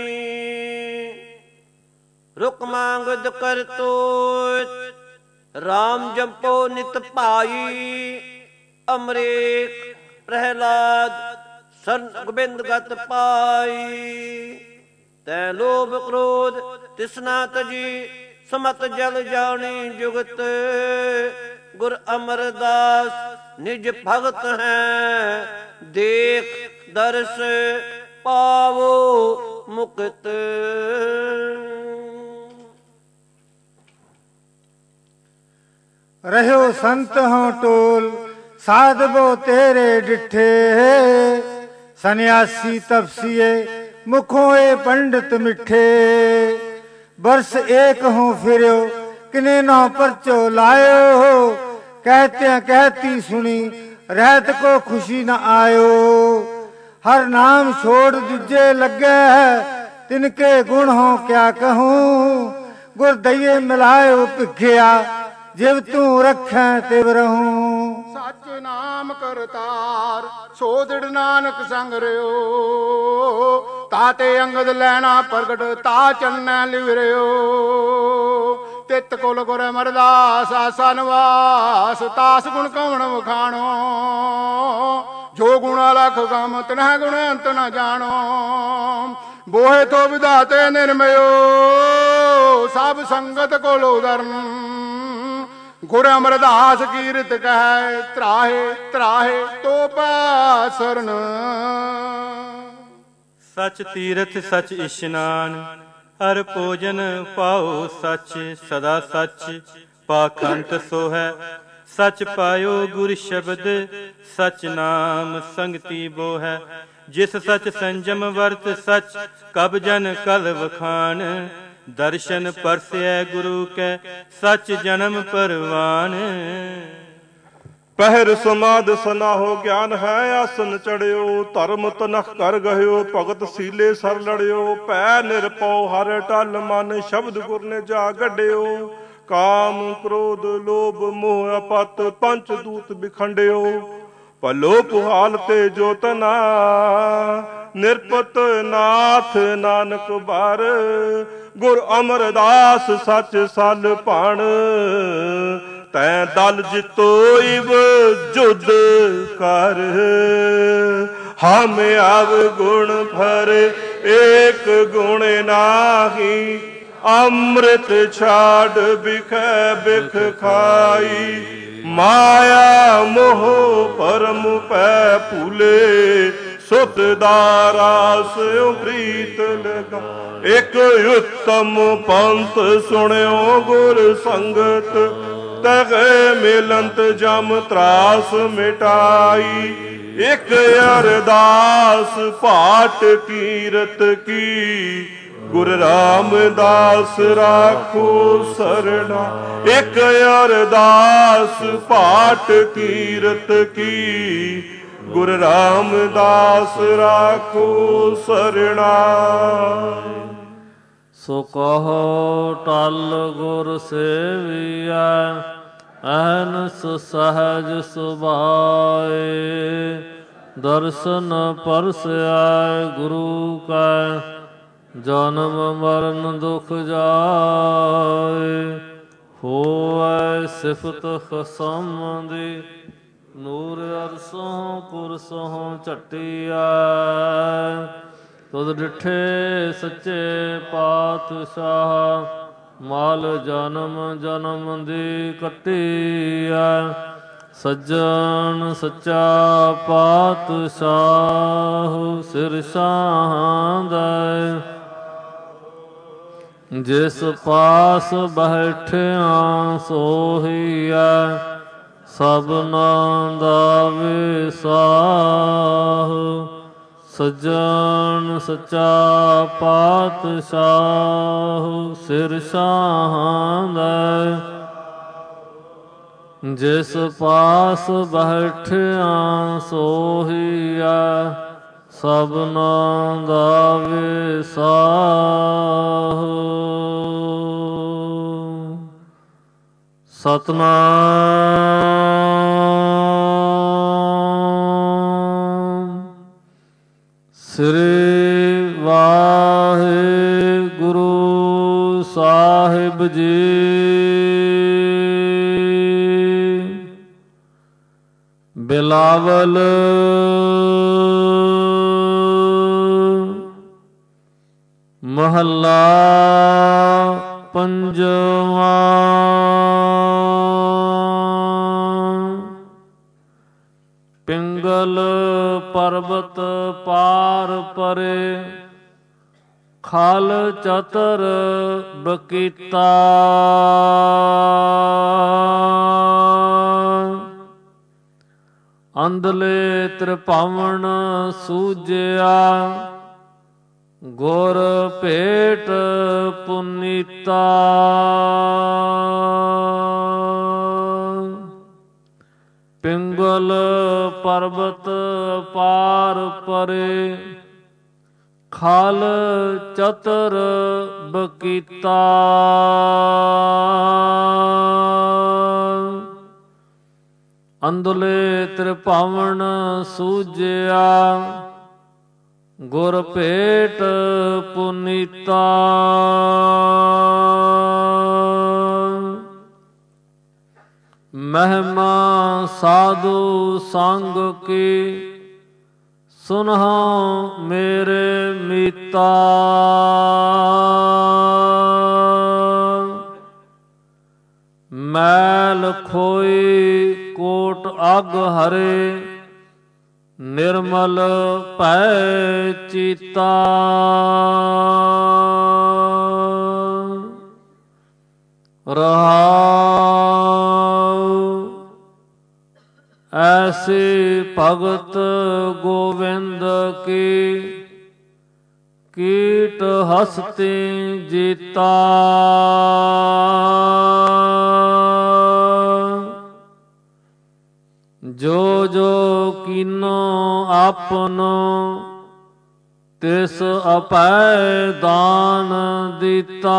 ਰੁਕ ਮੰਗਦ ਕਰਤੋਤ, ਰਾਮ ਜਪੋ ਨਿਤ ਭਾਈ, ਅਮਰੀਕ ਪ੍ਰਹਿਲਾਦ ਸਰਨ ਗੋਬਿੰਦ ਗਤ ਪਾਈ, ਤੈ ਲੋਭ ਕ੍ਰੋਧ ਤਿਸਨਾ ਤਜੀ, ਸਮਤ ਜਲ ਜਾਣੀ ਜੁਗਤ, ਗੁਰ ਅਮਰਦਾਸ ਨਿਜ ਭਗਤ ਹੈ, ਦੇਖ ਦਰਸ ਪਾਵੋ ਮੁਕਤ। ਰਹਿਓ ਸੰਤ ਹੋਂ ਟੋਲ, ਸਾਧਵੋ ਤੇਰੇ ਡਿਠੇ, ਸੰਨਿਆਸੀ ਤਪਸੀਏ ਮੁਖੋਂ ਏ ਪੰਡਿਤ ਮਿੱਠੇ, ਬਰਸ ਏਕ ਹੋਂ ਫਿਰਿਓ ਕਿਨੇ ਨਾ ਪਰਚੋ ਲਾਇਓ, कहत्या कहती सुनी रहत को खुशी न आयो, हर नाम छोड़ दूजे लगे तिनके गुण हो क्या कहूँ, गुर दइये मिलायो भिखिया जिव तू रखे तिव रहूं। सच नाम करतार सोदड़ नानक संग रियो, ताते अंगद लैना प्रगट ता चलना लिव रियो, तित कुल गुर अमरदास आसा निवास, तास गुण कवण वखाणो, जो गुण लख गम तिन्ह गुण अंत न जानो, बोहे तो विधाते निर्मयो सब संगत को लोधरन, गुर अमरदास कीरत कह त्राहे त्राहे तो पासरन। सच तीरथ सच इशनान हर भोजन पाओ सच, सदा सच पाखंड सो है सच पायो गुर शब्द, सच नाम संगति बो है, जिस सच संजम वर्त सच कब जन कल वखान, दर्शन परसै गुरु के सच जन्म परवान। ਪਹਿਰ ਸਮਾਦ ਸਨਾਹੋ ਗਿਆਨ ਹੈ ਆਸਨ ਚੜਿਓ, ਧਰਮ ਤਨਖ ਕਰ ਗਹਿਓ ਭਗਤ ਸੀਲੇ ਸਰ ਲੜਿਓ, ਭੈ ਨਿਰਪਉ ਹਰ ਟਲ ਮਨ ਸ਼ਬਦ ਗੁਰ ਨੇ ਜਾ ਗੱਡਿਓ, ਕਾਮ ਕ੍ਰੋਧ ਲੋਭ ਮੋਹ ਅਪਤ ਪੰਚ ਦੂਤ ਬਿਖੰਡਿਓ, ਭਲੋ ਪੁਹਾਲ ਤੇ ਜੋਤਨਾ ਨਿਰਪਤ ਨਾਥ ਨਾਨਕ ਬਾਰ, ਗੁਰ ਅਮਰਦਾਸ ਸੱਚ ਸਲ ਭਾਣ, ਤੈਂ ਦਲ ਜਿਤੋਇਬ ਜੁਦ ਕਰ, ਹਮ ਆਵ ਗੁਣ ਭਰੇ ਏਕ ਗੁਣ ਨਾਹੀ, ਅੰਮ੍ਰਿਤ ਛਾੜ ਬਿਖੈ ਬਿਖ ਖਾਈ, ਮਾਇਆ ਮੋਹ ਪਰਮ ਪੈ ਭੂਲੇ, ਸੁਤ ਦਾ ਰਾਸ ਪ੍ਰੀਤ ਲਗਾ। ਇਕ ਉਤਮ ਪੰਥ ਸੁਣਿਓ ਗੁਰ ਸੰਗਤ, ਤਗੈ ਮਿਲੰਤ ਜਮ ਤਰਾਸ ਮਿਟਾਈ। ਇਕ ਅਰਦਾਸ ਪਾਠ ਕੀਰਤ ਕੀ, ਗੁਰ ਰਾਮਦਾਸ ਰਾਖੋ ਸਰਣਾ। ਇਕ ਅਰਦਾਸ ਪਾਠ ਕੀਰਤ ਕੀ, ਗੁਰ ਰਾਮਦਾਸ ਰਾਖੋ ਸਰਣਾ। ਸੋ ਕਹੋ ਟਲ ਗੁਰ ਸੇਵੀਐ, ਅਹਨਸ ਸਹਜ ਸੁਭਾਏ। ਦਰਸ਼ਨ ਪਰਸੈ ਗੁਰੂ ਕੈ, ਜਨਮ ਮਰਨ ਦੁਖ ਜਾਏ। ਹੋਵੈ ਸਿਫਤ ਖਸਮ ਦੀ, ਨੂਰ ਅਰਸੋਂ ਕੁਰਸੋਂ ਝਟਿਆ। ਤੁਧ ਡਿਠੇ ਸੱਚੇ ਪਾਤਸ਼ਾਹ, ਮਾਲ ਜਨਮ ਜਨਮ ਦੀ ਕੱਟਿਆ। ਸੱਜਣ ਸੱਚਾ ਪਾਤਸ਼ਾਹ, ਸਿਰ ਸ਼ਾਹਾਂ ਦਾ। ਜਿਸ ਪਾਸ ਬੈਠਿਆ ਸੋਹੀਐ, ਸਭਨਾਂ ਦਾ ਵਿਸਾਹ। ਸੱਜਣ ਸੱਚਾ ਪਾਤਸ਼ਾਹ, ਸਿਰ ਸ਼ਾਹਾਂ ਦਾ। ਜਿਸ ਪਾਸ ਬੈਠਿਆ ਸੋਹੀਐ, ਸਭਨਾਂ ਦਾ ਵਿਸਾਹ। ਸਤਨਾਮ ਸ੍ਰੀ ਵਾਹਿਗੁਰੂ ਸਾਹਿਬ ਜੀ। ਬਿਲਾਵਲ ਮਹੱਲਾ ਪੰਜਵਾਂ। ਪਿੰਗਲ ਪਰਬਤ ਪਾਰ ਪਰੇ, ਖਲ ਚਤਰ ਬਕੀਤਾ। ਅੰਧਲੇ ਤ੍ਰਿਭਾਵਨ ਸੂਝਿਆ, ਗੁਰ ਭੇਟ ਪੁਨੀਤਾ। ਪਿੰਗਲ ਪਰਬਤ ਪਾਰ ਪਰੇ, ਖਲ ਚਤਰ ਬਕੀਤਾ। ਅੰਧਲੇ ਤ੍ਰਿਭਾਵਨ ਸੂਝਿਆ, ਗੁਰ ਭੇਟ ਪੁਨੀਤਾ। ਮਹਿਮਾ ਸਾਧੂ ਸੰਗ ਕੀ, ਸੁਨਹੁ ਮੇਰੇ ਮੀਤਾ। ਮੈਲ ਖੋਈ ਕੋਟ ਅਗ ਹਰੇ, ਨਿਰਮਲ ਭੈ ਚੀਤਾ। ਰਹਾਉ ਐਸੀ ਭਗਤ ਗੋਵਿੰਦ ਕੀ, ਕੀਟ ਹਸਤੀ ਜੀਤਾ। ਜੋ ਜੋ ਕੀਨੋ ਆਪਨੋ, ਤਿਸ ਅਪੈ ਦਾਨ ਦਿੱਤਾ।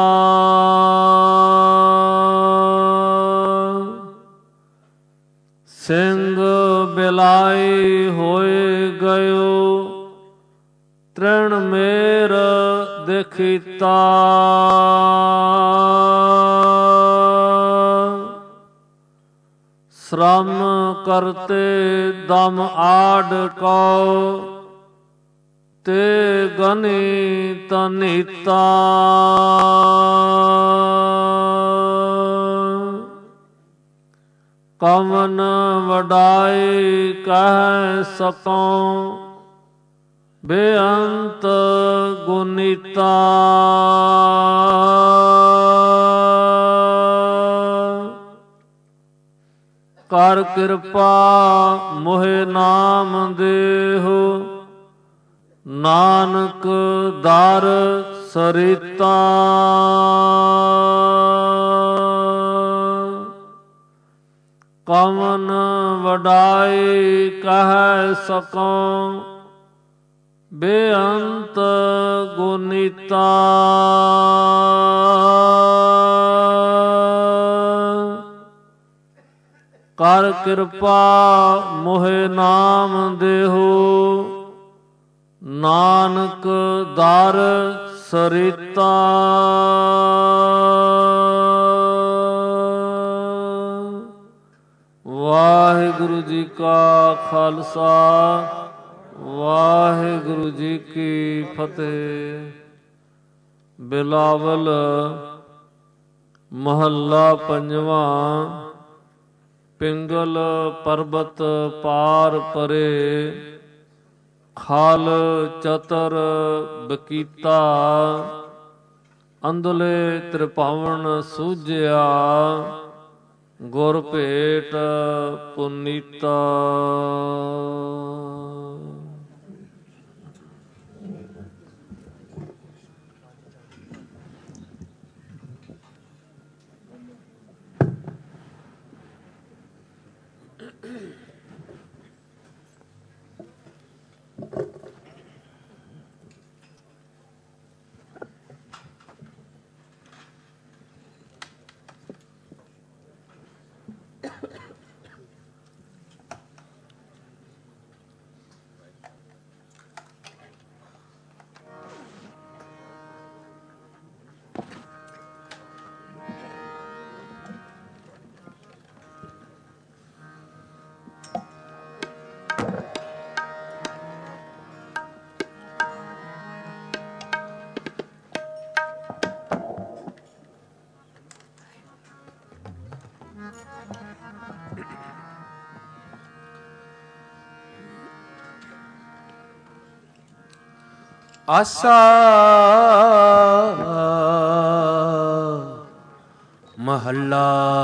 ਸਿੰਘ ਬਿਲਾਈ ਹੋਏ ਗਇਓ, ਤ੍ਰਿਣ ਮੇਰ ਦੇਖੀਤਾ। ਸ਼ਰਮ ਕਰਤੇ ਦਮ ਆਡ ਕਉ, ਤੇ ਗਨੀ ਤਨੀਤਾ। ਕਵਨ ਵਡਾਈ ਕਹਿ ਸਕਉ, ਬੇਅੰਤ ਗੁਨੀਤਾ। ਕਰ ਕਿਰਪਾ ਮੋਹਿ ਨਾਮ ਦੇਹੁ, ਨਾਨਕ ਦਰ ਸਰਿਤਾ। ਕਵਨ ਵਡਾਈ ਕਹਿ ਸਕਉ, ਬੇਅੰਤ ਗੁਨੀਤਾ। ਕਰ ਕਿਰਪਾ ਮੋਹਿ ਨਾਮ ਦੇਹੁ, ਨਾਨਕ ਦਰ ਸਰਿਤਾ। ਵਾਹਿਗੁਰੂ ਜੀ ਕਾ ਖਾਲਸਾ, ਵਾਹਿਗੁਰੂ ਜੀ ਕੀ ਫਤਿਹ। ਬਿਲਾਵਲ ਮਹੱਲਾ ਪੰਜਵਾਂ। ਪਿੰਗਲ ਪਰਬਤ ਪਾਰ ਪਰੇ, ਖਾਲ ਚਤਰ ਬਕੀਤਾ। ਅੰਧਲੇ ਤ੍ਰਿਭਾਵਨ ਸੂਝਿਆ, ਗੁਰ ਭੇਟ ਪੁਨੀਤਾ। ਆਸਾ ਮਹੱਲਾ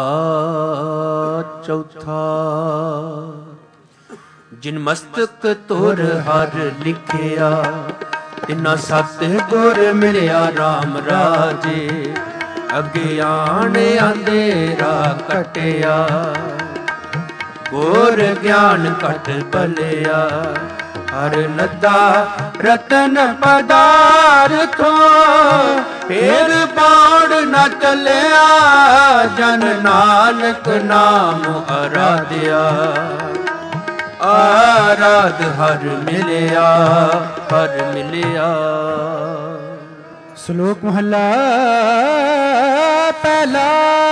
ਚੌਥਾ। ਜਿਨ ਮਸਤਕ ਤੁਰ ਹਰ ਲਿਖਿਆ, ਤਿਨਾ ਸਤ ਗੁਰ ਮਿਲਿਆ RAM ਰਾਜੇ। ਅਗਿਆਨ ਅੰਧੇਰਾ ਕਟਿਆ, ਗੁਰ ਗਿਆਨ ਘਟ ਬਲਿਆ। ਹਰ ਲੱਦਾ ਰਤਨ ਪਦਾਰਥੋ, ਫੇਰ ਬਾੜ ਨਾ ਚੱਲਿਆ। ਜਨ ਨਾਨਕ ਨਾਮ ਅਰਾਧਿਆ, ਆਰਾਧ ਹਰ ਮਿਲਿਆ, ਹਰ ਮਿਲਿਆ। ਸ਼ਲੋਕ ਮਹੱਲਾ ਪਹਿਲਾ।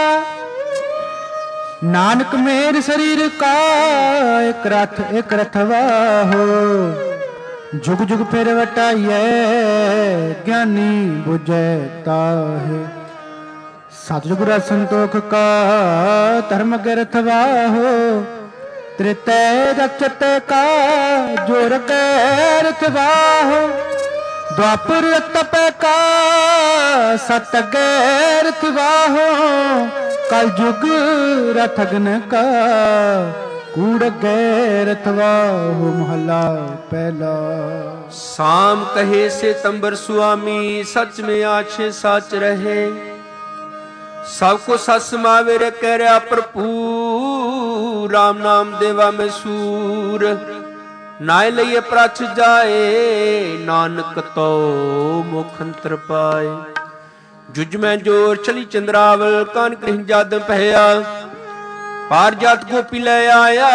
ਨਾਨਕ ਮੇਰ ਸਰੀਰ ਕਾ ਇਕ ਰਥਵਾ ਹੋ, ਜੁਗ ਜੁਗ ਫਿਰ ਵਟਾਈਐ ਗਿਆਨੀ ਬੁਝੈ ਤਾਹੇ। ਸਤਿਗੁਰ ਗੁਰ ਸੰਤੋਖ ਕਾ ਧਰਮ ਕੇ ਰਥਵਾ ਹੋ, ਤ੍ਰਿਤੈ ਰਚਤ ਕਾ ਜੋਰ ਕੇ ਰਥਵਾ ਹੋ। ਦੁਆਪਰ ਤਪੈ ਕਾ ਸਤ ਗੈ ਰਥਵਾ ਹੋ, ਕਲ ਜੁਗ ਰਥਗਨ ਕਾ ਕੂੜ ਗੈ ਰਥਵਾ ਹੋ। ਮਹੱਲਾ ਪਹਿਲਾ। ਸਾਮ ਕਹੇ ਸਿਤੰਬਰ ਸੁਆਮੀ, ਸਚ में आछे साच रहे। सब को सत समावे रे कह भरपूर। राम नाम देवा में सूर, नाय लइए प्रछ जाए। नानक तो मुख अंतर पाए। जुज में जोर चली चंद्रावल, कान कृष्ण जाद पहया। पार जात गोपी ले आया,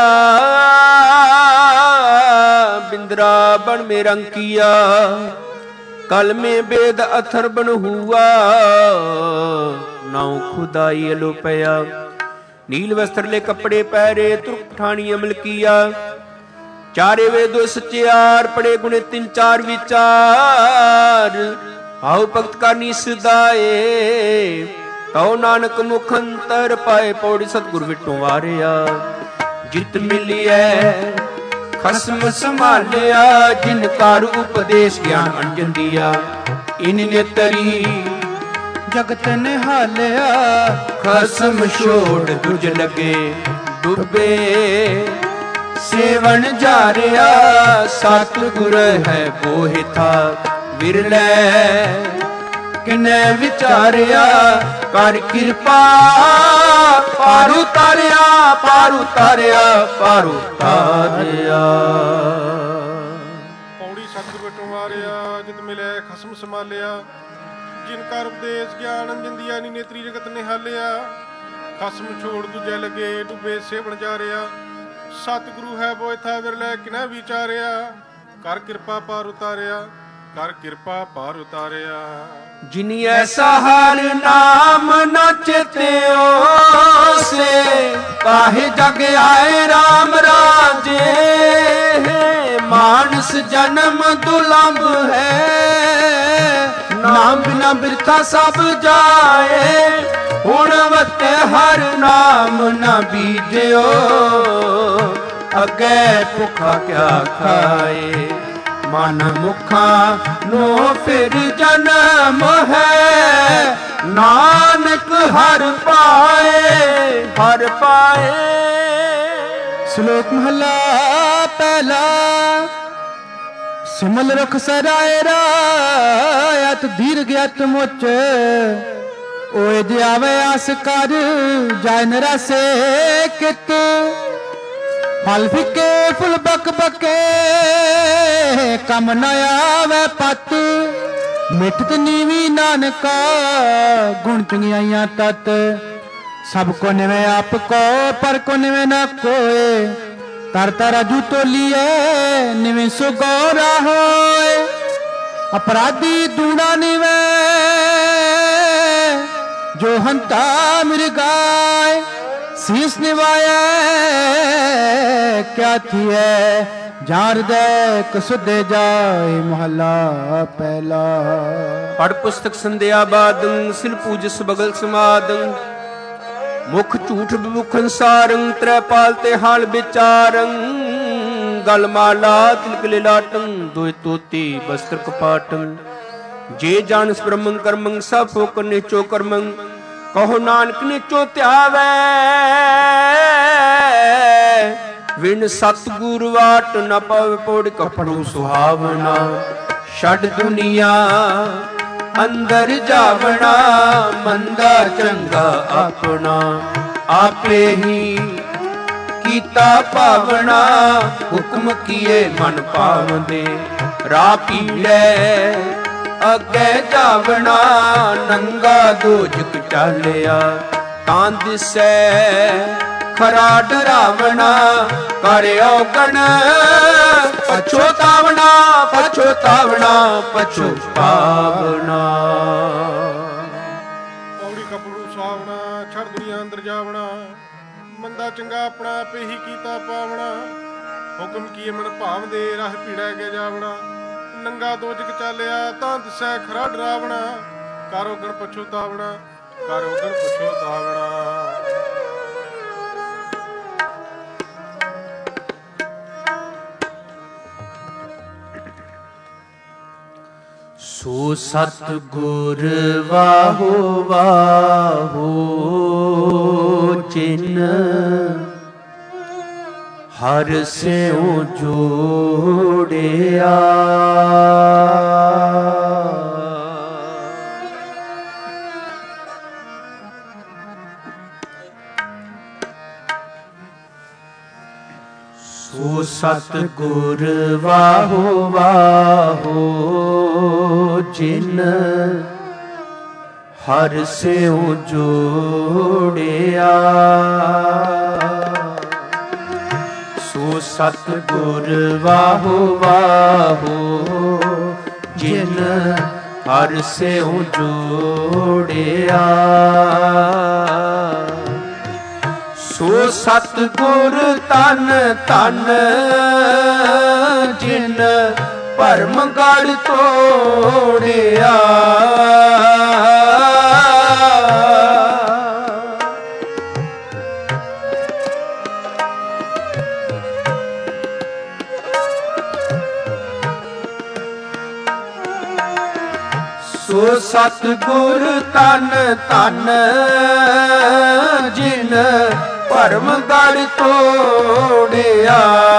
बिंद्रा बन में रंग किया। कल में वेद अथर बन हुआ, नाउ खुदाई अलोपया। नील वस्त्र ले कपड़े पहरे, तुर्क ठानी अमल किया। चारे वेदो सचियार, पड़े गुणे तीन चार विचार। आओ भगत का निसदाए, ਤਉ ਨਾਨਕ ਮੁਖ ਅੰਤਰ ਪਾਏ ਪੌੜੀ ਸਤਿਗੁਰ ਵਿਟੋਂ ਵਾਰਿਆ। ਜਿਤ ਮਿਲਿਐ ਖਸਮ ਸੰਭਾਲਿਆ ਜਿਨ ਕਰ ਉਪਦੇਸ਼ ਗਿਆਨ ਅੰਜਨ ਦੀਆ। ਇਨ ਨੇਤਰੀ ਜਗਤ ਨਿਹਾਲਿਆ ਖਸਮ ਛੋੜ ਦੁਜ ਲਗੇ ਡੁੱਬੇ ਸੇਵਨ ਜਾਰਿਆ। ਸਤਿਗੁਰ ਹੈ ਬੋਹਿ ਥਾ ਵਿਰਲੇ ਕਿਨੇ ਵਿਚਾਰਿਆ। ਕਰ ਕਿਰਪਾ ਪਾਰ ਉਤਾਰਿਆ ਪਾਰ ਉਤਾਰਿਆ ਪਾਰ ਉਤਾਰਿਆ। ਪੌੜੀ ਸਤਿਗੁਰ ਵਿਟੋਂ ਵਾਰਿਆ ਜਿਤ ਮਿਲੇ ਖਸਮ ਸੰਭਾਲਿਆ। ਜਿਨ ਕਰ ਉਪਦੇਸ਼ ਗਿਆਨ ਅੰਜਨ ਦੀਆ। ਨੀ ਨੇਤਰੀ ਜਗਤ ਨਿਹਾਲਿਆ ਖਸਮ ਛੋੜ ਦੂਜੇ ਲਗੇ ਡੁੱਬੇ ਸੇਵਨ ਜਾਰਿਆ। ਸਤਿਗੁਰੂ ਹੈ ਬੋਇ ਥਾ ਵਿਰਲੇ ਕਿਨੇ ਵਿਚਾਰਿਆ। ਕਰ ਕਿਰਪਾ ਪਾਰ ਉਤਾਰਿਆ ਕਰ ਕਿਰਪਾ ਪਾਰ ਉਤਾਰਿਆ। ਜਿਨੀ ਐਸਾ ਹਰ ਨਾਮ ਨ ਚਿਤਿਓ ਸੇ ਕਾਹੇ ਜਗ ਆਏ RAM ਰਾਜੇ। ਮਾਨਸ ਜਨਮ ਦੁਲੰਭ ਹੈ ਨਾਮ ਬਿਨਾ ਬਿਰਥਾ ਸਭ ਜਾਏ। ਹੁਣ ਵਤੇ ਹਰ ਨਾਮ ਨ ਬੀਜਿਓ ਅੱਗੇ ਭੁੱਖਾ ਕਿਆ ਖਾਏ। ਮਨ ਮੁਖਾਂ ਨੂੰ ਫਿਰ ਜਨਮ ਹੈ ਨਾਨਕ ਹਰ ਪਾਏ ਹਰ ਪਾਏ। ਸ਼ਲੋਕ ਮਹਲਾ ਪਹਿਲਾ। ਸਿਮਲ ਰਖ ਸਰਾਏ ਰਾਇਤ ਦੀਰਘ ਅਤ ਮੁਚ। ਓਏ ਜਿਆਵੇ ਆਸ ਕਰ ਜਾਇ ਨਰਾਸੇ ਕਿਤ। ਫਲ ਫਿੱਕੇ ਫੁੱਲ ਬਕ ਬਕੇ ਕੰਮ ਨ ਆਵੇ ਪਤ। ਮਿੱਠਤ ਨੀਵੀ ਨਾਨਕਾ ਗੁਣ ਚੰਗਿਆਈਆਂ ਤਤ। ਸਭ ਕੋ ਨਿਵੇਂ ਆਪ ਕੋ ਪਰ ਕੋ ਨਿਵੇਂ ਨਾ ਕੋਏ। ਤਰ ਤਰ ਅਜੂ ਤੋਲੀਏ ਨਿਵੇਂ ਸੋ ਗੌਰਾ ਹੋਏ। ਅਪਰਾਧੀ ਦੂਣਾ ਨਿਵੇਂ ਜੋ ਹੰਤਾ ਮਿਰਗਾਏ। ਸੀਸ ਨਿਵਾਏ ਕਿਆ ਥੀਏ ਜਾਰ ਦੇ ਕਸੁਦੇ ਜਾਏ। ਮਹਲਾ ਪਹਿਲਾ। ਪੜ ਪੁਸਤਕ ਸੰਧਿਆ ਬਾਦੰ ਸਿਲ ਪੂਜਸ ਬਗਲ ਸਮਾਦੰ। ਮੁਖ ਝੂਠ ਵਿਮੁਖਨ ਸਾਰੰ ਤ੍ਰੈਪਾਲ ਤੇ ਹਾਲ ਵਿਚਾਰੰ। ਗਲ ਮਾਲਾ ਤਿਲਕ ਲਿਲਾਟੰ ਦੋਇ ਤੋਤੀ ਬਸਤਰ ਕਪਾਟੰ। ਜੇ ਜਾਣਸ ਬ੍ਰਹਮੰ ਕਰਮੰ ਸਭ ਫੋਕ ਨਿਚੋ ਕਰਮੰ। ਕਹੋ ਨਾਨਕ ਨਿਚੋ ਧਿਆਵੈ ਵਿਣ ਸਤਿਗੁਰ ਵਾਟ ਨ ਪਵ ਪੌੜ ਕਪੜੂ ਸੁਹਾਵਣਾ। ਛੱਡ ਦੁਨੀਆ ਅੰਦਰ ਜਾਵਣਾ ਮੰਦਾ ਚੰਗਾ ਆਪਣਾ। ਆਪੇ ਹੀ ਕੀਤਾ ਭਾਵਨਾ ਹੁਕਮ ਕੀਏ ਮਨ ਭਾਵਦੇ। ਰਾਹ ਪੀੜੈ ਅੱਗੇ ਜਾਵਣਾ ਨੰਗਾ ਦੋਜਕ ਚਾਲਿਆ। ਤਾਂ ਦਿਸੈ ਖਰਾ ਡਰਾਵਣਾ ਕਰ ਔਗਣ ਪਛੋਤਾਵਣਾ ਪਛੋਤਾਵਣਾ ਪਛੋਤਾਵਣਾ। ਪੌੜੀ ਕਪੜੂ ਸੁਹਾਵਣਾ ਛੱਡ ਦੁਨੀਆ ਅੰਦਰ ਜਾਵਣਾ। ਮੰਦਾ ਚੰਗਾ ਆਪਣਾ ਆਪੇ ਹੀ ਕੀਤਾ ਪਾਵਣਾ। ਹੁਕਮ ਕੀਏ ਮਨ ਭਾਵ ਦੇ ਰਾਹ ਪੀੜਾ ਕੇ ਜਾਵਣਾ। ਨੰਗਾ ਦੋਜਕ ਚਾਲਿਆ ਤਾਂ ਦਿਸੈ ਖਰਾ ਡਰਾਵਣਾ। ਕਰ ਔਗਣ ਪਛੋਤਾਵਣਾ ਕਰ ਔਗਣ ਪਛੋਤਾਵਣਾ। ਸੋ ਸਤਿਗੁਰ ਵਾਹੋ ਵਾਹੋ ਜਿਨ ਹਰ ਸਿਉ ਜੋੜਿਆ। ਸੋ ਸਤਿਗੁਰ ਵਾਹੋ ਵਾਹੋ ਜਿਨ ਹਰ ਸਿਉ ਜੋੜਿਆ। ਸੋ ਸਤਿਗੁਰ ਵਾਹੋ ਵਾਹੋ ਜਿਨ ਹਰ ਸਿਉ ਜੋੜਿਆ। ਸੋ ਸਤਿਗੁਰ ਤਨ ਤਨ ਜਿਨ ਭਰਮ ਗੜ ਤੋੜਿਆ। ਸੋ ਸਤਿਗੁਰ ਤਨ ਤਨ ਜਿਨ ਭਰਮ ਗੜ ਤੋੜਿਆ।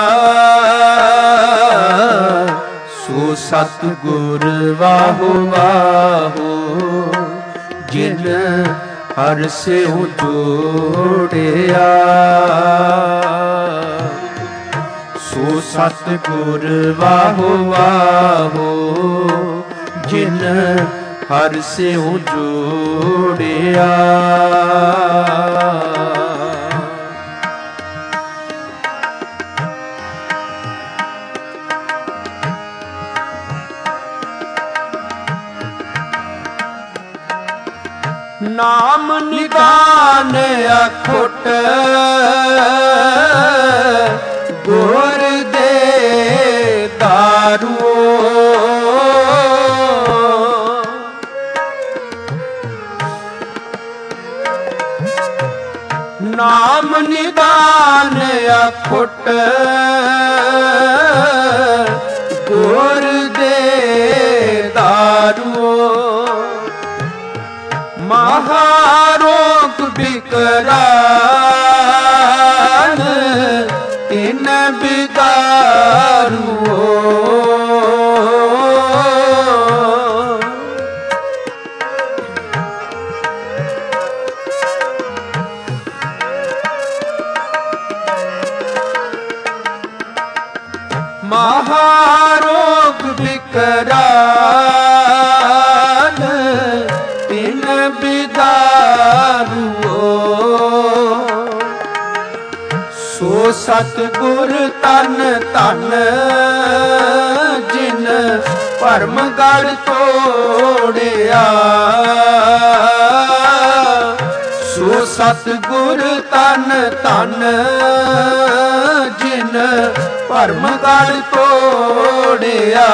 ਸੋ ਸਤਿਗੁਰ ਵਾਹੋ ਵਾਹੋ ਜਿਨ ਹਰਿ ਸਿਉ ਜੋੜਿਆ। ਸੋ ਸਤਿਗੁਰ ਵਾਹੋ ਵਾਹੋ ਜਿਨ ਹਰਿ ਸਿਉ ਜੋੜਿਆ। ਨਾਮ ਨਿਦਾਨ ਅਖੁੱਟ ਗੁਰ ਦੇ ਦਾਰੂ। ਨਾਮ ਨਿਦਾਨ ਅਖੁੱਟ ਗੁਰ ਦੇ ਦਾਰੂ। ਮਹਾਰੋਗ ਬਿਕਰਾਨ ਤਿਨ ਬਿਦਾਰੂ। ਮਹਾਰੋਗ ਬਿਕਰਾਨ ਤਿਨ ਬਿਦਾਰੂ। ਸੋ ਸਤਿਗੁਰ ਤਨ ਤਨ ਜਿਨ ਭਰਮ ਗੜ ਤੋੜਿਆ। ਸੋ ਸਤਿਗੁਰ ਤਨ ਤਨ ਜਿਨ ਭਰਮ ਗੜ ਤੋੜਿਆ।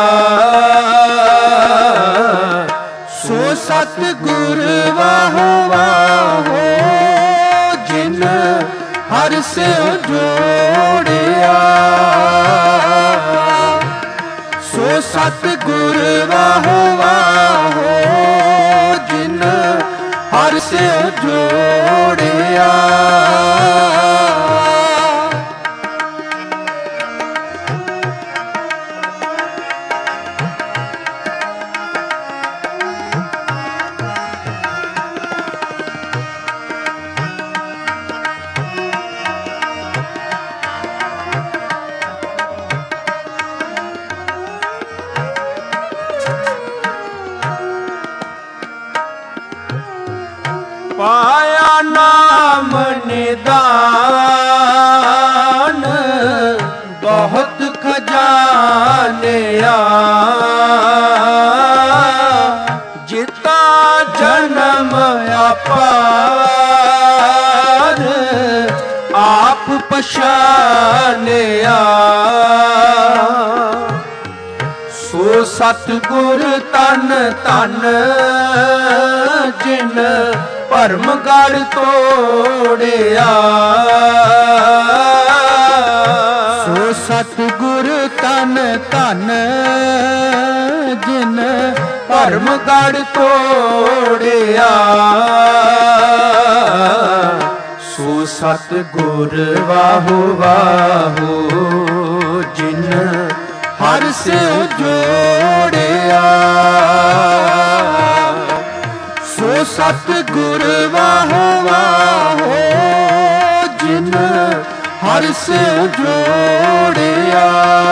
ਸੋ ਸਤਿਗੁਰ ਵਾਹੋ ਵਾਹੋ ਜਿਨ ਹਰਿ ਸਿਉ ਜੋੜਿਆ। ਸੋ ਸਤਿਗੁਰ ਵਾਹੋ ਵਾਹੋ ਜਿਨ ਹਰਿ ਸਿਉ ਜੋੜਿਆ। ਪਾਇਆ ਨਾਮ ਨਿਦਾਨ ਬਹੁਤ ਖਜ਼ਾਨਿਆ। ਜਿਤਾ ਜਨਮ ਆਪਾਰ ਆਪ ਪਛਾਨਿਆ। ਸੋ ਸਤਿਗੁਰ ਤਨ ਤਨ ਜਿਨ ਭਰਮ ਗੜ ਤੋੜਿਆ। ਸੋ ਸਤਿਗੁਰ ਤਨ ਤਨ ਜਿਨ ਭਰਮ ਗੜ ਤੋੜਿਆ। ਸੋ ਸਤਿਗੁਰ ਵਾਹੋ ਵਾਹੋ ਜਿਨ ਹਰਿ ਸਿਉ ਜੋੜਿਆ। ਸੋ ਸਤਿਗੁਰ ਵਾਹੋ ਵਾਹੋ ਜਿਨ ਹਰਿ ਸਿਉ ਜੋੜਿਆ।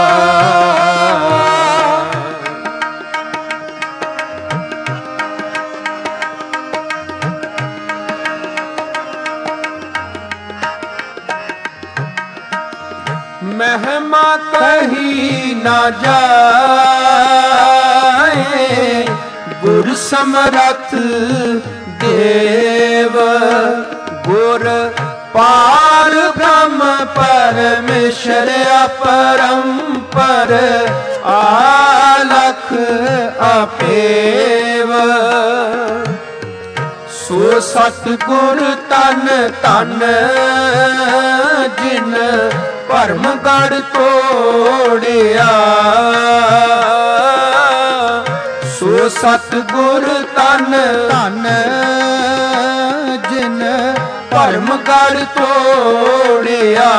ਮਹਿਮਾ ਕਹੀ ਨਾ ਜਾਏ ਗੁਰ ਸਮਰੱਥ ਦੇਵ। ਗੁਰ ਪਾਰ ਬ੍ਰਹਮ ਪਰਮੇਸ਼ਰ ਅਪਰੰਪਰ ਆਲਖ ਆਪੇਵ। ਸੋ ਸਤਿਗੁਰ ਤਨ ਤਨ ਜਿਨ ਭਰਮ ਗੜ ਤੋੜਿਆ। ਸੋ ਸਤਿਗੁਰ ਤਨ ਧਨ ਜਿਨ ਭਰਮ ਗੜ ਤੋੜਿਆ।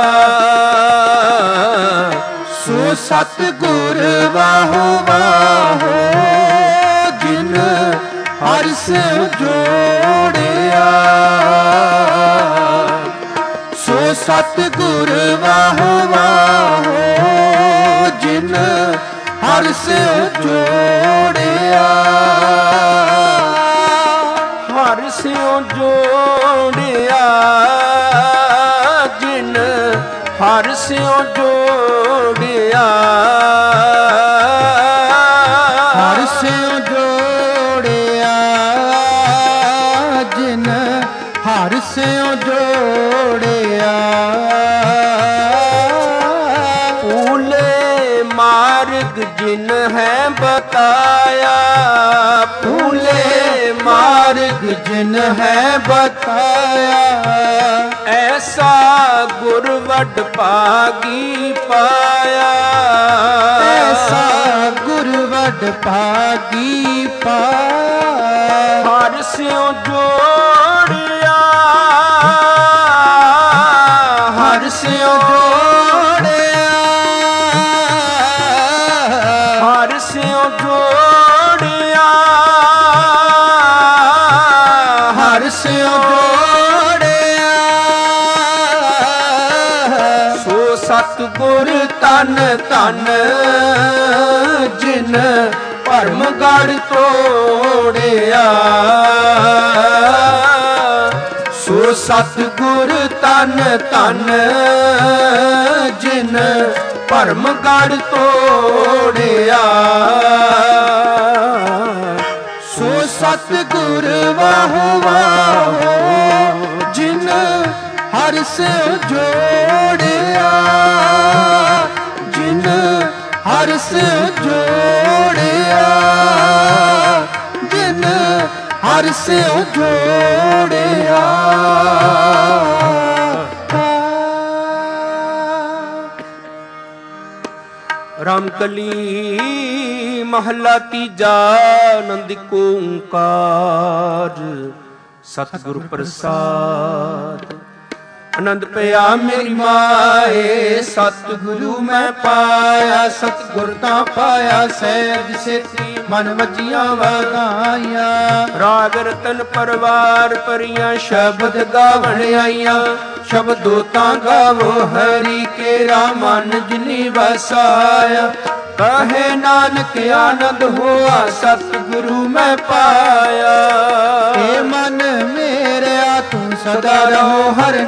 ਸੋ ਸਤਿਗੁਰ ਵਾਹੋ ਵਾਹੋ ਜਿਨ ਹਰਿ ਸਿਉ ਜੋੜਿਆ। ਸੋ ਸਤਿਗੁਰ ਵਾਹੋ ਵਾਹੋ ਜਿਨ ਹਰਿ ਸਿਉ ਜੋੜਿਆ। ਹਰਿ ਸਿਉ ਜੋੜਿਆ ਜਿਨ ਹਰਿ ਸਿਉ ਜੋੜਿਆ। ਹਰਿ ਸਿਉ ਜੋੜਿਆ ਜਿਨ ਹਰਿ ਸਿਉ ਜੋੜਿਆ। ਭੂਲੇ ਮਾਰਗ ਜਿਨ ਹੈ ਬਤਾਇਆ। ਭੂਲੇ ਮਾਰਗ ਜਿਨ ਹੈ ਬਤਾਇਆ। ਐਸਾ ਗੁਰ ਵੱਡ ਭਾਗੀ ਪਾਇਆ। ਐਸਾ ਗੁਰ ਵੱਡ ਭਾਗੀ ਪਾਇਆ। ਹਰਿ ਸਿਉ ਜੋੜਿਆ। ਹਰਿ ਸਿਉ ਜੋੜਿਆ। ਹਰਿ ਸਿਉ ਜੋੜਿਆ। ਹਰਿ ਸਿਉ ਜੋੜਿਆ। ਸੋ ਸਤਿਗੁਰ ਤਨ ਤਨ ਜਿਨ ਭਰਮ ਗੜ ਤੋੜਿਆ। ਸੋ ਸਤਿਗੁਰ ਤਨ ਤਨ ਜਿਨ ਭਰਮ ਗੜ ਤੋੜਿਆ। ਸੋ ਸਤਿਗੁਰ ਵਾਹੋ ਵਾਹੋ ਜਿਨ ਹਰਿ ਸਿਉ ਜੋੜਿਆ। ਜਿਨ ਹਰਿ ਸਿਉ ਜੋੜਿਆ। ਜਿਨ ਹਰਿ ਸਿਉ ਜੋੜਿਆ। ਰਾਮਕਲੀ ਮਹਲਾ ਤੀਜਾ। ਆਨੰਦ ਏਕ ਓੰਕਾਰ ਸਤਿਗੁਰ ਪ੍ਰਸਾਦ। ਆਨੰਦ ਪਿਆ ਮੇਰੀ ਮਾਏ ਸਤਿਗੁਰੂ ਮੈਂ ਪਾਇਆ। ਸਤਿਗੁਰ ਤਾਂ ਪਾਇਆ ਸਹਿਜ ਸੇਤੀ ਮਨ ਵਜੀਆਂ ਵਧਾਈਆਂ। ਰਾਗ ਰਤਨ ਪਰਵਾਰ ਪਰੀਆਂ ਸ਼ਬਦ ਗਾਵਣ ਆਈਆਂ। ਸ਼ਬਦੋ ਤਾਂ ਗਾਵੋ ਹਰੀ ਕੇਰਾ ਮਨ ਜਿਨੀ ਵਸਾਇਆ। ਕਹੇ ਨਾਨਕ ਆਨੰਦ ਹੋਆ ਸਤਿਗੁਰੂ ਮੈਂ ਪਾਇਆ। ਏ ਮਨ ਮੇਰਿਆ ਤੂੰ ਸਦਾ ਰਹੋ ਹਰ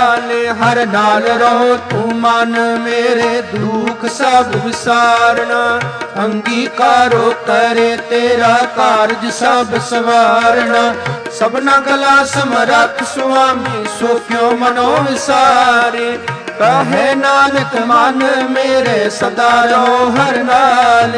ਨਾਲ ਰਹੋ ਤੂੰ ਮਨ ਮੇਰੇ ਦੁੱਖ ਸਭ ਵਿਸਾਰਨਾ। ਅੰਗੀਕਾਰੋ ਕਰੇ ਤੇਰਾ ਕਾਰਜ ਸਭ ਸਵਾਰਨਾ। ਸਭਨਾ ਗਲਾ ਸਮਰੱਥ ਸੁਆਮੀ ਸੋ ਕਿਉ ਮਨੋ ਵਿਸਾਰੇ। ਕਹੇ ਨਾਨਕ ਮਨ ਮੇਰੇ ਸਦਾ ਰਹੋ ਹਰ ਨਾਲ।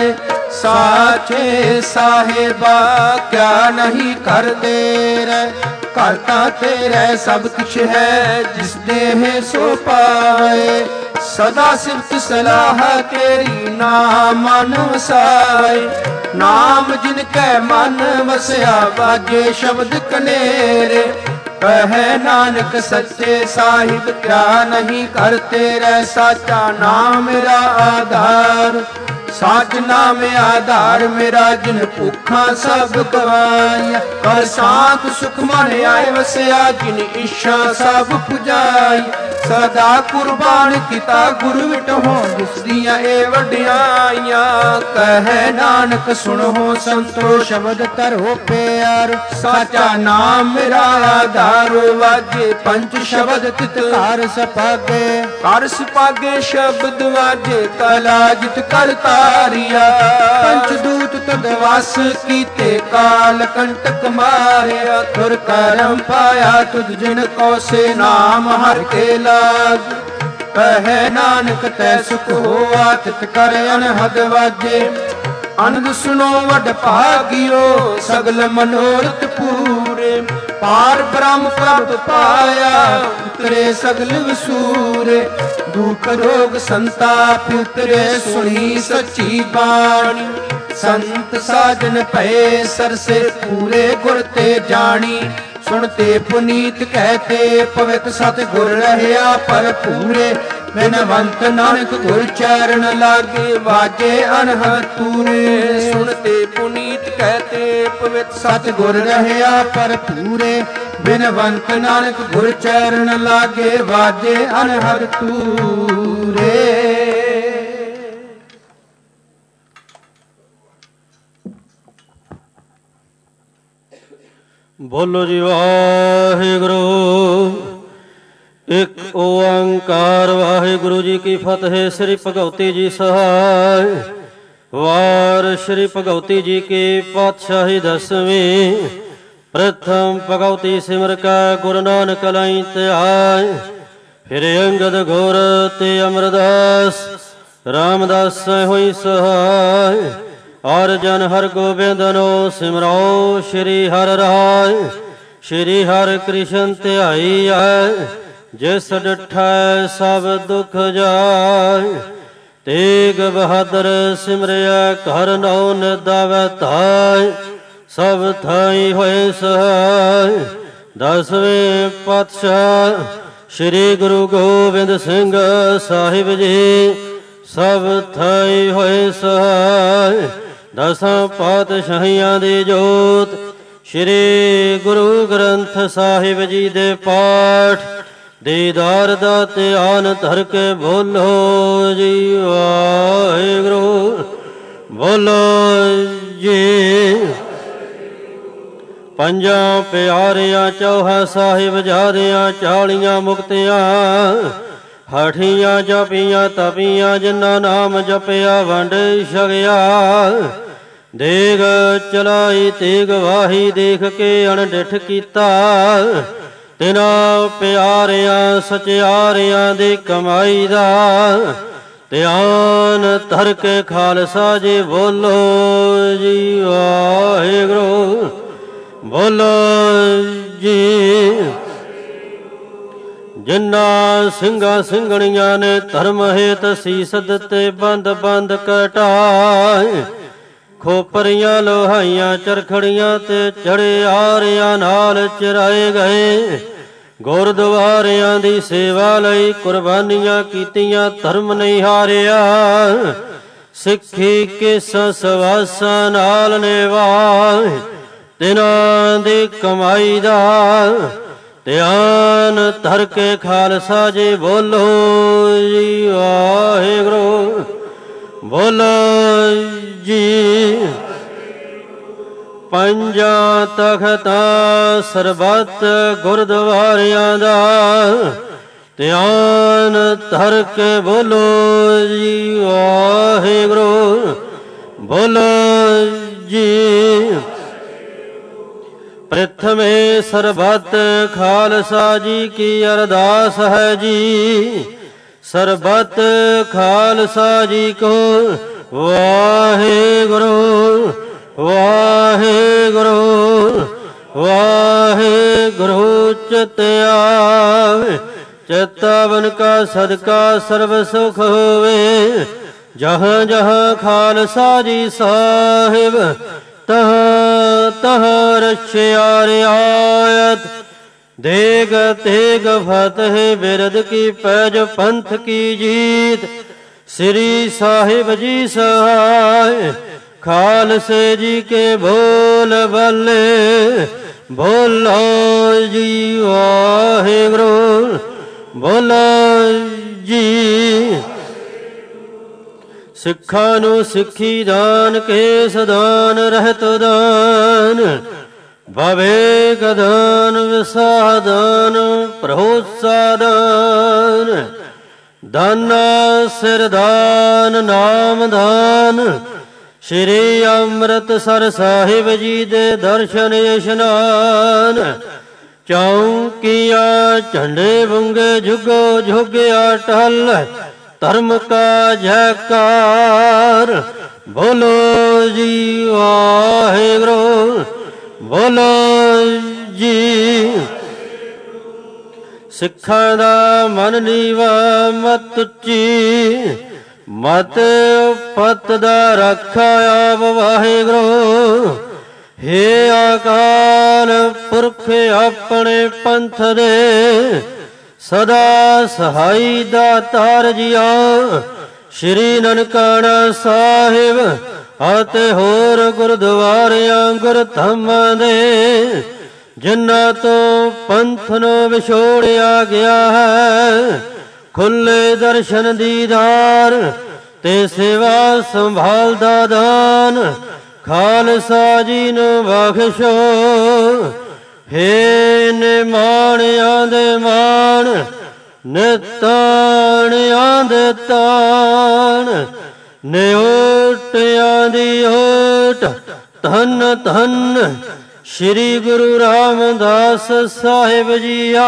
ਸਾਚੇ ਸਾਹਿਬਾ ਕਿਆ ਨਹੀਂ ਕਰਦੇ ਰਹਿ। ਘਰ ਤਾਂ ਤੇਰੇ ਸਭ ਕੁਛ ਹੈ ਜਿਸ ਦੇਹ ਸੋ ਪਾਏ। ਸਦਾ ਸਿਫਤ ਸਲਾਹ ਤੇਰੀ ਨਾਮ ਮਨ ਵਸਾਏ। ਨਾਮ ਜਿਨ ਕੈ ਮਨ ਵਸਿਆ ਬਾਜੇ ਸ਼ਬਦ ਕਨੇਰੇ। ਕਹੈ ਨਾਨਕ ਸੱਚੇ ਸਾਹਿਬ ਕਿਆ ਨਹੀਂ ਕਰਤੇ ਰਹਿ। ਸਾਚਾ ਨਾਮ ਮੇਰਾ ਆਧਾਰ। ਸਾਚ ਨਾਮ ਆਧਾਰ ਮੇਰਾ ਜਿਨ ਭੁੱਖਾਂ ਸਭ ਗਵਾਈਆਂ। ਕਰ ਸਾਥ ਸੁਖ ਮਨ ਆਏ ਵਸਿਆ ਜਿਨ ਇੱਛਾ ਸਭ ਪੁਜਾਈ। ਸਦਾ ਕੁਰਬਾਨ ਕੀਤਾ ਗੁਰ ਵਿਟਹੁ ਜਿਸ ਦੀਆਂ ਇਹ ਵਡਿਆਈਆਂ। ਕਹੈ ਨਾਨਕ ਸੁਣੋ ਸੰਤੋ ਸ਼ਬਦ ਧਰੋ ਪਿਆਰ। ਸਾਚਾ ਨਾਮ ਮੇਰਾ ਆਧਾਰ ਵਾਜੇ ਪੰਜ ਸ਼ਬਦ ਤਿਤ ਘਰ ਸਪਾਗੇ। ਘਰ ਸਪਾਗੇ ਸ਼ਬਦ ਵਾਜੇ ਕਲਾ ਜਿਤ ਕਰ ਤਾਰਿਆ। ਪੰਚ ਦੂਤ ਤਦ ਵਸ ਕੀਤੇ ਕਾਲ ਕੰਟਕ ਮਾਰਿਆ। ਤੁਰ ਕਰਮ ਪਾਇਆ ਤੁਧ ਜਿਨ ਕੋ ਸੇ ਨਾਮ ਹਰਿ ਕੇ ਲਾਗ। ਕਹੈ ਨਾਨਕ ਤੈ ਸੁਖ ਹੋਆ ਤਿਤ ਕਰ ਅਨਹਦ ਵਾਜੇ। ਅਨੰਦ ਸੁਨੋ ਵਡ ਭਾਗਿਓ ਸਗਲ ਮਨੋਰਥ ਪੂਰੇ। ਪਾਰ ਬ੍ਰਹਮ ਪ੍ਰਭ ਪਾਇਆ ਉਤਰੇ ਸਗਲ ਵਸੂਰੇ। ਦੁਖ ਰੋਗ ਸੰਤਾਪ ਉਤਰੇ ਸੁਣੀ ਸੱਚੀ ਬਾਣੀ। ਸੰਤ ਸਾਜਨ ਭਏ ਸਰਸੇ ਪੂਰੇ ਗੁਰ ਤੇ ਜਾਣੀ। ਸੁਣਤੇ ਪੁਨੀਤ ਕਹਤੇ ਪਵਿੱਤ ਸਤ ਗੁਰ ਰਹਿਆ ਭਰਪੂਰੇ। ਬਿਨਵੰਤ ਨਾਨਕ ਗੁਰ ਚਰਨ ਲਾਗੇ ਵਾਜੇ ਅਨਹਦ ਤੂਰੇ। ਸੁਣਤੇ ਪੁਨੀਤ ਕਹਤੇ ਪਵਿੱਤ ਸਤ ਗੁਰ ਰਹਿਆ ਭਰਪੂਰੇ। ਬਿਨਵੰਤ ਨਾਨਕ ਗੁਰ ਚਰਨ ਲਾਗੇ ਵਾਜੇ ਅਨਹਦ ਤੂਰੇ। ਬੋਲੋ ਜੀ ਵਾਹਿਗੁਰੂ। ਇੱਕ ਓੰਕਾਰ ਵਾਹਿਗੁਰੂ ਜੀ ਕੀ ਫਤਿਹ। ਸ੍ਰੀ ਭਗਵਤੀ ਜੀ ਸਹਾਇ। ਵਾਰ ਸ੍ਰੀ ਭਗਵਤੀ ਜੀ ਕੀ ਪਾਤਸ਼ਾਹੀ ਦਸਵੀਂ। ਪ੍ਰਥਮ ਭਗਵਤੀ ਸਿਮਰ ਕੈ ਗੁਰੂ ਨਾਨਕ ਲਈ ਧਿਆਇ। ਫਿਰ ਅੰਗਦ ਗੁਰ ਤੇ ਅਮਰਦਾਸ ਰਾਮਦਾਸ ਹੋਈ ਸਹਾਇ। ਔਰ ਜਨ ਹਰ ਗੋਬਿੰਦਨੋ ਸਿਮਰੋ ਸ਼੍ਰੀ ਹਰਿ ਰਾਇ। ਸ਼੍ਰੀ ਹਰਿ ਕ੍ਰਿਸ਼ਨ ਧਿਆਈ ਆਇ। ਜਿਸ ਡਿਠੈ ਸਭ ਦੁਖ ਜਾਇ। ਤੇਗ ਬਹਾਦਰ ਸਿਮਰਿਆ ਘਰ ਨਉ ਨਿਦਾਵੈ ਧਾਇ। ਸਭ ਥਾਈ ਹੋਏ ਸਹਾਇ। ਦਸਵੇਂ ਪਾਤਸ਼ਾਹ ਸ਼੍ਰੀ ਗੁਰੂ ਗੋਬਿੰਦ ਸਿੰਘ ਸਾਹਿਬ ਜੀ ਸਭ ਥਾਈ ਹੋਏ ਸਹਾਇ। ਦਸਾਂ ਪਾਤਸ਼ਾਹੀਆਂ ਦੀ ਜੋਤ ਸ਼੍ਰੀ ਗੁਰੂ ਗ੍ਰੰਥ ਸਾਹਿਬ ਜੀ ਦੇ ਪਾਠ ਦੀਦਾਰ ਦਾ ਧਿਆਨ ਧਰ ਕੇ ਬੋਲੋ ਜੀ ਵਾਹਿਗੁਰੂ। ਬੋਲੋ ਜੀ। ਪੰਜਾਂ ਪਿਆਰਿਆਂ ਚੌਹਾਂ ਸਾਹਿਬ ਜਾਦਿਆਂ 40 ਮੁਕਤਿਆਂ ਹਠੀਆਂ ਜਪੀਆਂ ਤਪੀਆਂ ਜਿਨ੍ਹਾਂ ਨਾਮ ਜਪਿਆ ਵੰਡ ਛਕਿਆ। ਦੇਗ ਚਲਾਈ ਤੇਗ ਵਾਹੀ ਦੇਖ ਕੇ ਅਣਡਿਠ ਕੀਤਾ। ਤਿਨਾਂ ਪਿਆਰਿਆਂ ਸਚਿਆਰਿਆਂ ਦੀ ਕਮਾਈ ਦਾ ਧਿਆਨ ਧਰ ਕੇ ਖਾਲਸਾ ਜੀ ਬੋਲੋ ਜੀ ਵਾਹਿਗੁਰੂ। ਬੋਲੋ ਜੀ। ਜਿਨ੍ਹਾਂ ਸਿੰਘਾਂ ਸਿੰਘਣੀਆਂ ਨੇ ਧਰਮ ਹੇਤ ਸੀਸ ਦਿੱਤੇ ਬੰਦ ਬੰਦ ਕਟਾਏ। ਖੋਪਰੀਆਂ ਲੋਹਾਈਆਂ ਚਰਖੜੀਆਂ ਤੇ ਚੜੇ ਆਰਿਆਂ ਨਾਲ ਚਰਾਏ ਗਏ। ਗੁਰਦੁਆਰਿਆਂ ਦੀ ਸੇਵਾ ਲਈ ਕੁਰਬਾਨੀਆਂ ਕੀਤੀਆਂ ਧਰਮ ਨਹੀਂ ਹਾਰਿਆ। ਸਿੱਖੀ ਕੇਸਾਂ ਸਵਾਸਾਂ ਨਾਲ ਨਿਭਾਏ। ਤਿਨਾਂ ਦੀ ਕਮਾਈ ਦਾ ਧਿਆਨ ਧਰ ਕੇ ਖਾਲਸਾ ਜੀ ਬੋਲੋ ਜੀ ਵਾਹਿਗੁਰੂ। ਬੋਲੋ ਜੀ। ਪੰਜਾਂ ਤਖਤਾਂ ਸਰਬੱਤ ਗੁਰਦੁਆਰਿਆਂ ਦਾ ਧਿਆਨ ਧਰ ਕੇ ਬੋਲੋ ਜੀ ਵਾਹਿਗੁਰੂ। ਬੋਲੋ ਜੀ। ਪ੍ਰਥਮੇ ਸਰਬੱਤ ਖਾਲਸਾ ਜੀ ਕੀ ਅਰਦਾਸ ਹੈ ਜੀ। ਸਰਬੱਤ ਖਾਲਸਾ ਜੀ ਕੋ ਵਾਹਿਗੁਰੂ ਵਾਹਿਗੁਰੂ ਵਾਹਿਗੁਰੂ। ਚਿਤ ਆਵੇ ਚੇਤਾਵਨ ਕਾ ਸਦਕਾ ਸਰਬ ਸੁਖ ਹੋਵੇ। ਜਹਾਂ ਜਹਾਂ ਖਾਲਸਾ ਜੀ ਸਾਹਿਬ ਤਹਾਂ ਤਹਾਂ ਰਖਿਆ ਰਿਆਇਤ। ਦੇਗ ਤੇਗ ਫਤਿਹ ਬਿਰਦ ਕੀ ਪੈਜ ਪੰਥ ਕੀ ਜੀਤ। ਸ੍ਰੀ ਸਾਹਿਬ ਜੀ ਸਹਾਇ ਖਾਲਸੇ ਜੀ ਕੇ ਬੋਲ ਬੱਲੇ। ਬੋਲੋ ਜੀ ਵਾਹਿਗੁਰੂ। ਬੋਲੋ ਜੀ। ਸਿੱਖਾਂ ਨੂੰ ਸਿੱਖੀ ਦਾਨ ਕੇਸ ਦਾਨ ਰਹਿਤ ਦਾਨ। ਵਿਵੇਕ ਦਾਨ ਵਿਸਾਹ ਦਾਨ ਭਰੋਸਾ ਦਾਨ। ਦਾਨਾ ਸਿਰ ਦਾਨ ਨਾਮ ਦਾਨ। ਸ਼੍ਰੀ ਅੰਮ੍ਰਿਤਸਰ ਸਾਹਿਬ ਜੀ ਦੇ ਦਰਸ਼ਨ ਇਸ਼ਨਾਨ। ਚੌਂਕੀਆਂ ਝੰਡੇ ਬੁੰਗੇ ਜੁਗੋ ਜੁਗਿਆ ਟਲ। ਧਰਮ ਕਾ ਜੈਕਾਰ ਬੋਲੋ ਜੀ ਵਾਹਿਗੁਰੂ। ਬੋਲੋ ਜੀ। ਸਿੱਖਾਂ ਦਾ ਮਨ ਨੀਵਾ ਮਤ ਉੱਚੀ। ਮਤ ਪਤ ਦਾ ਰੱਖਾ ਆਪ ਵਾਹਿਗੁਰੂ। ਹੇ ਅਕਾਲ ਪੁਰਖ ਆਪਣੇ ਪੰਥ ਦੇ ਸਦਾ ਸਹਾਈ ਦਾਤਾਰ ਜੀਆ। ਸ਼੍ਰੀ ਨਨਕਾਣਾ ਸਾਹਿਬ ਅਤੇ ਹੋਰ ਗੁਰਦੁਆਰਿਆਂ ਗੁਰਧਾਮਾਂ ਦੇ ਜਿਨ੍ਹਾਂ ਤੋਂ ਪੰਥ ਨੂੰ ਵਿਛੋੜਿਆ ਗਿਆ ਹੈ, ਖੁੱਲੇ ਦਰਸ਼ਨ ਦੀਦਾਰ ਤੇ ਸੇਵਾ ਸੰਭਾਲ ਦਾ ਦਾਨ ਖਾਲਸਾ ਜੀ ਨੂੰ ਬਖਸ਼ੋ। ਹੇ ਨਿਮਾਣਿਆਂ ਦੇ ਮਾਣ, ਨਿਤਾਣਿਆਂ ਦੇ ਤਾਣ, ਨਿਓਟਿਆਂ ਦੀ ਓਟ, ਧੰਨ ਧੰਨ ਸ਼੍ਰੀ ਗੁਰੂ ਰਾਮਦਾਸ ਸਾਹਿਬ ਜੀਆ।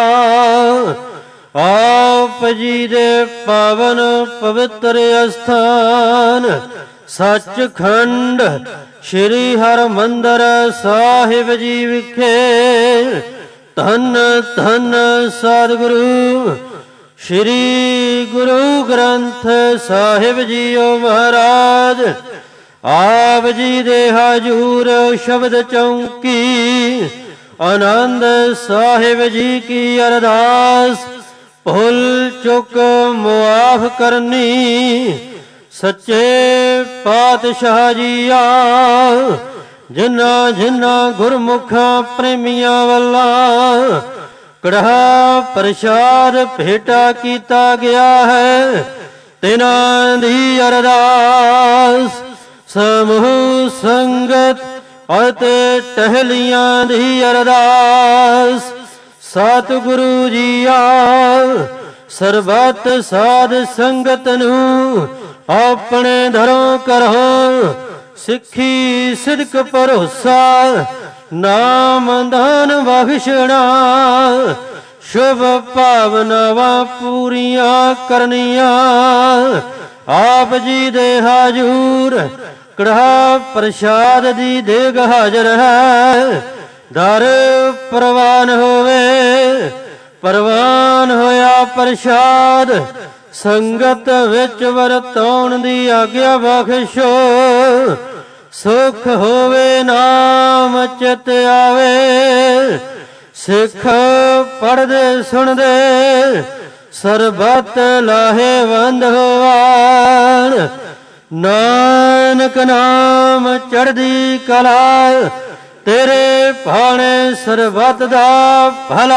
ਆਪ ਜੀ ਦੇ ਪਾਵਨ ਪਵਿੱਤਰ ਅਸਥਾਨ ਸੱਚਖੰਡ ਸ਼੍ਰੀ ਹਰਿਮੰਦਰ ਸਾਹਿਬ ਜੀ ਵਿਖੇ ਧੰਨ ਧੰਨ ਸਤਿਗੁਰੂ ਸ਼੍ਰੀ ਗੁਰੂ ਗ੍ਰੰਥ ਸਾਹਿਬ ਜੀਓ ਮਹਾਰਾਜ। ਆਪ ਜੀ ਦੇ ਹਜੂਰ ਸ਼ਬਦ ਚੌਂਕੀ ਆਨੰਦ ਸਾਹਿਬ ਜੀ ਕੀ ਅਰਦਾਸ ਭੁੱਲ ਚੁੱਕ ਮੁਆਫ ਕਰਨੀ। ਸੱਚੇ ਪਾਤਸ਼ਾਹ ਜੀਆ, ਜਿਨ੍ਹਾਂ ਜਿਨ੍ਹਾਂ ਗੁਰਮੁਖਾਂ ਪ੍ਰੇਮੀਆਂ ਵੱਲੋਂ ਕੜਾਹ ਪ੍ਰਸ਼ਾਦ ਭੇਟਾ ਕੀਤਾ ਗਿਆ ਹੈ, ਤਿਨਾਂ ਦੀ ਅਰਦਾਸ ਸਮੂਹ ਸੰਗਤ ਅਤੇ ਟਹਿਲੀਆਂ ਦੀ ਅਰਦਾਸ। ਸਤਿਗੁਰੂ ਜੀਆ, ਸਰਬੱਤ ਸਾਧ ਸੰਗਤ ਨੂੰ ਆਪਣੇ ਘਰੋਂ ਕਰੋ ਸਿੱਖੀ ਸਿਦਕ ਭਰੋਸਾ ਨਾਮ ਦਾਨ ਬਖਸ਼ਣਾ। ਸ਼ੁਭ ਭਾਵਨਾਵਾਂ ਪੂਰੀਆਂ ਕਰਨੀਆਂ। ਆਪ ਜੀ ਦੇ ਹਜੂਰ ਕੜਾਹ ਪ੍ਰਸ਼ਾਦ ਦੀ ਦੇਗ ਹਾਜ਼ਰ ਹੈ। ਦਰ ਪ੍ਰਵਾਨ ਹੋਵੇ, ਪ੍ਰਵਾਨ ਹੋਇਆ ਪ੍ਰਸ਼ਾਦ ਸੰਗਤ ਵਿੱਚ ਵਰਤਾਉਣ ਦੀ ਆਗਿਆ ਬਖਸ਼ੋ। ਸੁਖ ਹੋਵੇ ਨਾਮ ਚਿਤ ਆਵੇ, ਸਿੱਖ ਪੜ੍ਹਦੇ ਸੁਣਦੇ ਸਰਬੱਤ ਲਾਹੇਵੰਦ ਹੋਵਣ। ਨਾਨਕ ਨਾਮ ਚੜ੍ਹਦੀ ਕਲਾ, ਤੇਰੇ ਭਾਣੇ ਸਰਬੱਤ ਦਾ ਭਲਾ।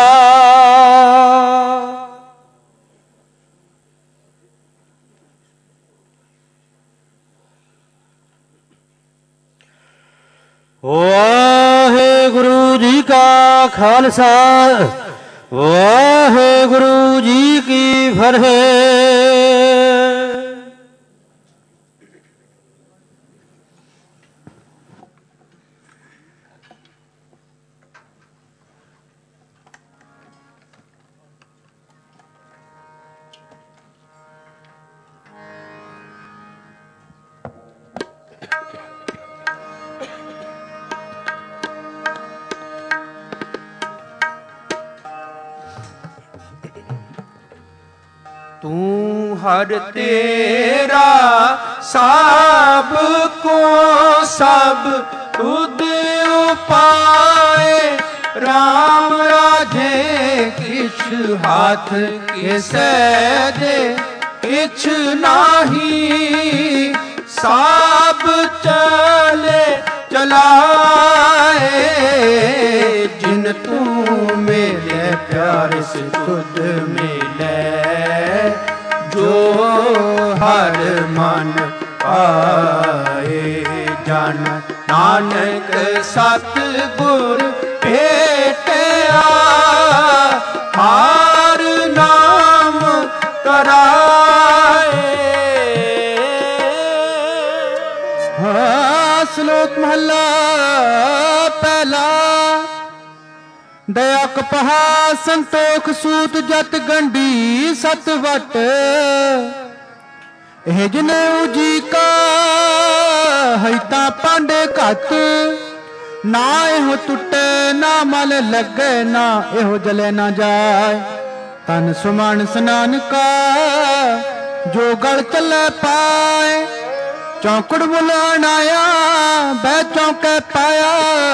ਵਾਹਿਗੁਰੂ ਜੀ ਕਾ ਖਾਲਸਾ, ਵਾਹਿਗੁਰੂ ਜੀ ਕੀ ਫਤਿਹ। ਤੂੰ ਹਰ ਤੇਰਾ ਸਭ ਕੋ ਸਭ ਤੁਧ ਉਪਾਏ। ਰਾਮ ਰਾਜੇ ਕਿਛ ਹਾਥ ਕਿਸੇ ਦੇ ਕਿਛ ਨਾਹੀ। ਸਭ ਚਲੇ ਚਲਾਏ ਜਿਨ ਤੂੰ ਮੇਰੇ ਪਿਆਰੇ ਸੇ ਤੁਧ ਮਿਲੇ। ਜੋ ਹਰ ਮਨ ਆਏ ਜਨ ਨਾਨਕ ਸਤਿਗੁਰ ਭੇਟਿਆ। ਹਰ ਨਾਮ ਕਰਾਏ। ਸ਼ਲੋਕ ਮਹਲਾ ਪਹਿਲਾ। ਦਇਆ ਕਪਹਾ ਸੰਤੋਖ ਸੂਤ ਜਤ ਗੰਢੀ ਸਤ ਵਟ। ਇਹ ਜਨੇ ਉਜੀ ਕਾ ਹੈ ਤਾਂ ਪਾਂਡੇ ਘੱਟ। ਨਾ ਇਹੋ ਟੁੱਟੇ ਨਾ ਮਲ ਲੱਗੇ ਨਾ ਇਹੋ ਜਲੇ ਨਾ ਜਾਏ। ਤਨ ਸੁਮਨ ਸਨਾਨ ਕਾ ਜੋ ਗਲ ਚੱਲੇ ਪਾਏ ਚੌਂਕੜ ਬੁਲਾਣ ਆਇਆ ਬਹਿ ਚੌਂਕੇ ਪਾਇਆ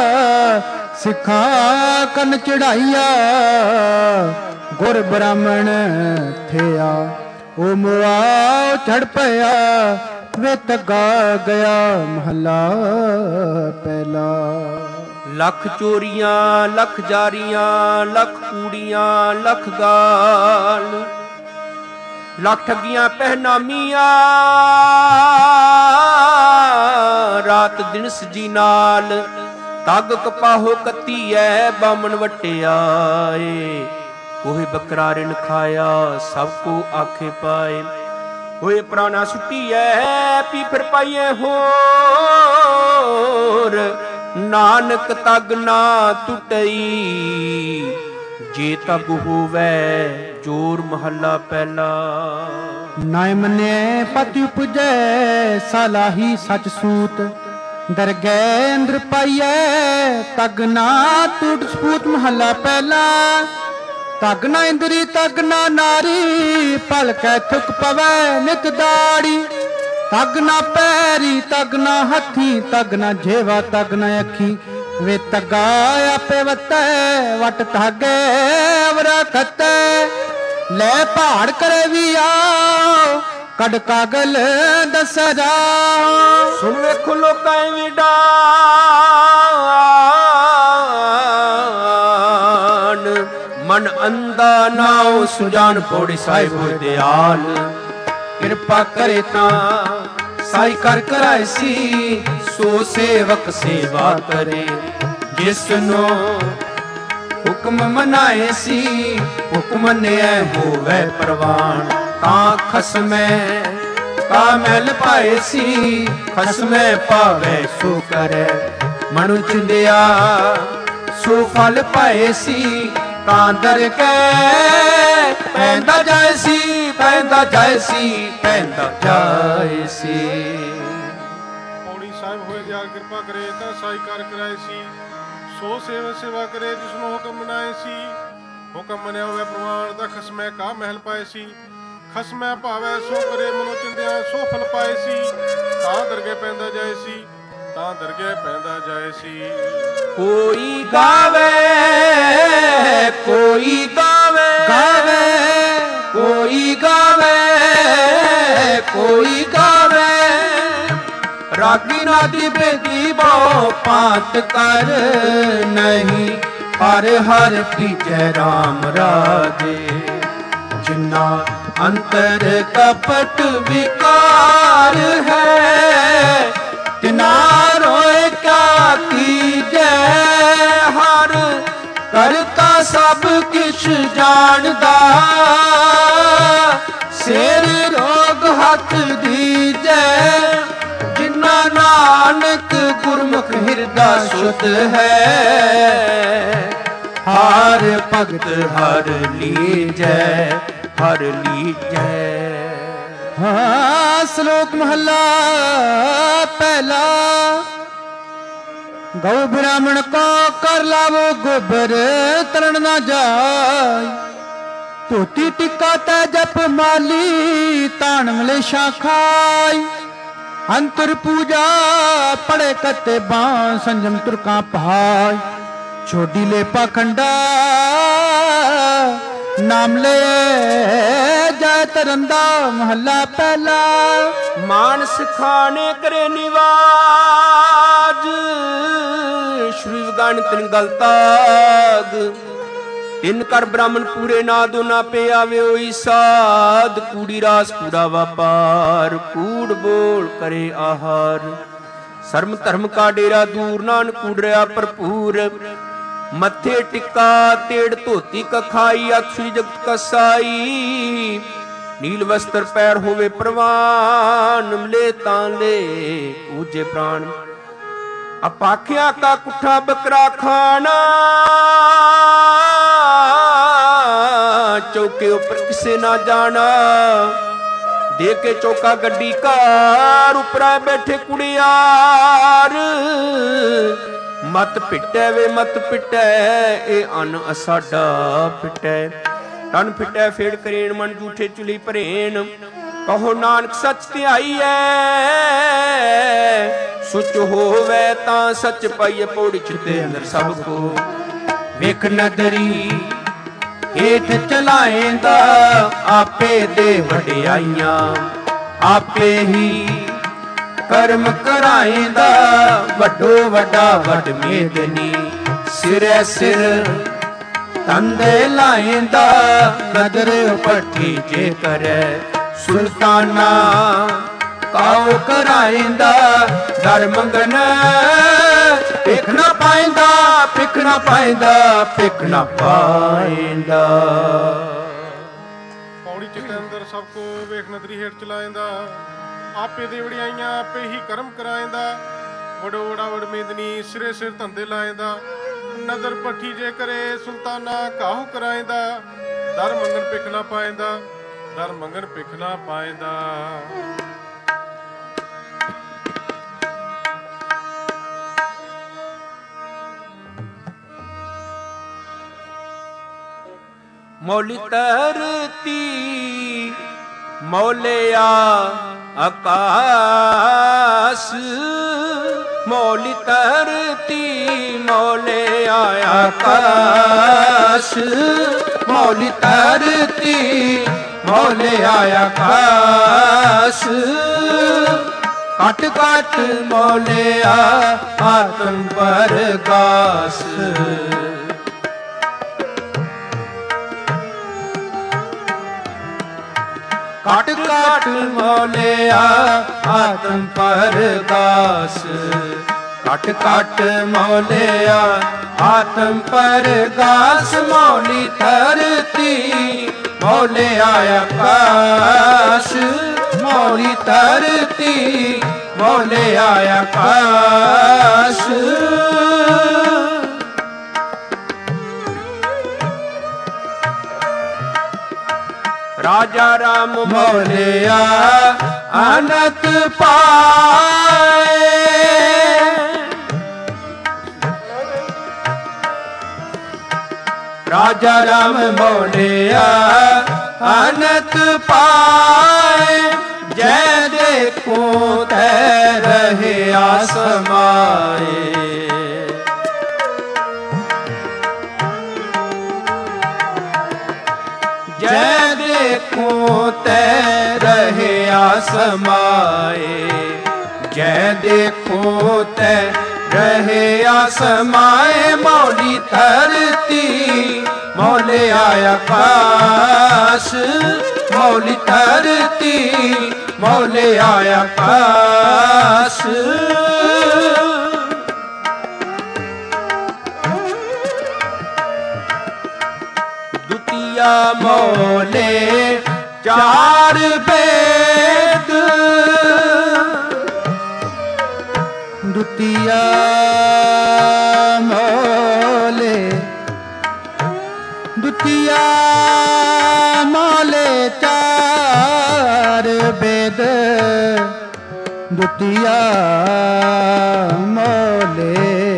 ਸਿੱਖਾਂ ਕੰਨ ਚੜਾਈਆ ਗੁਰ ਬ੍ਰਾਹਮਣ ਥਿਆ ਉਹ ਮੁਆ ਛੜ ਪਿਆ ਵੇ ਤਗਾ ਗਿਆ ਮਹੱਲਾ ਪਹਿਲਾ। ਲੱਖ ਚੋਰੀਆਂ ਲੱਖ ਜਾਰੀਆਂ ਲੱਖ ਕੂੜੀਆਂ ਲੱਖ ਗਾਲ ਲੱਖ ਠੱਗੀਆਂ ਪਹਿਨਾਮੀਆਂ ਰਾਤ ਦਿਨ ਸਜੀ ਨਾਲ ਤੱਗ ਕਪਾਹੋ ਕੱਤੀ ਐ ਬਾਮਣ ਵਟਿਆਏ ਕੋਹੇ ਬੱਕਰਾ ਰਿਣ ਖਾਇਆ ਸਭ ਕੋ ਆਖੇ ਪਾਏ ਹੋਏ ਪ੍ਰਾਣਾ ਸੁੱਟੀ ਐ ਪੀ ਫਿਰ ਪਾਈਏ ਹੋਰ ਨਾਨਕ ਤੱਗ ਨਾ ਟੁੱਟਈ ਜੇ ਤੱਗ ਹੋਵੇ ਜੋਰ ਮਹੱਲਾ ਪਹਿਲਾ। ਨਾਇ ਮੰਨਿਐ ਪਤਿ ਉਪਜੈ ਸਲਾਹੀ ਸਚ ਸੂਤ ਦਰਗਹਿ ਅੰਦਰ ਪਾਈਐ ਤੱਗ ਨਾ ਟੁੱਟ ਸਪੂਤ ਮਹੱਲਾ ਪਹਿਲਾ। ਤੱਗ ਨਾ ਇੰਦਰੀ ਤੱਗ ਨਾ ਨਾਰੀ ਭਲਕੈ ਥੁਕ ਪਵੈ ਨਿਤ ਦਾੜੀ ਤੱਗ ਨਾ ਪੈਰੀ ਤੱਗ ਨਾ ਹੱਥੀ ਤੱਗ ਨਾ ਜੇਵਾ ਤੱਗ ਨਾ ਅੱਖੀ ਵੇ ਤੱਗਾ ਆਪੇ ਵਤੈ ਵਟ ਧਾਗੇ ਅਵਰਾ ਖਤੈ ਲੈ ਪਹਾੜ ਕਰੇ ਵੀ ਆਓ ਕੱਢ ਕਾਗਲ ਦੱਸ ਜਾ ਸੁਣ ਵੇਖੋ ਲੋਕਾਂ ਵੀ ਡਾਨ ਮਨ ਅੰਦਾ ਨਾਉ ਸੁਜਾਨ ਪੌੜੀ ਸਾਹਿਬ ਹੋਏ ਦਿਆਲ ਕਿਰਪਾ ਕਰੇ ਤਾਂ ਸਾਈ ਕਰ ਕਰਾਏ ਸੀ ਸੋ ਸੇਵਕ ਸੇਵਾ ਕਰੇ ਜਿਸ ਨੂੰ ਹੁਕਮ ਮਨਾਏ ਸੀ ਹੁਕਮ ਮੰਨਿਐ ਹੋਵੇ ਪ੍ਰਵਾਨ ਤਾਂ ਖਸਮੈ ਕਾ ਮਹਿਲ ਪਾਏ ਸੀ ਖਸਮੈ ਪਾਵੇ ਸੋ ਕਰੈ ਮਨੁ ਚਿੰਦਿਆ ਸੋ ਫਲ ਪਾਏ ਸੀ ਤਾਂ ਦਰਗਹਿ ਪੈਂਦਾ ਜਾਏ ਸੀ ਪੈਂਦਾ ਜਾਏ ਸੀ ਪੈਂਦਾ ਜਾਏ ਸੀ। ਪੌੜੀ ਸਾਹਿਬ ਹੋਏ ਦਿਆਲ ਕਿਰਪਾ ਕਰੇ ਤਾਂ ਸਾਈ ਕਰ ਕਰਾਏ ਸੀ ਸੋ ਸੇਵਾ ਕਰੇ ਜਿਸ ਨੂੰ ਹੁਕਮ ਮਨਾਏ ਸੀ ਹੁਕਮ ਮੰਨਿਆ ਹੋਵੇ ਪ੍ਰਮਾਣ ਦਾ ਖਸਮੈ ਕਾ ਮਹਿਲ ਪਾਏ ਸੀ ਖਸਮੈ ਭਾਵੇ ਸੋ ਕਰੇ ਮਨੋ ਚਿੰਦਿਆ ਸੋ ਫਲ ਪਾਏ ਸੀ ਤਾਂ ਦਰਗਹਿ ਪੈਂਦਾ ਜਾਏ ਸੀ ਤਾਂ ਦਰਗਹਿ ਪੈਂਦਾ ਜਾਏ ਸੀ। ਕੋਈ ਗਾਵੇ ਕੋਈ ਗਾਵੇ ਗਾਵੇ ਕੋਈ ਗਾਵੇ ਕੋਈ ਗਾਵੇ ਰਾਗੀ ਨਾਦੀ ਬੇਦੀ ਬਹੁ ਪਾਤ ਕਰ ਨਹੀਂ ਹਰ ਹਰ ਪ੍ਰੀਤੈ ਰਾਮ ਰਾਜੇ ਜਿਨਾ ਅੰਤਰ ਕਪਟ ਵਿਕਾਰ ਹੈ ਤਿਨਾ ਰੋਏ ਕਾ ਕੀਜੈ ਹਰ ਕਰਤਾ ਸਭ ਕਿਛ ਜਾਣਦਾ ਸਿਰ ਰੋਗ ਹੱਥ ਦੀਜੈ ਜਿਨਾ ਨਾਨਕ ਗੁਰਮੁਖ ਹਿਰਦਾ ਸੁਧ ਹੈ ਹਰ ਭਗਤ ਹਰ ਲੀਜੈ ਹਰ ਲੀਜੈ। ਹਾਂ ਸ਼ਲੋਕ ਮਹੱਲਾ ਪਹਿਲਾ। ਗਊ ਬ੍ਰਾਹਮਣ ਕੋ ਕਰ ਲਾਵੋ ਗੋਬਰ ਤਰਨ ਨਾ ਜਾਏ ਧੋਤੀ ਟਿੱਕਾ ਤੈ ਜਪ ਮਾਲੀ ਤਾਣ ਮਲੇਸ਼ਾ ਖਾਈ ਅੰਤਰ ਪੂਜਾ ਪੜੇ ਕਤੇ ਬਾਂ ਸੰਜਮ ਤੁਰਕਾਂ ਪਹਾਈ ਛੋਡੀ ਲੈ ਪਾਖੰਡਾ ਨਾਮ ਲੈ ਜਾਇ ਤਰੰਦਾ ਮਹੱਲਾ ਪਹਿਲਾ। ਮਾਨਸ ਖਾਣੇ ਕਰੇ ਨਿਵਾਜ ਸ਼੍ਰੀ ਵਗਾਨ ਤਿਨ ਗਲਤਾਗ ਤਿਨ ਕਰ ਬ੍ਰਾਹਮਣ ਪੂਰੇ ਨਾ ਦੋ ਨਾ ਪੇ ਆਵੇ ਹੋਈ ਸਾਧ ਕੂੜੀ ਰਾਸ ਕੂੜਾ ਵਪਾਰ ਕੂੜ ਬੋਲ ਕਰੇ ਆਹਾਰ ਸਰਮ ਧਰਮ ਕਾ ਡੇਰਾ ਦੂਰ ਨਾਨਕ ਕੂੜ ਰਿਆ ਭਰਪੂਰ ਮੱਥੇ ਟਿੱਕਾ ਤੇੜ ਧੋਤੀ ਕਖਾਈ ਅਕਸ਼ਰੀ ਜਗਤ ਕਸਾਈ ਨੀਲ ਵਸਤਰ ਪੈਰ ਹੋਵੇ ਪ੍ਰਵਾਨ ਮਲੇ ਤਾਂ ਲੈ ਪੂਜੇ ਪ੍ਰਾਣ ਅਪਾਖਿਆ ਕਾ ਕੁੱਠਾ ਬੱਕਰਾ ਖਾਣਾ ਚੌਕੇ ਉੱਪਰ ਕਿਸੇ ਨਾ ਜਾਣਾ ਦੇ ਕੇ ਚੌਕਾ ਗੱਡੀ ਕਾਰ ਉਪਰਾ ਬੈਠੇ ਕੁੜਿਆਰ ਮਤ ਪਿੱਟੈ ਵੇ ਮਤ ਪਿੱਟੈ ਇਹ ਅਨ ਅਸਾਡਾ ਪਿੱਟੈ ਤਨ ਫਿੱਟੈ ਫੇੜ ਕਰੇਣ ਮਨ ਝੂਠੇ ਚੁਲੀ ਭਰੇਣ ਕਹੋ ਨਾਨਕ ਸੱਚ ਧਿਆਈਐ, ਸੁਚ ਹੋਵੇ ਤਾਂ ਸੱਚ ਪਾਈਏ। ਪੌੜੀ ਚਿੱਤੇ ਅੰਦਰ ਸਭ ਕੋ ਵੇਖ ਨਦਰੀ ਹੇਠ ਚਲਾਏਂਦਾ, ਆਪੇ ਦੇ ਵਡਿਆਈਆਂ ਆਪੇ ਹੀ ਕਰਮ ਕਰਾਏਂਦਾ। ਵੱਡੋ ਵੱਡਾ ਵੱਡ ਮੇਦਨੀ ਸਿਰੈ ਸਿਰ ਤੰਦੇ ਲਾਏਂਦਾ। ਨਦਰ ਪੱਠੀ ਜੇ ਕਰੈ ਸੁਲਤਾਨਾ ਕਾਉ ਕਰਾਏਂਦਾ। ਦਰ ਮੰਗਨ ਭਿਖ ਨਾ ਪਾਏਂਦਾ, ਭਿਖ ਨਾ ਪਾਏਂਦਾ, ਭਿਖ ਨਾ ਪਾਏਂਦਾ। ਪੌੜੀ ਚਿੱਤੇ ਅੰਦਰ ਸਭ ਕੋ ਵੇਖ ਨਦਰੀ ਹੇਠ ਚਲਾਏਂਦਾ, ਆਪੇ ਦੇ ਵਡਿਆਈਆਂ ਆਪੇ ਹੀ ਕਰਮ ਕਰਾਏਂਦਾ। ਵਡੋ ਵਡਾ ਵਡ ਮੇਦਨੀ ਸਿਰੇ ਸਿਰ ਧੰਦੇ ਲਾਏਂਦਾ। ਨਦਰ ਪੱਠੀ ਜੇ ਕਰੇ ਸੁਲਤਾਨਾ ਕਾਹੂ ਕਰਾਏਂਦਾ। ਦਰ ਮੰਗਣ ਭਿਖ ਨਾ ਪਾਏਂਦਾ, ਦਰ ਮੰਗਣ ਭਿਖ ਨਾ ਪਾਏਂਦਾ। ਮੌਲੀ ਧਰਤੀ ਮੌਲਿਆ ਆਕਾਸ। ਮੌਲੀ ਧਰਤੀ ਮੌਲਿਆ ਆਕਾਸ। ਮੌਲੀ ਧਰਤੀ ਮੌਲਿਆ ਆਕਾਸ। ਕਟ ਕਟ ਮੌਲਿਆ ਆਤਮ ਪਰਗਾਸ। ਕਟ ਕਟ ਮੌਲਿਆ ਆਤਮ ਪਰਗਾਸ। ਕਟ ਕਟ ਮੌਲਿਆ ਆਤਮ ਪਰਗਾਸ। ਮੌਲੀ ਧਰਤੀ ਮੌਲਿਆ ਆਕਾਸ਼। ਮੌਲੀ ਧਰਤੀ ਮੌਲਿਆ ਆਕਾਸ਼। ਰਾਜਾ ਰਾਮ ਮੌਲਿਆ ਅਨੰਤ ਪਾਏ। ਰਾਜਾ ਰਾਮ ਮੌਲਿਆ ਅਨੰਤ ਪਾਏ। ਜੈ ਦੇਖੋ ਤੈ ਰਹਿਆ ਸਮਾਏ। ਜੈ ਦੇਖੋ ਤੈ ਰਹਿਆ ਸਮਾਏ। ਜੈ ਦੇਖੋ ਤੈ ਰਹਿਆ ਸਮਾਏ। ਮੌਲੀ ਧਰਤੀ ਮੌਲਿਆ ਆਕਾਸ਼। ਮੌਲੀ ਧਰਤੀ ਮੌਲਿਆ ਆਕਾਸ਼। ਦੁਤੀਆ ਮੌਲੇ ਚਾਰ ਵੇਦ। ਦੁਤੀਆ ਮੌਲੇ ਦੁਤੀਆ ਮੌਲੇ ਚਾਰ ਵੇਦ। ਦੁਤੀਆ ਮੌਲੇ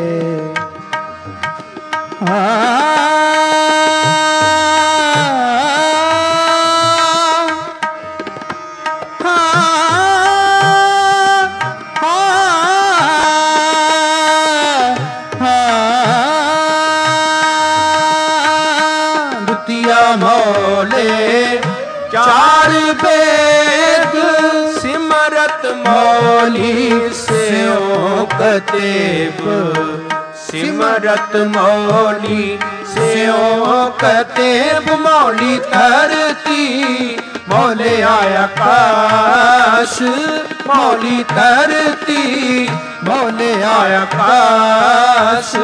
ਮੌਲੇ ਚਾਰ ਵੇਦ। ਸਿਮਰਤ ਮੌਲੀ ਸਿਓ ਕਤੇਬ। ਸਿਮਰਤ ਮੌਲੀ ਸਿਓ ਕਤੇਬ। ਮੌਲੀ ਧਰਤੀ ਮੌਲਿਆ ਆਕਾਸ਼। ਮੌਲੀ ਧਰਤੀ ਮੌਲਿਆ ਆਕਾਸ਼।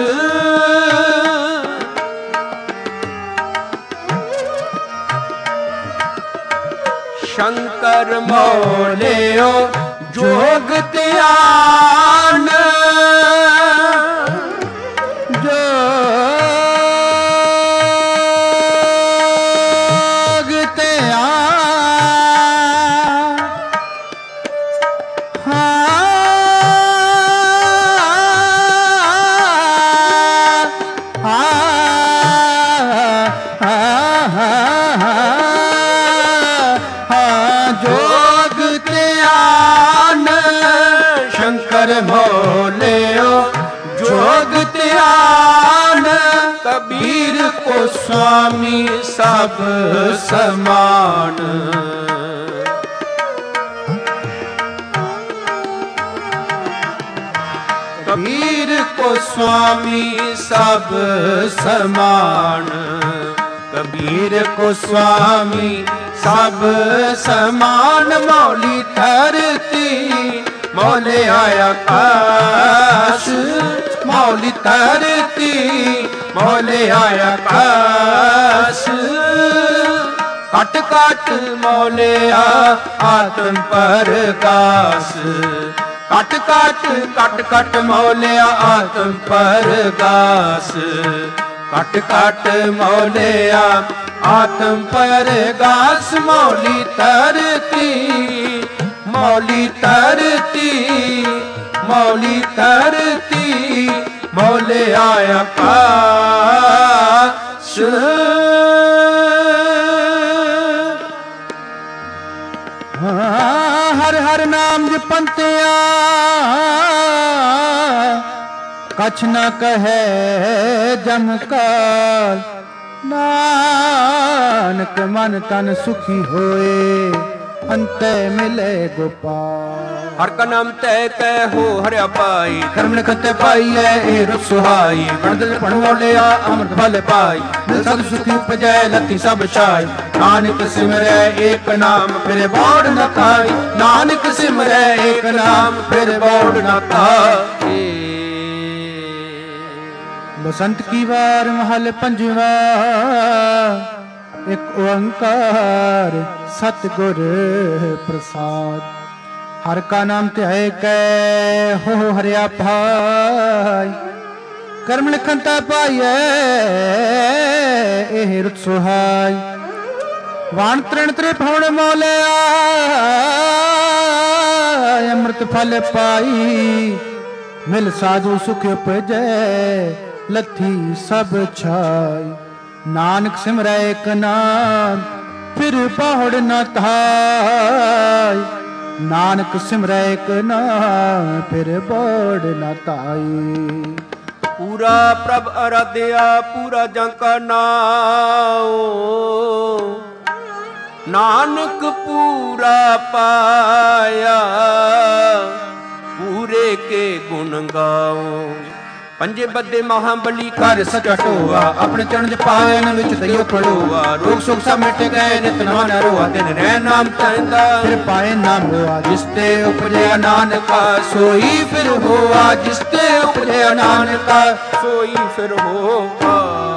ਸ਼ੰਕਰ ਮੌਲਿਓ ਜੋਗ ਧਿਆਨ। ਜੋਗ ਧਿਆਨ। ਜੋ कबीर को स्वामी सब समान। कबीर को स्वामी सब समान। कबीर को स्वामी सब समान। मौली धरती मौले आकाश। मौली धरती मौले आकाश। कट कट मौले आत्म प्रकाश। कट कट कट कट मौले आत्म प्रकाश। कट कट मौले आत्म प्रकाश। मौली धरती मौली धरती मौली धरती मौले आकाश। हर हर नाम जपंतिया कछ न कहे जमकाल। नानक मन तन सुखी होए अंते मिले गोपाल। हर का नाम तय कै हो हरिया पाई। कर्म लिखत पाई है ए रुख सुहाई। पढ़ पढ़ो लिया अमृत फल पाई। सब सुखी उपजै लती सब छाई। नानक सिमरै एक नाम फिर बोड़ न खाई। नानक सिमरै एक नाम फिर बोड़ न खाई। बसंत की बार महल पंजवा एक ओंकार सतगुर प्रसाद। हर का नाम ध्याय कै हो हरिया भाई। कर्म लिखन ता पाइए एह रुत सुहाई। वाण तृण त्रिभुवन मौले अमृत फल पाई। मिल साधु सुख उपजै लथी सब छाई। नानक सिमरै एक नाम फिर पहुड़ न धाय। नानक सिमरै एक नाम फिर पहुड़ न धाई। पूरा प्रभ आराध्या पूरा जंका नाम। नानक पूरा पाया पूरे के गुण गाओ। पंजे बदे महाबली कर सचा टोआ। अपने चरण पायन विच दइयो पड़ोआ। रोग सुख सब मिट गए नित नवा न रोआ। दिन रह नाम तंदा फिर पाए नाम होआ। जिसते उपजया नानका सोई फिर होआ। जिसते उपजया नानका सोई फिर होआ।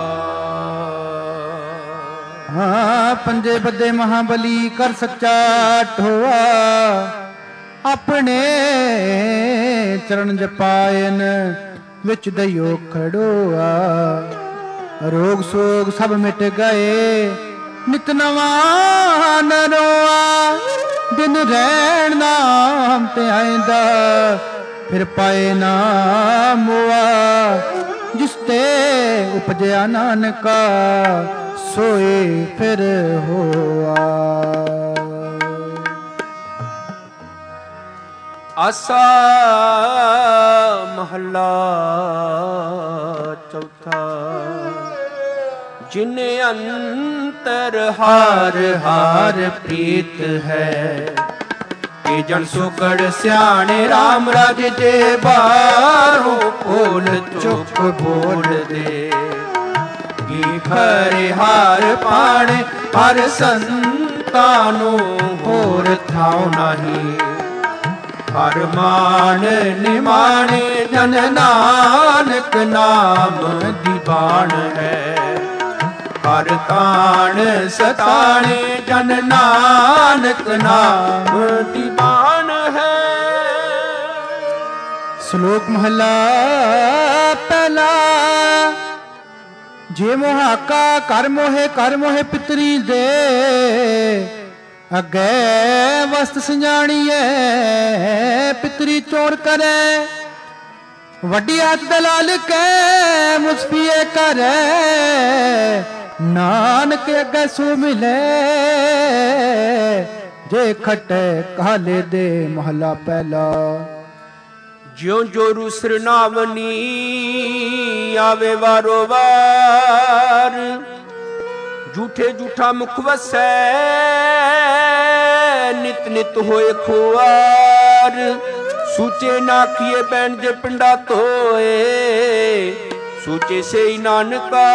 हाँ पंजे बदे महाबली कर सच्चा ठोआ। अपने चरण जपायन विच दइयो खड़ोआ। रोग सोग सब मिट गए नित नवा न रोआ। दिन रहन नाम ते आइंदा फिर पाए नाम हुआ। जिसते उपजया नानका सोए फिर होआ। आसा महला चौथा। जिने अंतर हार हार प्रीत है। ये जन सुकड़ स्याणे राम राज जे बारो बोल चुप बोल दे। की खरे हार पाणे हर संतानो होर थाओ नहीं। हर मान निमाणे जन नानक नाम दीवान है। हर ताण सताणे जन नानक नाम दीवान है। श्लोक महला पहला। जे मोहाका कर मोहे पितरी दे। अगे वस्त संजाणीए पितरी चोर करे। वड्डी हाथ दलाल के मुस्फिए करे। नानक अगे सो मिले जे खटे काले दे महला पहला। ਜਿਉ ਜੋ ਰੂਸਰ ਨਾਵਨੀ ਆਵੇ ਵਾਰੋ ਵਾਰ, ਝੂਠੇ ਝੂਠਾ ਮੁਖ ਵਸੈ ਨਿਤ ਨਿਤ ਹੋਏ ਖੁਆਰ। ਸੂਚੇ ਨਾ ਕੀਏ ਬੈਣ ਜੇ ਪਿੰਡਾ ਧੋਏ, ਸੂਚੇ ਸਈ ਨਾਨਕਾ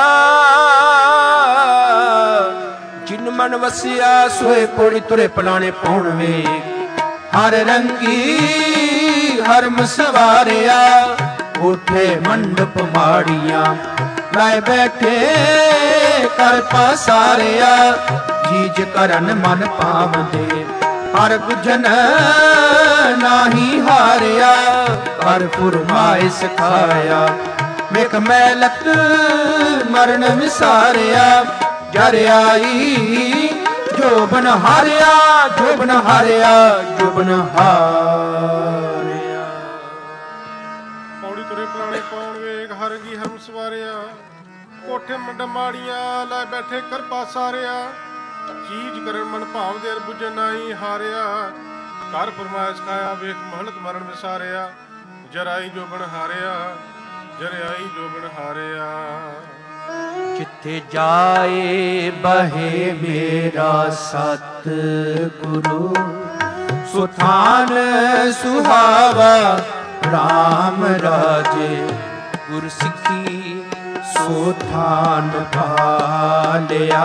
ਜਿਨ ਮਨ ਵਸਿਆ ਸੋਏ ਪੋੜੀ ਤੁਰੇ ਪਲਾਣੇ ਪਾਉਣ ਵੇ। ਹਰ ਰੰਗੀ ਹਰਮ ਸਵਾਰਿਆ, ਉਠੇ ਮੰਡਪ ਮਾੜੀਆਂ ਲਾਏ ਬੈਠੇ ਕਰ ਪਸਾਰਿਆ। ਜੀਜ ਕਰਨ ਮਨ ਪਾਵਦੇ ਹਰ ਬੁਝਨ ਨਾਹੀ ਹਾਰਿਆ, ਹਰ ਫੁਰਮਾਏ ਸਿਖਾਇਆ ਵੇਖ ਮੈਲਤ ਮਰਨ ਵਿਸਾਰਿਆ। ਜਰ ਆਈ ਜੋਬਨ ਹਾਰਿਆ, ਜੋਬਨ ਹਾਰਿਆ, ਜੋਬਨ ਹਾਰਿਆ। ਪੌੜੀ ਤੁਰੇ ਪਲਾਣੇ ਪਾਉਣ ਵੇਖ ਹਰਗੀ ਹਰਮ ਸਵਾਰਿਆ, ਕੋਠੇ ਮੰਡ ਮਾੜੀਆਂ ਲੈ ਬੈਠੇ ਕਰਪਾ ਸਾਰਿਆ। ਚੀਜ਼ ਕਰਨ ਮਨ ਭਾਵ ਦੇ ਬੁਝਨ ਨਾਹੀ ਹਾਰਿਆ, ਘਰ ਫਰਮਾਇਸ਼ ਖਾਇਆ ਵੇਖ ਮਹਲਤ ਮਰਨ ਵਿਸਾਰਿਆ। ਜਰਾਈ ਜੋਬਨ ਹਾਰਿਆ, ਜਰਾਈ ਜੋਬਨ ਹਾਰਿਆ। ਜਿੱਥੇ ਜਾਏ ਬਹੇ ਮੇਰਾ ਸਤ ਗੁਰੂ, ਸੁਥਾਨ ਸੁਹਾਵਾ ਰਾਮ ਰਾਜੇ। ਗੁਰ ਸਿੱਖੀ ਸੁਥਾਨ ਭਾਲਿਆ,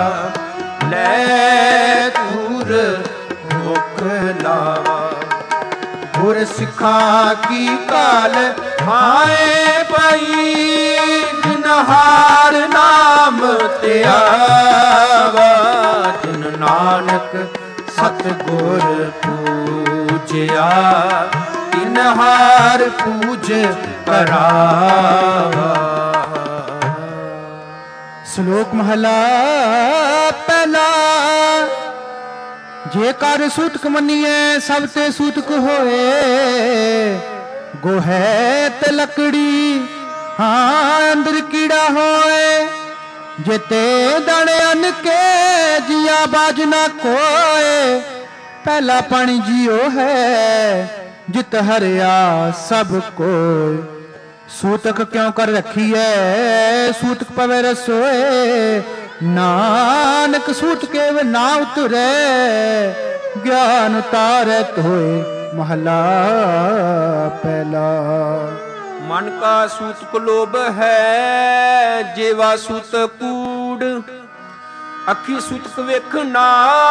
ਲੈ ਦੂਰ ਮੁਖ ਲਾਵਾ। ਗੁਰ ਸਿੱਖਾਂ ਕੀ ਕਾਲ ਹਾਏ ਪਈ, ਜਿਨ ਹਾਰ ਨਾਮ ਤੇ ਆਵਾ। ਜਿਨ ਨਾਨਕ ਸਤਿਗੁਰ ਪੂਜਿਆ, ਤਿਨ ਹਾਰ ਪੂਜ ਕਰਾਵਾ। ਸ਼ਲੋਕ ਮਹਲਾ ਪਹਿਲਾ। ਜੇਕਰ ਸੂਤਕ ਮੰਨੀਏ ਸਭ ਤੇ ਸੂਤਕ ਹੋਏ, ਗੋਹੇ ਤੇ ਲੱਕੜੀ ਹਾਂ ਅੰਦਰ ਕੀੜਾ ਹੋਏ। ਜਿਤੇ ਦਾਣੇ ਅੰਨ ਕੇ ਜੀਆ ਬਾਜ ਨਾ ਕੋਏ, ਪਹਿਲਾ ਪਾਣੀ ਜੀਓ ਹੈ ਜਿਤ ਹਰਿਆ ਸਭ ਕੋਇ। ਸੂਤਕ ਕਿਉਂ ਕਰ ਰੱਖੀਐ ਸੂਤਕ ਪਵੇ ਰਸੋਏ, ਨਾਨਕ ਸੂਤ ਕੇ ਵੇ ਨਾ ਉਤਰੇ, ਗਿਆਨ ਉਤਾਰਤ ਹੋਏ। ਮਹਲਾ ਪਹਿਲਾ। ਮਨ ਕਾ ਸੂਤਕ ਲੋਭ ਹੈ, ਜੇਵਾ ਸੂਤਕ ਕੂੜ। ਅੱਖੀ ਸੂਤਕ ਵੇਖਣਾ,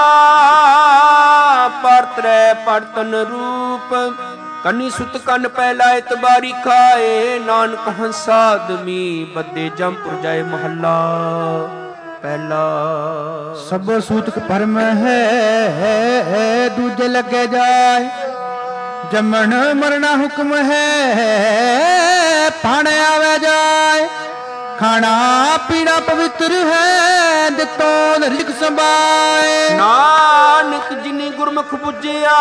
ਪਰਤਰੈ ਪਰਤਨ ਰੂਪ। ਕੰਨੀ ਸੁਤ ਕੰਨ ਪਹਿਲਾ ਇਤਬਾਰੀ ਖਾਏ, ਨਾਨਕ ਹੰਸਾ ਆਦਮੀ ਬੱਦੇ ਜੰਪੁਰ ਜਾਏ। ਮਹੱਲਾ ਪਹਿਲਾ। ਸਭ ਸੂਤਕ ਭਰਮ ਹੈ, ਦੂਜੇ ਲੱਗੇ ਜਾਏ। ਜੰਮਣ ਮਰਨਾ ਹੁਕਮ ਹੈ, ਪਾਣੇ ਆਵੇ ਜਾਏ। ਖਾਣਾ ਪੀਣਾ ਪਵਿੱਤਰ ਹੈ, ਦਿੱਤੋ ਰਿਜ਼ਕ ਸੰਭਾਏ। ਨਾਨਕ ਜਿਨੀ ਗੁਰਮੁਖ ਬੁੱਝਿਆ,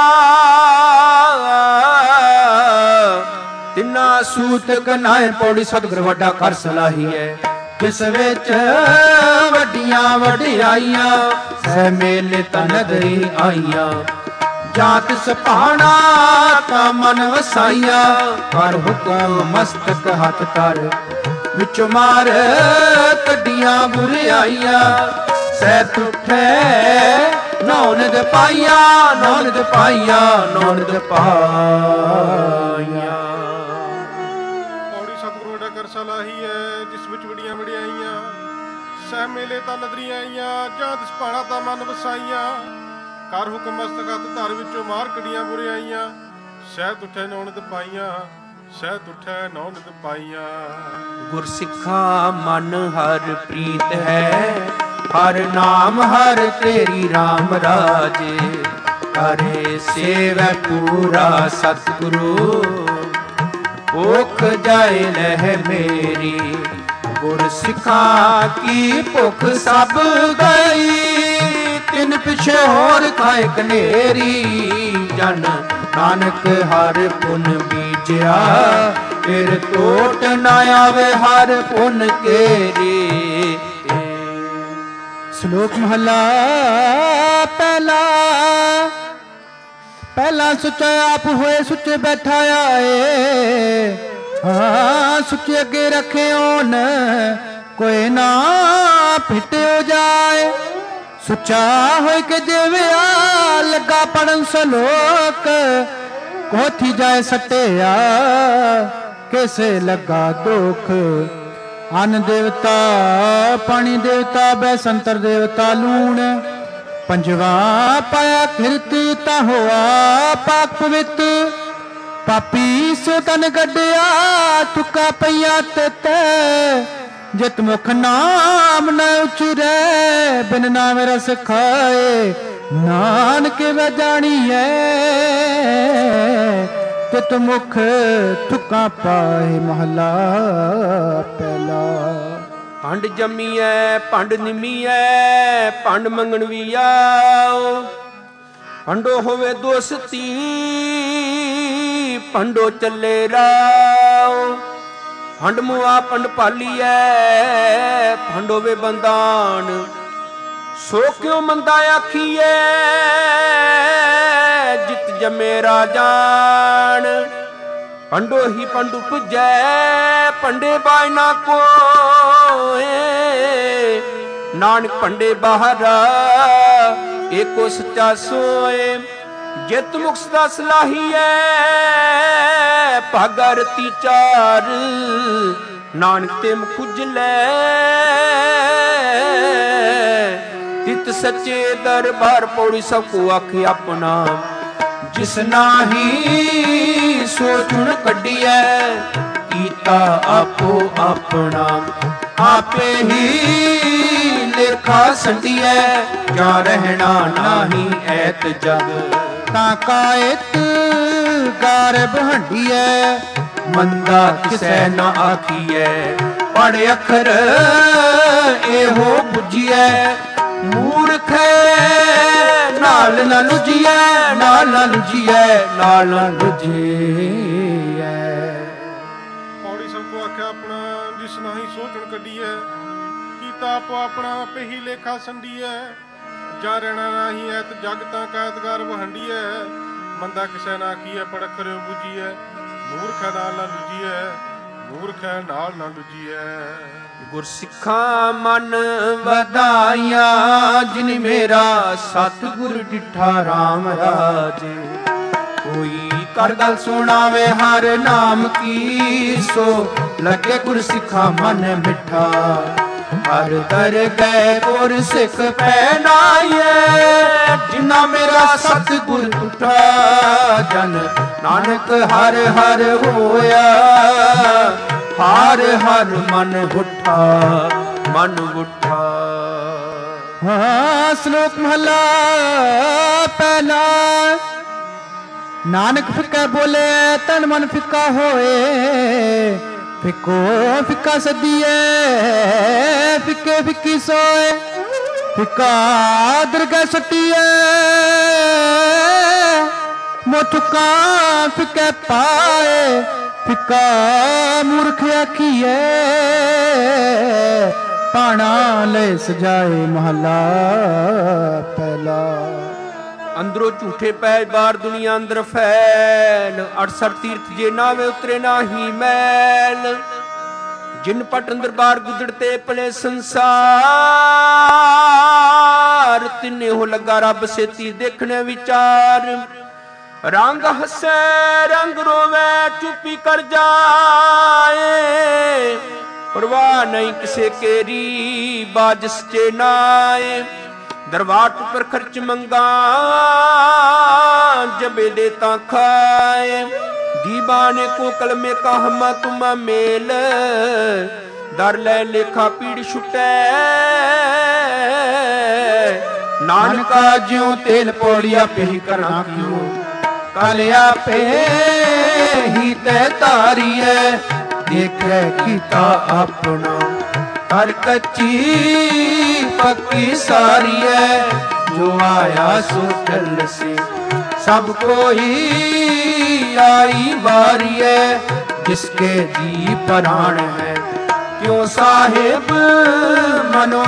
ਤਿਨਾ ਸੂਤਕ ਨਾਏ। ਪੌੜੀ ਸਤਿਗੁਰ ਵੱਡਾ ਕਰ ਸਲਾਹੀ ਹੈ, ਜਿਸ ਵਿੱਚ ਵੱਡੀਆਂ ਵਡਿਆਈਆਂ। ਸਹਿ ਮੇਲੇ ਤਾਂ ਨਦਰੀ ਆਈਆਂ, ਜਾਤ ਸਪਾਣਾ ਤਾਂ ਮਨ ਵਸਾਈਆਂ। ਹਰ ਹੁਕਮ ਮਸਤਕ ਹੱਥ ਧਰ, ਵਿੱਚ ਮਾਰ ਕੱਢੀਆਂ ਬੁਰਿਆਈਆਂ। ਸਹਿ ਤੁਠੈ ਨੌ ਨਿਧ ਪਾਈਆਂ, ਨੌ ਨਿਧ ਪਾਈਆਂ, ਨੌ ਨਿਧ ਪਾਈਆਂ। ਪੌੜੀ ਸਤਿਗੁਰੂ ਵੱਡਾ ਕਰ ਸਲਾਹੀ ਹੈ, ਜਿਸ ਵਿੱਚ ਵੱਡੀਆਂ ਵਡਿਆਈਆਂ। ਸਹਿ ਮੇਲੇ ਤਾਂ ਨਦਰੀਆਂ ਆਈਆਂ, ਜਾਂ ਤਿਸ ਪਾਣਾ ਤਾਂ ਮਨ ਵਸਾਈਆਂ। ਕਰ ਹੁਕਮ ਮਸਤਕ ਹੱਥ ਧਰ, ਵਿੱਚੋਂ ਮਾਰ ਕੱਢੀਆਂ ਬੁਰਿਆਈਆਂ। ਸਹਿ ਤੁਠੈ ਨੌ ਨਿਧ ਪਾਈਆਂ, ਸਹਿ ਤੁਠੈ ਨੌ ਨਿਧ ਪਾਈਆਂ। ਗੁਰਸਿੱਖਾ ਮਨ ਹਰ ਪ੍ਰੀਤ ਹੈ, ਹਰ ਨਾਮ ਹਰ ਤੇਰੀ ਰਾਮ ਰਾਜੇ। ਹਰੇ ਸੇਵੈ ਪੂਰਾ ਸਤਿਗੁਰੂ, ਭੁੱਖ ਜਾਏ ਲਹਿ ਮੇਰੀ। ਗੁਰਸਿੱਖਾਂ ਕੀ ਭੁੱਖ ਸਭ ਗਈ, ਤਿਨ ਪਿਛੇ ਹੋਰ ਖਾਏ ਕਨੇਰੀ। ਜਨ ਨਾਨਕ ਹਰ ਪੁਨ ਬੀਜਿਆ, ਫਿਰ ਟੋਟ ਨਾ ਆਵੇ ਹਰ ਪੁਨ ਕੇਰੀ। ਸ਼ਲੋਕ ਮਹਲਾ ਪਹਿਲਾ। ਪਹਿਲਾਂ ਸੁੱਚਾ ਆਪ ਹੋਏ ਸੁੱਚੇ ਬੈਠਾ ਆਏ, ਹਾਂ ਸੁੱਚੇ ਅੱਗੇ ਰੱਖੇ ਓਨ ਕੋਈ ਨਾ ਫਿੱਟਿਓ ਜਾਏ। ਸੁੱਚਾ ਹੋਇ ਕੇ ਜਿਵਿਆ ਲੱਗਾ ਪੜਨ ਸਲੋਕ, ਕੋਥੀ ਜਾਏ ਸਟਿਆ ਕਿਸੇ ਲੱਗਾ ਦੁੱਖ। ਅੰਨ ਦੇਵਤਾ ਪਾਣੀ ਦੇਵਤਾ ਬੈਸੰਤਰ ਦੇਵਤਾ ਲੂਣ, ਪੰਜਵਾ ਪਾਇਆ ਕਿਰਤ ਤਾਂ ਹੋਆ ਪਾਕ ਪਵਿੱਤ। ਪਾਪੀ ਸੋ ਤਨ ਗੱਡਿਆ ਤੁਕਾ ਪਈਆ ਤਿਤ, ਜਿਤ ਮੁਖ ਨਾਮ ਨ ਉਚਰੈ ਬਿਨ ਨਾਮ ਰਸ ਖਾਏ। ਨਾਨਕ ਵੇ ਜਾਣੀਐ ਤਿਤ ਮੁਖ ਤੁਕਾ ਪਾਏ। ਮਹਲਾ ਪਹਿਲਾ। ਭੰਡ ਜੰਮੀਐ ਭੰਡ ਨਿਮੀਐ ਭੰਡ ਮੰਗਣ ਵੀ ਆਓ। ਭੰਡੋ ਹੋਵੇ ਦੋਸਤੀ ਭੰਡੋ ਚੱਲੇ ਰਾਓ। ਭੰਡ ਮੁਆ ਭੰਡ ਭਾਲੀਐ ਭੰਡੋ ਵੇ ਬੰਦਾਨ। ਸੋ ਕਿਉ ਮੰਦਾ ਆਖੀਐ ਜਿਤ ਜਮੇ ਰਾਜਾਨ। ਭੰਡੋ ਹੀ ਭੰਡੂ ਪੁਜੈ ਭੰਡੇ ਬਾਇਨਾ ਕੋਏ। ਨਾਨਕ ਭੰਡੇ ਬਾਹਰਾ ਏਕੋ ਸੱਚਾ ਸੋਏ। ਜਿਤ ਮੁਖ ਸਦਾ ਸਲਾਹੀਐ ਭਾਗਾ ਰਤੀ ਚਾਰ। ਨਾਨਕ ਤੇ ਮੁਖ ਉਜਲੈ ਤਿਤ ਸੱਚੇ ਦਰਬਾਰ। ਪੌੜੀ ਸਭ ਕੋ ਆਖੇ ਆਪਣਾ ਜਿਸ ਨਾਹੀ ਸੋ ਚੁਣ ਕੱਢੀਐ। ਕੀਤਾ ਆਪੋ ਆਪਣਾ ਆਪੇ ਹੀ ਲੇਖਾ ਸੰਡੀਐ। ਜਾਂ ਰਹਿਣਾ ਨਾਹੀ ਐਤ ਜਗ ਤਾਂ ਕਾਇਤ ਗਾਰਬ ਹੰਡੀਐ। ਮੰਦਾ ਕਿਸੈ ਨਾ ਆਖੀਐ ਪੜ ਅੱਖਰ ਇਹੋ ਬੁਝੀਐ। ਮੂਰਖ ਨਾਲ ਨਾ ਲੁਝੀਐ ਨਾਲ ਨਾ ਲੁਝੀਐ ਨਾਲ ਨਾ ਲੁਝੀਐ। ਪੌੜੀ ਸਭ ਕੋ ਆਖਿਆ ਆਪਣਾ ਜਿਸ ਨਾਹੀ ਸੋਚਣ ਕੱਢੀਐ। ਕੀਤਾ ਆਪੋ ਆਪਣਾ ਆਪੇ ਹੀ ਲੇਖਾ ਸੰਡੀਐ। ਜਾ ਰਹਿਣਾ ਨਾਹੀ ਐਤ ਜਗ ਤਾਂ ਕਾਇਤਗਾਰ ਵਹੰਡੀਐ। ਮੰਦਾ ਕਿਸੈ ਨਾ ਆਖੀਐ ਪੜ ਅੱਖਰ ਬੁਝੀਐ। ਮੂਰਖ ਨਾਲ ਨਾ ਲੁਝੀਐ ਮੂਰਖ ਨਾਲ ਨਾ ਲੁਝੀਐ। ਗੁਰਸਿੱਖਾਂ ਮਨ ਵਧਾਈਆਂ ਜਿਨ ਮੇਰਾ ਸਤਿਗੁਰ ਡਿਠਾ ਰਾਮ ਰਾਜੇ। ਕੋਈ ਕਰ ਗੱਲ ਸੁਣਾਵੇ ਹਰ ਨਾਮ ਕੀ। ਸੋ ਲੱਗੇ ਗੁਰਸਿੱਖਾਂ ਮਨ ਮਿੱਠਾ। ਹਰ ਦਰ ਗਏ ਗੁਰ ਸਿੱਖ ਪਹਿਨਾਈਏ। ਜਿਨਾ ਮੇਰਾ ਸਤਿਗੁਰ ਟੁੱਟਾ ਜਨ ਨਾਨਕ ਹਰ ਹਰ ਹੋਇਆ। ਹਰ ਹਰ ਮਨ ਉੱਠਾ ਮਨ ਉੱਠਾ। ਹਾਂ ਸ਼ਲੋਕ ਮਹਲਾ ਪਹਿਲਾ। ਨਾਨਕ ਫਿੱਕਾ ਬੋਲੇ ਤਨ ਮਨ ਫਿੱਕਾ ਹੋਏ। ਫਿੱਕੋ ਫਿੱਕਾ ਸਦੀਏ ਫਿੱਕੇ ਫਿੱਕੀ ਸੋਏ। ਫਿੱਕਾ ਦਰਗਾਹ ਸੱਟੀਏ ਮੋਤੁਕਾ ਫਿੱਕੇ ਪਾਏ। ਫਿੱਕਾ ਮੂਰਖ ਆਖੀਏ ਪਾਣਾ ਲੈ ਸਜਾਏ। ਮਹਲਾ ਪਹਿਲਾ। ਅੰਦਰੋਂ ਝੂਠੇ ਪੈ ਬਾਹਰ ਦੁਨੀਆ ਅੰਦਰ ਫੈਲ। 68 ਤੀਰਥ ਜੇ ਨਾਵੇ ਉਤਰੇ ਨਾਹੀ ਮੈਲ। ਜਿਨ ਪਟ ਅੰਦਰ ਬਾਹਰ ਗੁਦੜ ਤੇ ਪਲੇ ਸੰਸਾਰ। ਤਿੰਨੇ ਹੋ ਲੱਗਾ ਰੱਬ ਸੇਤੀ ਦੇਖਣੇ ਵਿਚਾਰ। ਰੰਗ ਹੱਸੇ ਰੰਗ ਰੋਵੇ ਚੁੱਪੀ ਕਰ ਜਾਏ। ਪਰਵਾਹ ਨਹੀਂ ਕਿਸੇ ਕੇਰੀ ਬਾਜਸ ਚੇ ਨਾਏ। ਦਰਬਾਰ ਉੱਪਰ ਖਰਚ ਮੰਗਾ ਜਬੇ ਦੇ ਤਾਂ ਖਾਏ। ਦੀਵਾਨੇ ਕੋ ਕਲਮੇ ਕਾ ਹਮਾ ਤੁਮਾ ਮੇਲ। ਦਰ ਲੈ ਲੇਖਾ ਪੀੜ ਛੁਟੈ। ਨਾਨਕਾ ਜਿਉ ਤੇਲ ਪੌੜੀਆ ਪੇ ਕਰਨਾ ਕਿਉ। ਕਲ ਆਪੇ ਹੀ ਤੈ ਧਾਰੀਐ। ਦੇਖੈ ਕੀਤਾ ਆਪਣਾ ਹਰ ਕੱਚੀ ਪੱਕੀ ਸਾਰੀਐ। ਜੋ ਆਇਆ ਸੋ ਚੱਲ ਸੇ ਸਭ ਕੋਈ ਆਈ ਵਾਰੀਐ। ਜਿਸਕੇ ਜੀ ਪ੍ਰਾਣ ਹੈ ਕਿਉ ਸਾਹਿਬ ਮਨੋ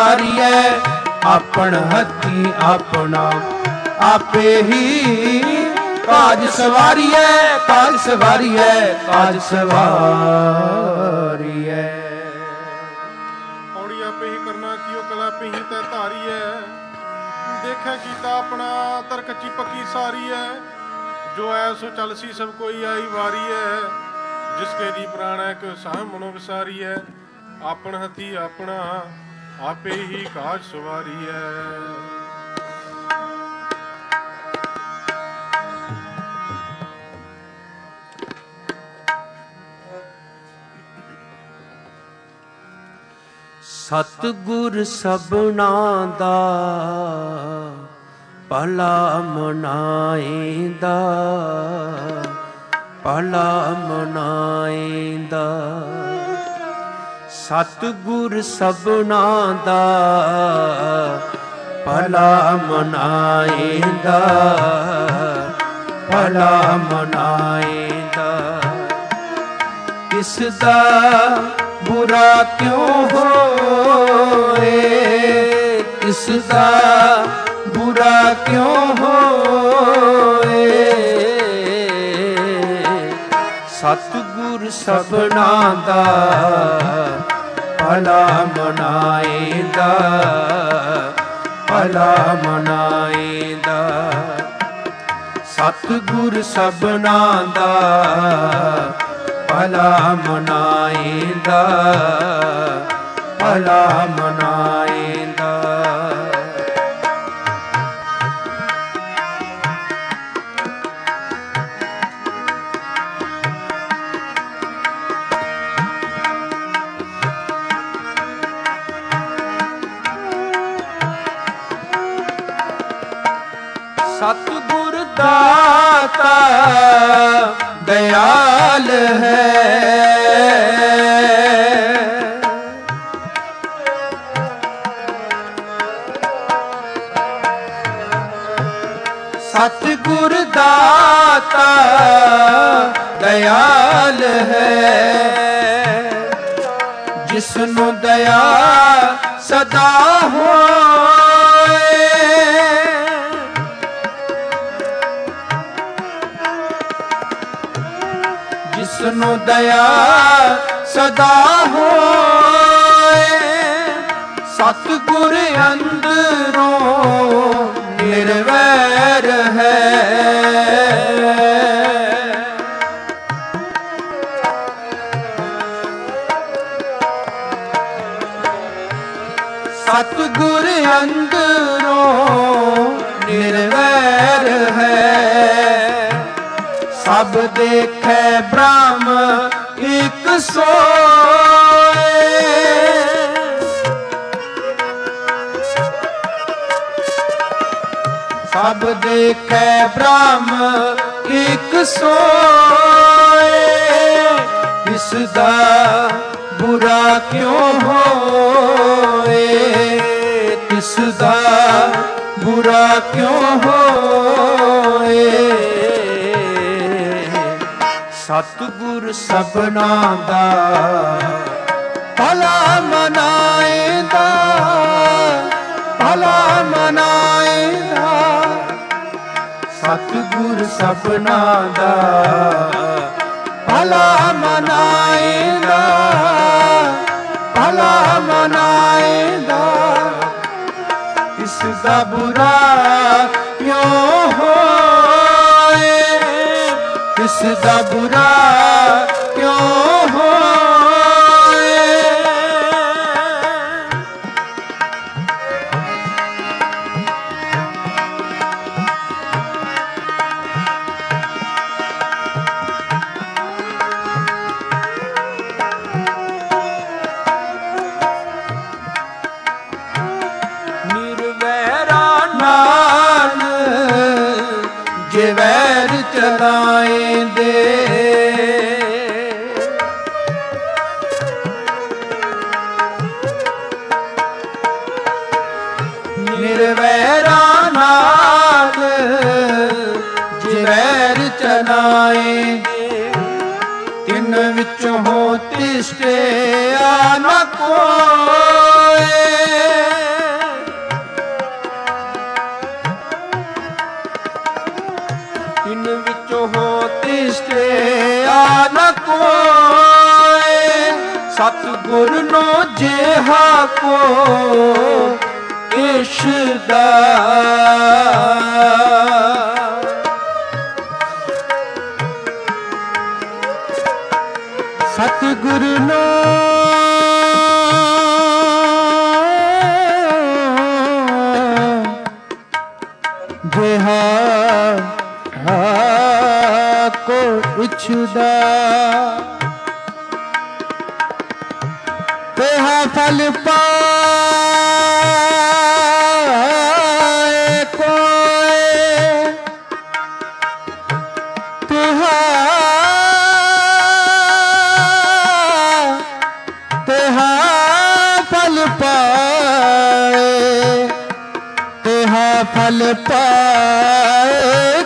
ਵਿਸਾਰੀਐ। ਆਪਣ ਹੱਥੀ ਆਪਣਾ ਆਪੇ ਹੀ ਕਾਜ ਸਵਾਰੀਐ, ਕਾਜ ਸਵਾਰੀਐ, ਕਾਜ ਸਵਾਰੀਐ। ਪੌੜੀ ਆਪੇ ਹੀ ਕਰਨਾ ਕੀਓ ਕਲਾ ਪਹੀ ਤੈ ਧਾਰੀਐ। ਦੇਖੈ ਕੀਤਾ ਆਪਣਾ ਤਰ ਕੱਚੀ ਪੱਕੀ ਸਾਰੀ ਹੈ। ਜੋ ਐ ਸੋ ਚੱਲ ਸੀ ਸਭ ਕੋਈ ਆਈ ਵਾਰੀ ਹੈ। ਜਿਸ ਕੇ ਜੀ ਪ੍ਰਾਣ ਹੈ ਕਿ ਸਾਹ ਮਨੋ ਵਿਸਾਰੀ ਹੈ। ਆਪਣ ਹੱਥੀ ਆਪਣਾ ਆਪੇ ਹੀ ਕਾਜ ਸਵਾਰੀ ਹੈ। ਸਤਿਗੁਰ ਸਭਨਾ ਦਾ ਭਲਾ ਮਨਾਏਂਦਾ, ਭਲਾ ਮਨਾਏਂਦਾ। ਸਤਿਗੁਰ ਸਭਨਾ ਦਾ ਭਲਾ ਮਨਾਏਂਦਾ, ਭਲਾ ਮਨਾਏਂਦਾ। ਕਿਸ ਦਾ ਬੁਰਾ ਕਿਉਂ ਹੋਏ, ਕਿਸ ਦਾ ਬੁਰਾ ਕਿਉਂ ਹੋਏ। ਸਤਿਗੁਰ ਸਭਨਾ ਦਾ ਭਲਾ ਮਨਾਏਂਦਾ, ਭਲਾ ਮਨਾਏਂਦਾ। ਸਤਿਗੁਰ ਸਭਨਾ ਦਾ ਭਲਾ ਮਨਾਏਂਦਾ, ਭਲਾ ਮਨਾਏਂਦਾ। ਸਤਿਗੁਰ ਦਾਤਾ ਦਇਆਲ ਹੈ। ਸਤਿਗੁਰ ਦਾਤਾ ਦਇਆਲ ਹੈ। ਜਿਸਨੂੰ ਦਇਆ ਸਦਾ ਹੋਏ। ਜਿਸਨੂੰ ਦਇਆ ਸਦਾ ਹੋਏ। ਸਤਿਗੁਰ ਅੰਦਰੋਂ ਨਿਰਵੈਰ ਹੈ। ਸਤਿਗੁਰ ਅੰਦਰੋਂ ਨਿਰਵੈਰ ਹੈ। ਸਭ ਦੇਖੈ ਬ੍ਰਹਮ ਇੱਕ ਸੋਏ। ਸਭ ਦੇਖੈ ਬ੍ਰਹਮ ਇੱਕ ਸੋਏ। ਇਸ ਦਾ ਬੁਰਾ ਕਿਉਂ ਹੋਏ, ਇਸ ਦਾ ਬੁਰਾ ਕਿਉਂ ਹੋਏ। ਸਤਿਗੁਰ ਸਭਨਾ ਦਾ ਭਲਾ ਮਨਾਏਂਦਾ, ਭਲਾ ਮਨਾਏਂਦਾ। ਸਤਿਗੁਰ ਸਭਨਾ ਦਾ ਭਲਾ ਮਨਾਏਂਦਾ, ਭਲਾ ਮਨਾਏਂਦਾ। ਇਸ ਦਾ ਬੁਰਾ ਕਿਉਂ ਹੋਏ, ਇਸ ਦਾ ਬੁਰਾ ਕਿਉਂ ਹੋਏ। ਨਿਰਵੈਰਾ ਨਾਲ ਜੇ ਵੈਰ ਚਲਾਏਂਦੇ। ਨਿਰਵੈਰਾ ਨਾਲ ਜੇ ਵੈਰ ਚਲਾਏਂਦੇ। ਤਿੰਨ ਵਿੱਚੋਂ ਹੋ ਤਿਸਟਿਆ ਨ ਕੋਏ। ਤਿੰਨ ਸਤਿਗੁਰ ਨੋ ਜਿਹਾ ਕੋ ਇਸ਼ਦਾ ਸਤਿਗੁਰ ਨੋ ਜਿਹਾ ਕੋ ਇਛਦਾ ਤੇਹਾ ਫਲ ਪਾਏ ਕੋਏ ਤੇਹਾ ਫਲ ਪਾਏ ਤੇਹਾ ਫਲ ਪਾਏ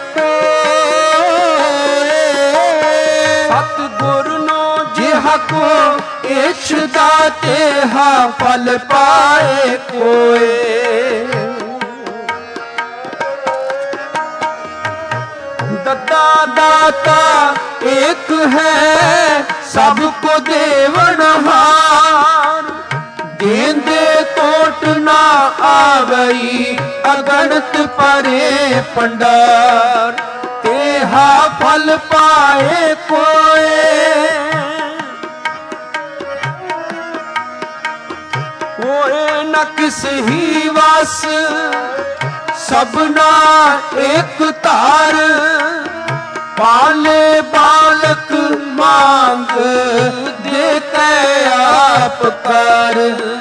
ਕੋਏ ਸਤਿਗੁਰ ਨੋ ਜਿਹਾ ਕੋ ਇਛਦਾ ਤੇਹਾ ਫਲ ਪਾਏ ਕੋਏ ਦਤਾ ਦਾਤਾ ਇੱਕ ਹੈ ਸਭ ਕੋ ਦੇਵਨਹਾਰ ਦੇਂਦੇ ਟੋਟ ਨਾ ਆਵਈ ਅਗਣਤ ਪਰੇ ਪੰਡਾਰ ਤੇਹਾ ਫਲ ਪਾਏ ਕੋਏ ਕੋਏ ਨ ਕਿਸ ਹੀ ਵਸ ਸਭਨਾ ਇੱਕ ਧਾਰ ਪਾਲੇ ਬਾਲਕ ਮੰਗ ਦੇ ਕੇ ਆਪ ਕਰ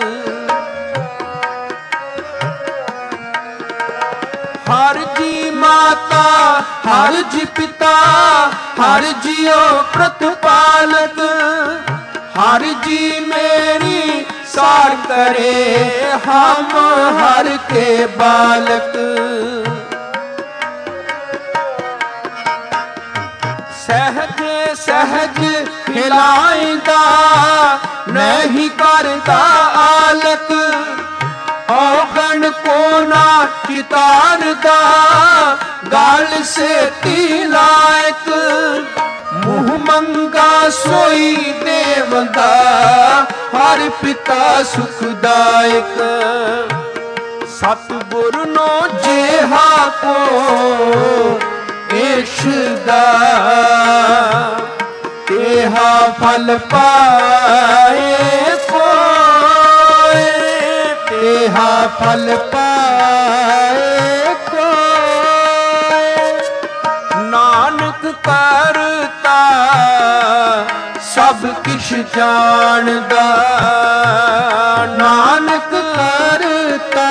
ਹਰ ਜੀ ਮਾਤਾ ਹਰ ਜੀ ਪਿਤਾ ਹਰ ਜੀਓ ਪ੍ਰਤਪਾਲਕ ਹਰ ਜੀ ਮੇਰੀ सार करे हम हर के बालक सहज सहज खिलाइंदा नहीं करता आलक औगण को ना चितारदा गाल से तिलायक मुँह मंगा सोई देवदा हर पिता सुखदायक सतगुर नो जेहा को इशदा तेहा फल पाए कोए तेहा फल पाए कोए नानक करता सब किश जानदा नानक करता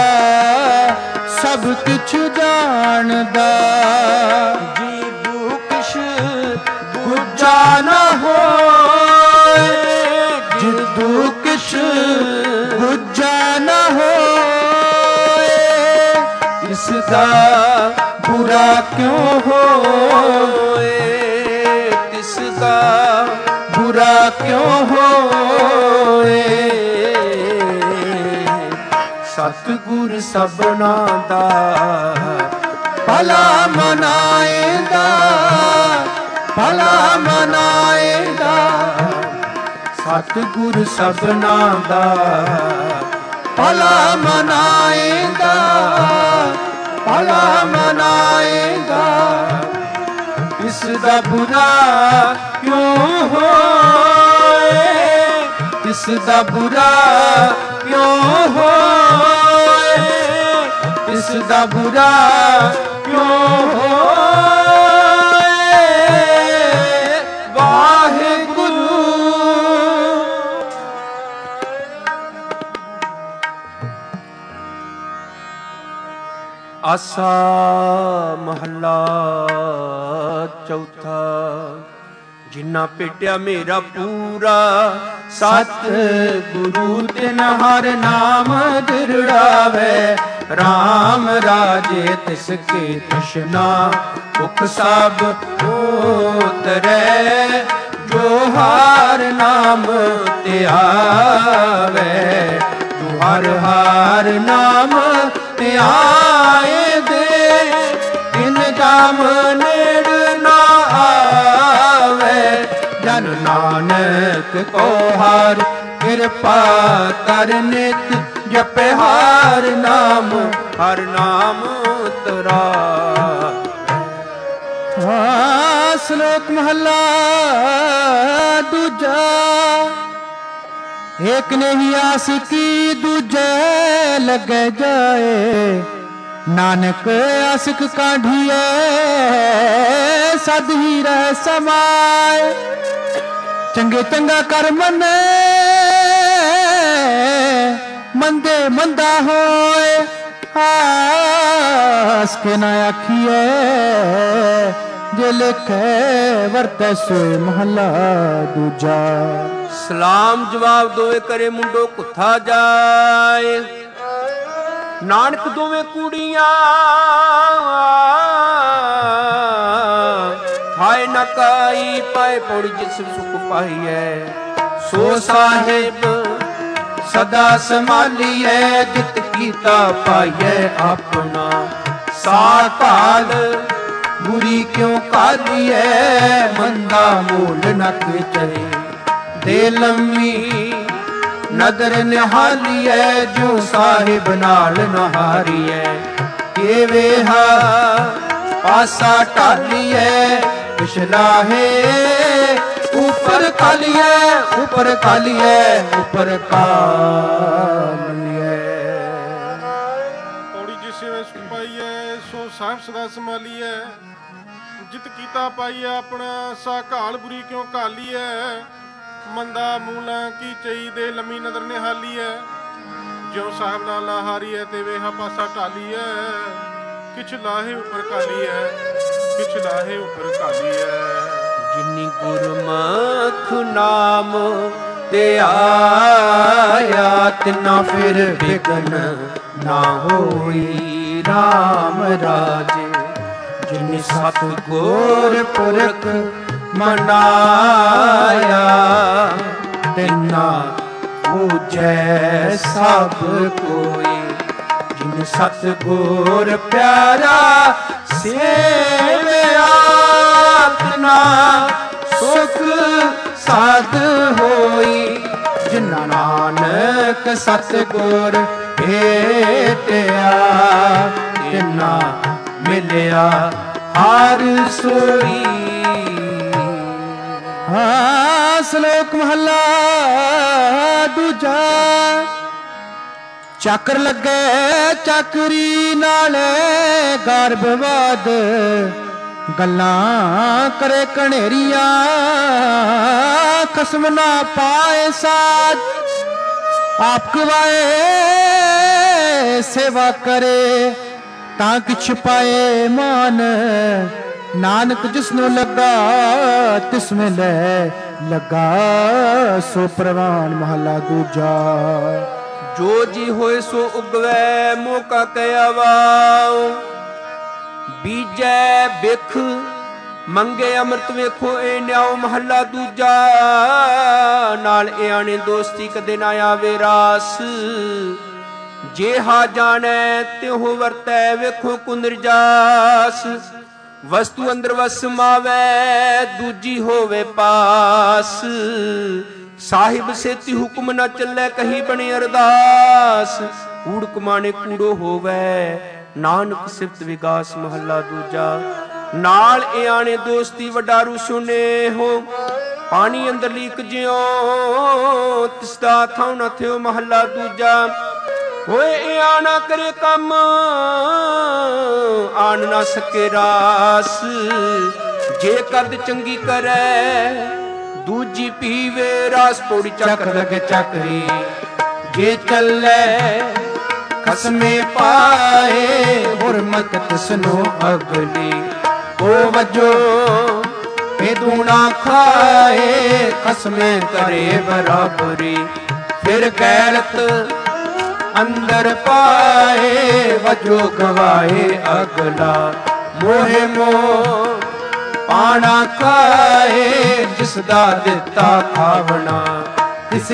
सब किछ जानदा जी दुख गुजा न होए जिदू किश गुजा न होए इसदा बुरा क्यों होए तिसदा बुरा क्यों होए सतगुर सबना दा भला मनाएगा भला मनाएगा सतगुर सबना दा भला मनाएगा भला मनाएगा इसदा बुरा क्यों होए इसदा बुरा क्यों होए इसदा बुरा क्यों होए वाहिगुरु आसा महला चौथा जिन्ना पेटिया मेरा पूरा सत गुरु तिन हर नाम दिरड़ावे राम राजे तिसके तृष्णा भुख सब उतरे जो हर नाम ते आवे जो हर हर नाम ते आए दे इन जाम नेड़ ना आवे जन ਧਨ ਨਾਨਕ ਕੋ ਹਾਰ ਕਿਰਪਾ ਕਰ ਨਿਤ ਜਪੇ ਹਰ ਨਾਮ ਤਰਾ। ਸ਼ਲੋਕ ਮਹਲਾ ਦੂਜਾ। ਏਕ ਨਹੀਂ ਆਸਿਕੀ ਦੂਜੇ ਲੱਗੇ ਜਾਏ, ਨਾਨਕ ਆਸਿਕ ਕਾਢੀਏ ਸਦ ਹੀ ਰਹਿ ਸਮਾਏ। ਚੰਗੇ ਚੰਗਾ ਕਰ ਮੰਨੇ ਮੰਦੇ ਮੰਦਾ ਹੋਏ, ਆਸ ਕੇ ਨਾ ਆਖੀਏ ਜੇ ਲਿਖੇ ਵਰਤੈ ਸੋਏ। ਮਹਲਾ ਦੂਜਾ। ਸਲਾਮ ਜਵਾਬ ਦੋਵੇਂ ਕਰੇ ਮੁੰਡੋ ਕੁੱਥਾ ਜਾਏ, ਨਾਨਕ ਦੋਵੇਂ ਕੁੜੀਆਂ ਖਾਏ ਨਾ ਕਾਈ ਪਾਏ ਪੌੜੀ ਜਿਸ ਸੁਖ ਪਾਈਐ। ਸੋ ਸਾਹਿਬ ਸਦਾ ਸੰਭਾਲੀਐ ਜਿਤ ਕੀਤਾ ਪਾਈਐ ਆਪਣਾ। ਸਾਕਾਲ ਬੁਰੀ ਕਿਉ ਕਾਲੀਐ ਮੰਦਾ ਮੂਲ ਨ ਚਰੇ। ਦੇ ਲੰਮੀ ਨਦਰ ਨਿਹਾਲੀਐ ਜੋ ਸਾਹਿਬ ਨਾਲ ਨਹਾਰੀਐ। ਕੇਵੇਹਾ ਪਾਸਾ ਢਾਲੀਐ ਪਿਛਲਾਹੇ ਉਪਰ ਕਾਲੀਐ ਉਪਰ ਕਾਲੀਐ ਉਪਰ ਕਾਲੀਐ। ਪੌੜੀ ਜਿਸ ਵਿੱਚ ਪਾਈਐ ਸੋ ਸਾਹਿਬ ਸਦਾ ਸੰਭਾਲੀਐ। ਜਿਤ ਕੀਤਾ ਪਾਈਐ ਆਪਣਾ ਸਾ ਘਾਲ ਬੁਰੀ ਕਿਉਂ ਘਾਲੀਐ। ਮੰਦਾ ਮੂਲਾਂ ਕੀ ਚਈ ਦੇ ਲੰਮੀ ਨਦਰ ਨਿਹਾਲੀਐ। ਜਿਉ ਸਾਹਿਬ ਨਾਲ ਹਾਰੀਐ ਤੇ ਵੇਹਾ ਪਾਸਾ ਢਾਲੀਐ। ਕਿਛ ਲਾਹੇ ਉਪਰ ਕਾਲੀਐ ਕਿਛ ਲਾਹੇ ਉਪਰ ਕਾਲੀਐ। ਜਿਨੀ ਗੁਰਮੁਖ ਨਾਮ ਤੇ ਆਇਆ ਤਿਨਾ ਫਿਰ ਬਿਗਨ ਨਾ ਹੋਈ ਰਾਮ ਰਾਜੇ। ਜਿਨੀ ਸਤਿਗੁਰ ਪੁਰਖ ਮਨਾਇਆ ਤਿਨਾ ਪੂਜੈ ਸਭ ਕੋਈ। ਜਿਨ ਸਤਿਗੁਰ ਪਿਆਰਾ ਸੇਵਿਆ ਤਿਨਾ ਸੁਖ ਸਾਧ ਹੋਈ। ਜਿਨਾ ਨਾਨਕ ਸਤਿਗੁਰ ਭੇਟਿਆ ਤਿਨਾ ਮਿਲਿਆ ਹਰ ਸੋਈ। ਸ਼ਲੋਕ ਮਹਲਾ ਦੂਜਾ। ਚੱਕਰ ਲੱਗੇ ਚੱਕਰੀ ਨਾਲੇ ਗਰਭਵਾਦ, ਗੱਲਾਂ ਕਰੇ ਕਣੇਰੀਆਂ ਖਸਮ ਨਾ ਪਾਏ ਸਾਜ। ਆਪ ਕਵਾਏ ਸੇਵਾ ਕਰੇ ਤਾਂ ਕਿਛ ਪਾਏ ਮਾਨ। ਨਾਨਕ ਜਿਸਨੂੰ ਲੱਗਾ ਤਿਸ में ਲੈ ਲੱਗਾ ਸੋ ਪ੍ਰਵਾਨ। ਮਹਲਾ ਦੂਜਾ। ਜੋ ਜੀ ਹੋਏ ਸੋ ਉਗਵੈ ਮੋਕਾ ਕਹਿਆ ਵਾਉ। ਬੀਜੈ ਬਿਖ ਮੰਗੇ ਅੰਮ੍ਰਿਤ ਵੇਖੋ ਇਹ ਨਿਆਉ। ਮਹੱਲਾ ਦੂਜਾ। ਨਾਲ ਇਆਣੇ ਦੋਸਤੀ ਕਦੇ ਨਾ ਆਵੇ ਰਾਸ। ਜੇ ਹਾ ਜਾਣੈ ਤਿਉ ਵਰਤੈ ਵੇਖੋ ਕੁੰਦਰਜਾਸ। ਵਸਤੂ ਅੰਦਰ ਵਸ ਸਮਾਵੈ ਦੂਜੀ ਹੋਵੇ ਪਾਸ। ਸਾਹਿਬ ਸੇਤੀ ਹੁਕਮ ਨਾ ਚੱਲੈ ਕਹੀ ਬਣੇ ਅਰਦਾਸ। ਕੂੜ ਕਮਾਣੇ ਕੂੜੋ ਹੋਵੈ ਨਾਨਕ ਸਿਫਤ ਵਿਗਾਸ। ਮਹੱਲਾ ਦੂਜਾ। ਨਾਲ ਇਆਣੇ ਦੋਸਤੀ ਵਡਾਰੂ ਸੁਨੇ ਹੋ। ਪਾਣੀ ਅੰਦਰ ਲੀਕ ਜਿਉ ਤਿਸਦਾ ਥਾਉ ਨਾ ਥਿਓ। ਮਹੱਲਾ ਦੂਜਾ। ਹੋਏ ਇਆਣਾ ਕਰੇ ਕੰਮ ਆਣ ਨਾ ਸਕੇ ਰਾਸ। ਜੇ ਕਰਦ ਚੰਗੀ ਕਰੈ ਦੂਜੀ ਪੀਵੇ ਰਾਸ। ਪੌੜੀ ਚੱਕਰ ਲਗੇ ਚੱਕਰੀ ਜੇ ਚੱਲੈ ਖਸਮੇ ਪਾਏ। ਹੁਰਮਤ ਤਿਸਨੋ ਅਗਲੀ ਉਹ ਵਜੋ ਇਹ ਦੂਣਾ ਖਾਏ। ਖਸਮੇ ਕਰੇ ਬਰਾਬਰੀ ਫਿਰ ਗੈਰਤ ਅੰਦਰ ਪਾਏ। ਵਜੋ ਗਵਾਏ ਅਗਲਾ ਮੋਹਿ ਮੋਹ ਪਾਣਾ ਖਾਏ। ਜਿਸ ਦਾ ਦਿੱਤਾ ਖਾਵਣਾ ਤਿਸ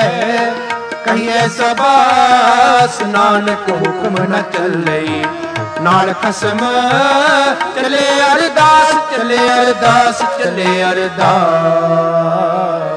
ਕਹੀਐ ਸਬਾਸ। ਨਾਨਕ ਹੁਕਮ ਨ ਚੱਲੇ ਨਾਲ ਖਸਮ ਚਲੇ ਅਰਦਾਸ, ਚਲੇ ਅਰਦਾਸ, ਚਲੇ ਅਰਦਾਸ।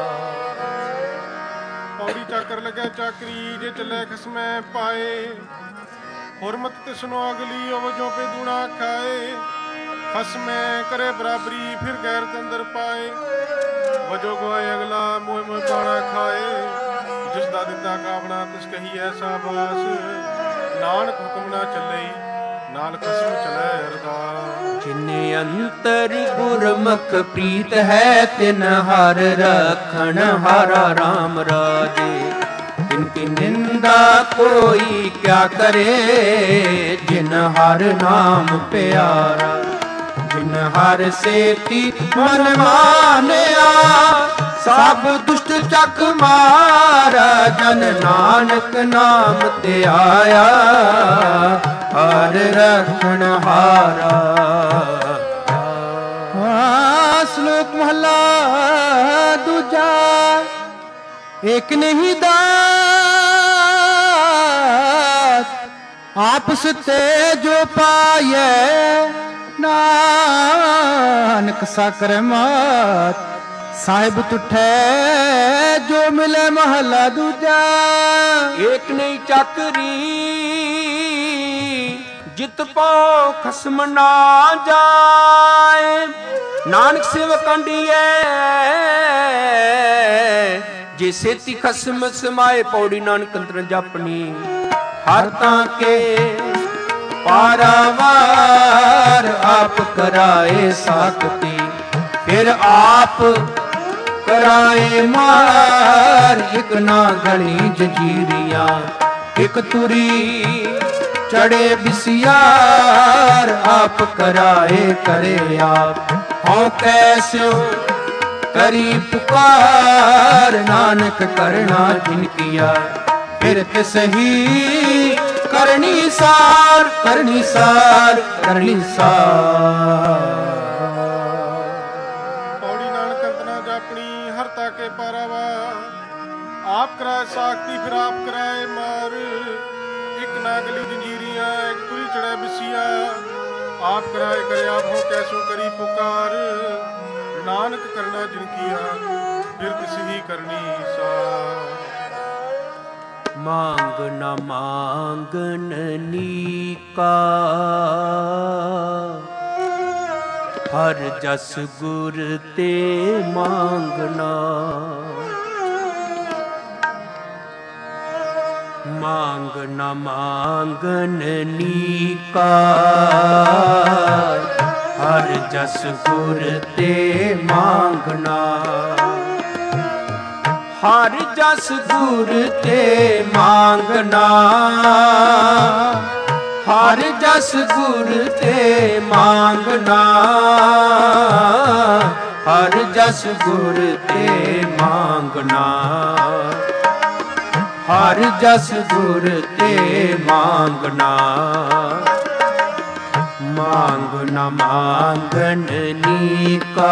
ਪੌੜੀ ਚਾਕਰ ਲੱਗਿਆ ਚਾਕਰੀ ਜੇ ਚੱਲੇ ਖਸਮੈ ਪਾਏ, ਹੁਰਮਤ ਤਿਸਨੋ ਅਗਲੀ ਅਵਜੋਂ ਪੇ ਦੂਣਾ ਖਾਏ। ਖਸਮੈ ਕਰੇ ਬਰਾਬਰੀ ਫਿਰ ਗੈਰਤ ਅੰਦਰ ਪਾਏ, ਵਜੋ ਗਵਾਏ ਅਗਲਾ ਮੋਹ ਮੋਹ ਪਾਣਾ ਖਾਏ। ਜਿਸ ਦਾ ਦਿੱਤਾ ਕਾਵਣਾ ਤਿਸ ਕਹੀ ਐਸਾ ਬਾਸ, ਨਾਨਕ ਹੁਕਮ ਨਾ ਚੱਲੇ ਨਾਲ ਖਸਮ ਚਲੇ ਅਰਦਾਸ। ਜਿਨੇ ਅੰਤਰ ਗੁਰਮੁਖ ਪ੍ਰੀਤ ਹੈ, ਤਿਨ ਹਰ ਰਖਣ ਹਾਰਾ ਰਾਮ ਰਾਜੇ। तिनकी निंदा कोई क्या करे, जिन हर नाम प्यारा। जिन हर सेती मन मानया, सब दुष्ट चक मारा। जन नानक नाम ते आया, हर रखण हारा। श्लोक महला दूजा। एक नहीं दात आपस ते जो पाए, नानक साकर मात। साहिब तुठे जो मिले महला दूजा। एक नहीं चाकरी जित पाओ खसम ना जाए, नानक सेवक कंडिए जे सेती खसम समाए। पौड़ी नानक अंतर जापनी हर ताके पारावार, आप कराए साकती फिर आप कराए मार। एक ना गली जंजीरिया एक तुरी चढ़े बिसियार, आप कराए करे आप हों कैसो करी पुकार। नानक करना जिन किया फिर सही करनी सार, करनी सार, करनी सार। पौड़ी नानक अंतना जापनी हर ताके पारावार, आप कराए साकती फिर आप कराए मार। एक नागली जंजीरियां एक तुरी चढ़े बिसिया, आप कराए करे आप हो कैसो करी पुकार। नानक करना जिन किया फिर किसी ही करनी सा। मांग न मांगन नीका, हर जस गुर ते मांगना। मांग न मांगन नीका, हर जस गुर ते मांगना। हर जस गुर ते मांगना, हर जस गुर ते मांगना। हर जस गुर ते मांगना, हर जस गुर ते मांगना। मांग न मांगन नीका,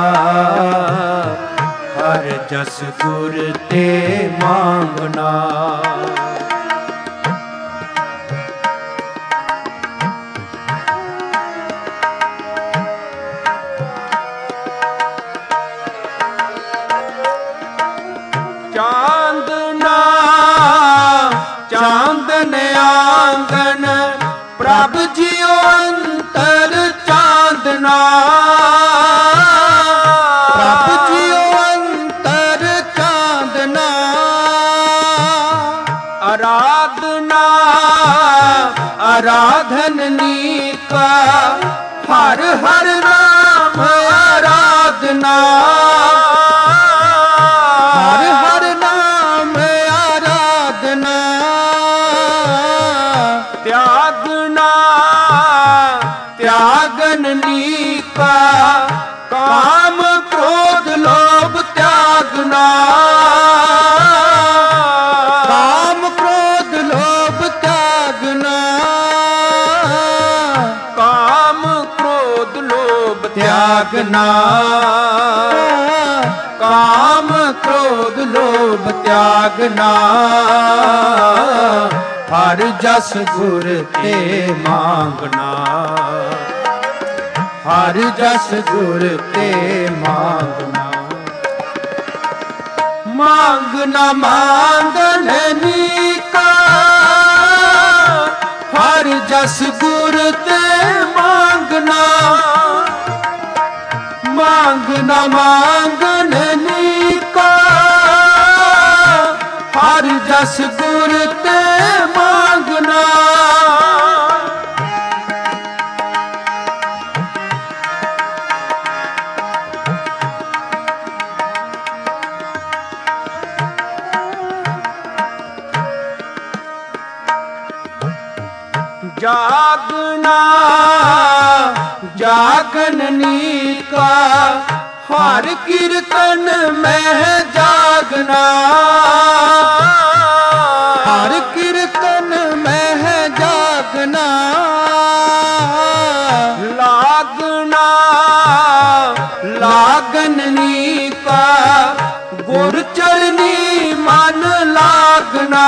हर जस गुर ते मांगना। चांदना चांदन आंगन प्रभ जियो अंतर चांदना। प्रभ जियो अंतर चांदना। आराधना आराधननी का हर हर नाम आराधना। हर हर नाम आराधना। त्यागना त्यागननी का काम क्रोध लोभ त्यागना। काम क्रोध लोभ त्यागना। काम क्रोध लोभ त्यागना। काम क्रोध लोभ त्यागना। ਹਰ ਜਸ ਗੁਰ ਤੇ ਮੰਗਣਾ, ਹਰ ਜਸ ਗੁਰ ਤੇ ਮੰਗਣਾ। ਮੰਗਣਾ ਮੰਗਣਨੀ ਕਾ, ਹਰ ਜਸ ਗੁਰ ਤੇ ਮੰਗਣਾ। ਮੰਗਣਾ ਮੰਗਣਨੀ ਕਾ, ਹਰ ਜਸ ਗੁਰ ਤੇ ਮੰਗਣਾ। ਜਾਗਣਾ ਜਾਗਣਨੀ ਕਾ, ਹਰ ਕੀਰਤਨ ਮੈਂ ਜਾਗਣਾ। ਹਰ ਕੀਰਤਨ ਮੈਂ ਜਾਗਣਾ। ਲਾਗਣਾ ਲਾਗਣਨੀ ਕਾ, ਗੁਰ ਚਰਨੀ ਮਨ ਲਾਗਣਾ।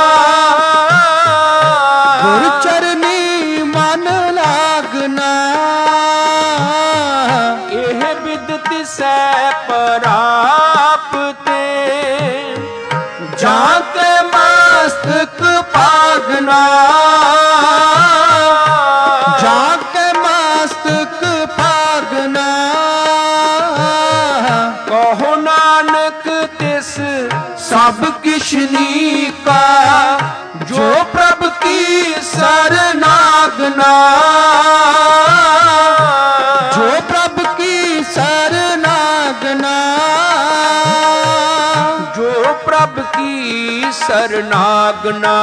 ਗੁਰ ਚਰਨੀ ਮਨ ਲਾਗਣਾ। ਇਹ ਬਿਦਤਿ ਸੈ ਪ੍ਰਾਪਤੇ, ਜਾਂ ਤੇ ਮਸਤਕ ਭਾਗਣਾ। ਜਾਂ ਤੇ ਮਸਤਕ ਭਾਗਣਾ। ਕਹੋ ਨਾਨਕ ਤਿਸ ਸਭ ਕਿਸ਼ਨੀ ਕਾ, ਜੋ ਪ੍ਰਭ ਕੀ ਸਰਨਾਗਨਾ। ਜੋ ਪ੍ਰਭ ਕੀ ਸਰਨਾਗਨਾ। ਜੋ ਪ੍ਰਭ ਕੀ ਸਰਨਾਗਨਾ।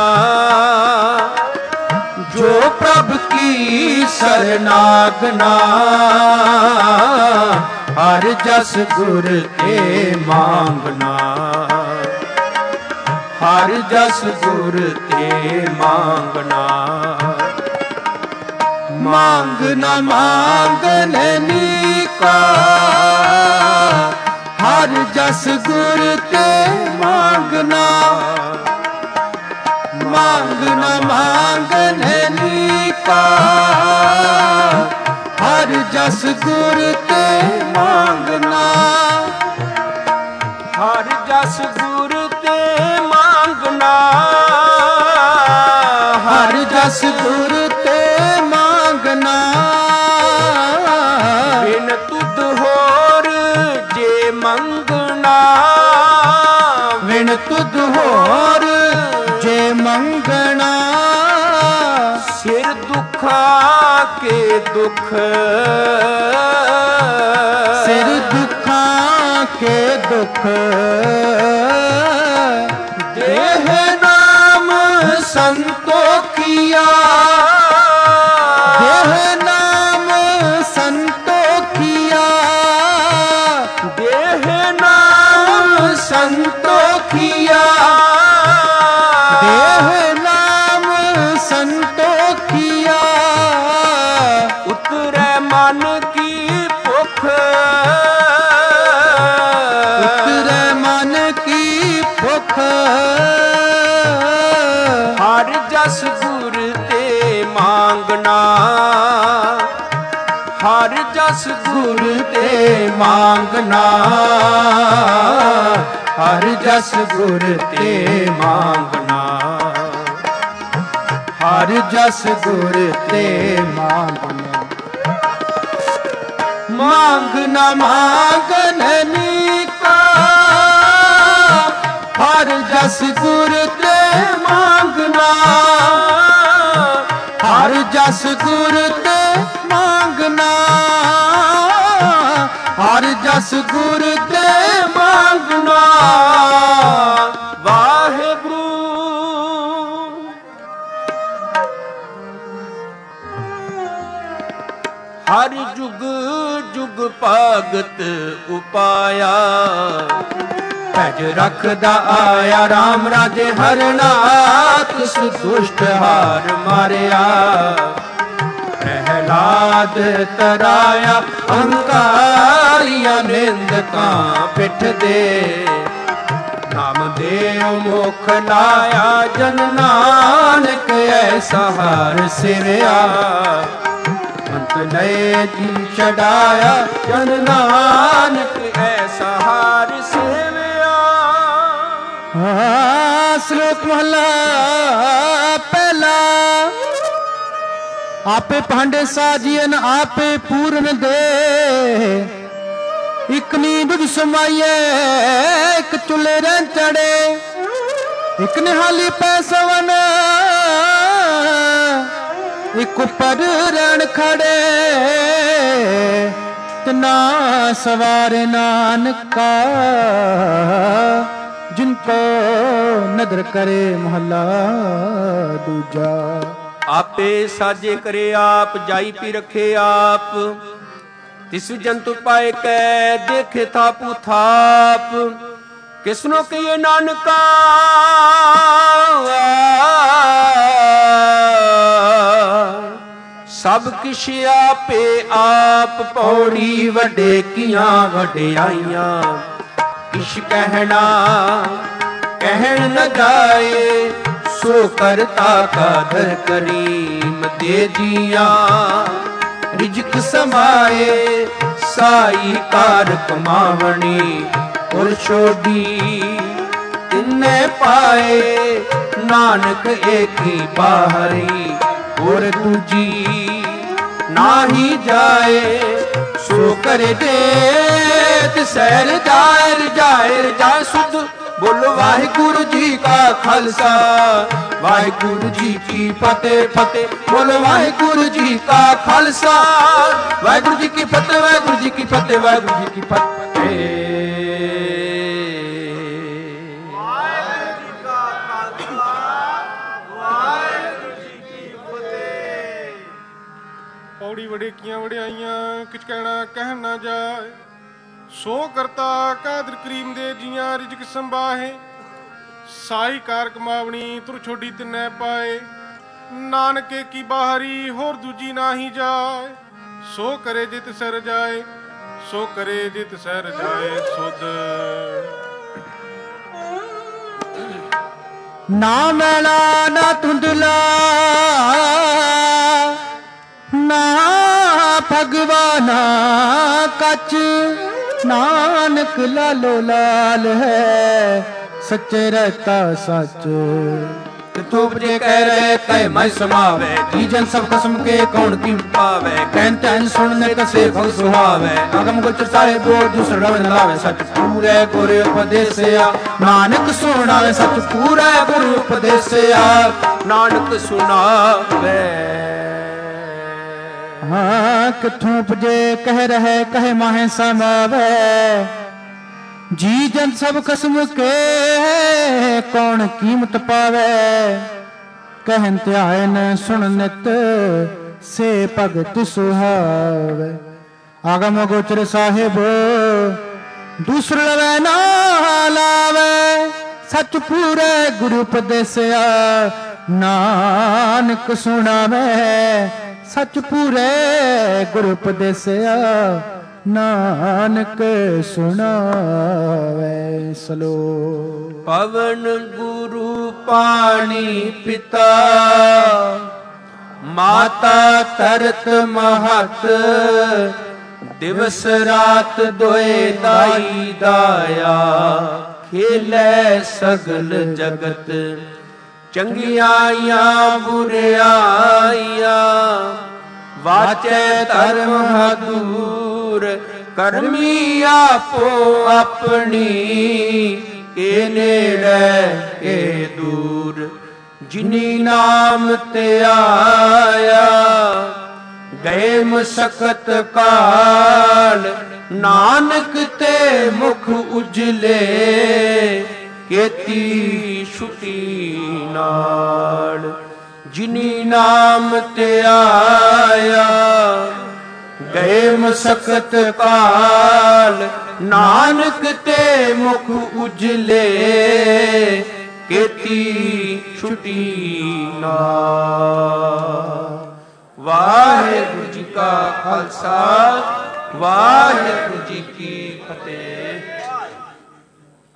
ਜੋ ਪ੍ਰਭ ਕੀ ਸਰਨਾਗਨਾ। ਹਰ ਜਸ ਗੁਰ ਤੇ ਮੰਗਣਾ, ਹਰ ਜਸ ਗੁਰ ਤੇ ਮੰਗਣਾ। ਮੰਗਣਾ ਮੰਗਣਨੀ ਕਾ, ਹਰ ਜਸ ਗੁਰ ਤੇ ਮੰਗਣਾ। ਮੰਗਣਾ ਮੰਗਣਨੀ ਕਾ, ਹਰ ਜਸ ਗੁਰ ਤੇ ਮੰਗਣਾ। ਹਰ ਜਸ ਗੁਰ ਤੇ ਮੰਗਣਾ। ਹਰ ਜਸ ਗੁਰ ਤੇ ਮੰਗਣਾ। ਬਿਨ ਤੁਧ ਹੋਰ ਜੇ ਮੰਗਣਾ। ਬਿਨ ਤੁਧ ਹੋਰ ਜੇ ਮੰਗਣਾ। ਸਿਰ ਦੁੱਖਾਂ ਕੇ ਦੁੱਖ। ਸਿਰ ਦੁੱਖਾਂ ਕੇ ਦੁੱਖ। ਦੇਹ ਨਾਮ ਸੰਤੋਖੀਆ। ਦੇਹ ਨਾਮ ਸੰਤੋਖੀਆ। ਦੇਹ ਨਾਮ ਸੰਤੋਖੀਆ। ਦੇਹ ਨਾਮ ਸੰਤੋਖੀਆ। ਉਤਰੈ ਮਨ ਕੀ ਭੁਖ। ਉਤਰੈ ਮਨ ਕੀ ਭੁਖ। ਹਰ ਜਸ ਗੁਰ ਤੇ ਮੰਗਣਾ। ਹਰ ਜਸ ਗੁਰ ਤੇ ਮੰਗਣਾ। ਹਰ ਜਸ ਗੁਰ ਤੇ ਮੰਗਣਾ। ਹਰ ਜਸ ਗੁਰ ਤੇ ਮੰਗਣਾ। ਮੰਗਣਾ ਮੰਗਣਨੀ ਕਾ, ਹਰ ਜਸ ਗੁਰ ਤੇ ਮੰਗਣਾ। ਹਰ ਜਸ ਗੁਰ ਤੇ ਮੰਗਣਾ। ਹਰ ਜਸ ਗੁਰ ਤੇ ਮੰਗਣਾ। ਵਾਹਿਗੁਰੂ। ਹਰ ਜੁਗ ਜੁਗ ਭਗਤ ਉਪਾਇਆ। ਭਜ ਰਖਦਾ ਆਇਆ RAM ਰਾਜੇ ਹਰਨਾਥ। ਦੁਸ਼ਟ ਹਾਰ ਮਾਰਿਆ। ਪ੍ਰਹਿਲਾਦ ਤਰਾਇਆ। ਅਹੰਕਾਰੀਆਂ ਨਿੰਦਕਾਂ ਪਿੱਠ ਦੇ। ਨਾਮ ਦੇਉ ਮੁਖ ਲਾਇਆ ਜਨ ਨਾਨਕ ਐਸਾ ਹਰ ਸਿਵਿਆ ਅੰਤ ਲਏ ਜੀ ਛਡਾਇਆ ਜਨ ਨਾਨਕ ਐਸਾ ਹਰ ਸਿਵਿਆ। ਸ਼ਲੋਕ ਮਹਲਾ ਪਹਿਲਾ। ਆਪੇ ਭਾਂਡੇ ਸਾਜੀਨ ਆਪੇ ਪੂਰਨ ਦੇ, ਇਕ ਨੀਂਦ ਸਮਾਈਏ ਇਕ ਚੁੱਲੇ ਰਹਿ ਚੜੇ, ਇਕ ਨਿਹਾਲੀ ਪੈ ਸਵਨ ਇਕ ਉੱਪਰ ਰਹਿਣ ਖੜੇ, ਤਿਨਾ ਸਵਾਰੇ ਨਾਨਕਾ ਜਿਨ ਕੋ ਨਦਰ ਕਰੇ। ਮਹੱਲਾ ਦੂਜਾ। ਆਪੇ ਸਾਜੇ ਕਰੇ ਆਪ, ਜਾਈ ਪੀ ਰਖੇ ਆਪ, ਤਿਸ ਜੰਤੁ ਪਾਏ ਕੈ ਦੇਖੇ ਥਾਪੂ ਥਾਪ, ਕਿਸਨੋ ਕਹੀਏ ਨਾਨਕਾ ਸਭ ਕਿਛ ਆਪੇ ਆਪ। ਪੌੜੀ ਵੱਡੇ ਕੀਆਂ ਵਡਿਆਈਆਂ, ਕਿਛ ਕਹਿਣਾ ਕਹਿਣ ਨ ਜਾਏ, ਸੋ ਕਰਤਾ ਕਾਦਰ ਕਰੀਮ ਦੇ ਜੀਆਂ, ਰਿਜਕ ਸਮਾਏ ਸਾਈ ਕਾਰ ਕਮਾਵਣੀ, ਉਰ ਛੋਡੀ ਤਿੰਨੇ ਪਾਏ, ਨਾਨਕ ਏਕੀ ਬਾਹਰੀ ਹੋਰ ਦੂਜੀ ਨਾਹੀ ਜਾਏ, ਸੋ ਕਰੇ ਦੇ ਸੈਰ ਜਾਏ ਰਜਾਏ ਰਜਾ ਸੁਧ। ਬੋਲੋ ਵਾਹਿਗੁਰੂ ਜੀ ਕਾ ਖਾਲਸਾ ਵਾਹਿਗੁਰੂ ਜੀ ਕੀ ਫਤਿਹ ਫਤਿਹ। ਬੋਲੋ ਵਾਹਿਗੁਰੂ ਜੀ ਕਾ ਖਾਲਸਾ ਵਾਹਿਗੁਰੂ ਜੀ ਕੀ ਫਤਿਹ ਵਾਹਿਗੁਰੂ ਜੀ ਕੀ ਫਤਿਹ ਵਾਹਿਗੁਰੂ ਜੀ ਕੀ ਫਤਿਹ। ਪੌੜੀ ਵਡੇਕੀਆਂ ਵਡਿਆਈਆਂ, ਕਿਛ ਕਹਿਣਾ ਕਹਿਣ ਨਾ ਜਾਏ, ਸੋ ਕਰਤਾ ਕਾਦਰ ਕਰੀਮ ਦੇ ਜੀਆਂ, ਰਿਜਕ ਸੰਭਾਹੇ ਸਾਈ ਕਾਰ ਕਮਾਵਣੀ, ਤੁਰ ਛੋਡੀ ਤਿੰਨੇ ਪਾਏ, ਨਾਨਕੇ ਕੀ ਬਾਹਰੀ ਹੋਰ ਦੂਜੀ ਨਾਹੀ ਜਾਏ, ਸੋ ਕਰੇ ਜਿਤ ਸਰ ਜਾਏ, ਸੋ ਕਰੇ ਜਿਤ ਸਰ ਜਾਏ ਸੁਧ। ਨਾ ਮੈਲਾ ਨਾ ਧੁੰਦਲਾ ਨਾ ਭਗਵਾਨਾ ਕੱਚ, ਨਾਨਕ ਲਾਲੋ ਲਾਲ ਹੈ ਸੱਚੇ ਰਹਿਤਾ ਸੱਚ। ਕਿਥੋਂ ਉਪਜੇ ਕਹਿ ਰਹੇ ਕਹਿ ਮੈਂ ਸਮਾਵੇ, ਜੀ ਜਨ ਸਭ ਕਸਮ ਕੇ ਕੌਣ ਕੀ ਪਾਵੇ, ਕਹਿਨ ਤੈਨ ਸੁਣਨੇ ਕਸੇ ਭਗ ਸੁਹਾਵੇ, ਅਗਮ ਗੁਚਰ ਸਾਹਿਬ ਬੋਲ ਦੂਸਰਾ ਨ ਲਾਵੇ, ਸੱਚ ਪੂਰੇ ਗੁਰ ਉਪਦੇਸਿਆ, ਨਾਨਕ ਸੁਣਾਵੇ ਸੱਚ ਪੂਰੇ ਗੁਰ ਉਪਦੇਸਿਆ, ਨਾਨਕ ਸੁਣਾਵੇ। ਹਾਂ ਕਿੱਥੋਂ ਉਪਜੇ ਕਹਿ ਰਹੇ ਕਹੇ ਮਾਹੇ ਸਮਾਵੇ, ਜੀ ਜਨ ਸਭ ਕਸਮ ਕੇ ਕੌਣ ਕੀਮਤ ਪਾਵੇ, ਕਹਿਨ ਧਿਆਨ ਸੁਣ ਨਿਤ ਸੇ ਭਗਤ ਸੁਹਾਵੇ, ਆਗਮ ਗੋਚਰ ਸਾਹਿਬ ਦੂਸਰ ਲਵੇ ਨਾ ਲਾਵੇ, ਸੱਚ ਪੂਰੇ ਗੁਰੂ ਉਪਦੇਸਿਆ, ਨਾਨਕ ਸੁਣਾਵੇ ਸੱਚ ਪੂਰੇ ਗੁਰੂ ਉਪਦੇਸਿਆ, ਨਾਨਕ ਸੁਣਾਵੇ। ਸਲੋਕ। ਪਵਨ ਗੁਰੂ ਪਾਣੀ ਪਿਤਾ, ਮਾਤਾ ਤਰਤ ਮਹਤ, ਦਿਵਸ ਰਾਤ ਦੋਏ ਦਾਈ ਦਾਇਆ, ਖੇਲੇ ਸਗਲ ਜਗਤ, ਚੰਗਿਆਈਆਂ ਬੁਰਿਆਈਆਂ, ਵਾਚੈ ਧਰਮ ਹਦੂਰ, ਕਰਮੀ ਆਪੋ ਆਪਣੀ, ਕੇ ਨੇੜੇ ਕੇ ਦੂਰ, ਜਿਨੀ ਨਾਮ ਤੇ ਆਇਆ, ਗਏ ਮਸਕਤ ਕਾਲ, ਨਾਨਕ ਤੇ ਮੁਖ ਉਜਲੇ, ਕੀਤੀ ਛੁਟੀ ਨਾਲ, ਜਿਨੀ ਨਾਮ ਤੇ ਆਇਆ, ਗਏ ਮਸਕਤ ਕਾਲ, ਨਾਨਕ ਤੇ ਮੁਖ ਉਜਲੇ, ਕੀਤੀ ਛੁਟੀ ਨਾਲ। ਵਾਹਿਗੁਰੂ ਜੀ ਕਾ ਖਾਲਸਾ ਵਾਹਿਗੁਰੂ ਜੀ ਕੀ ਫਤਿਹ।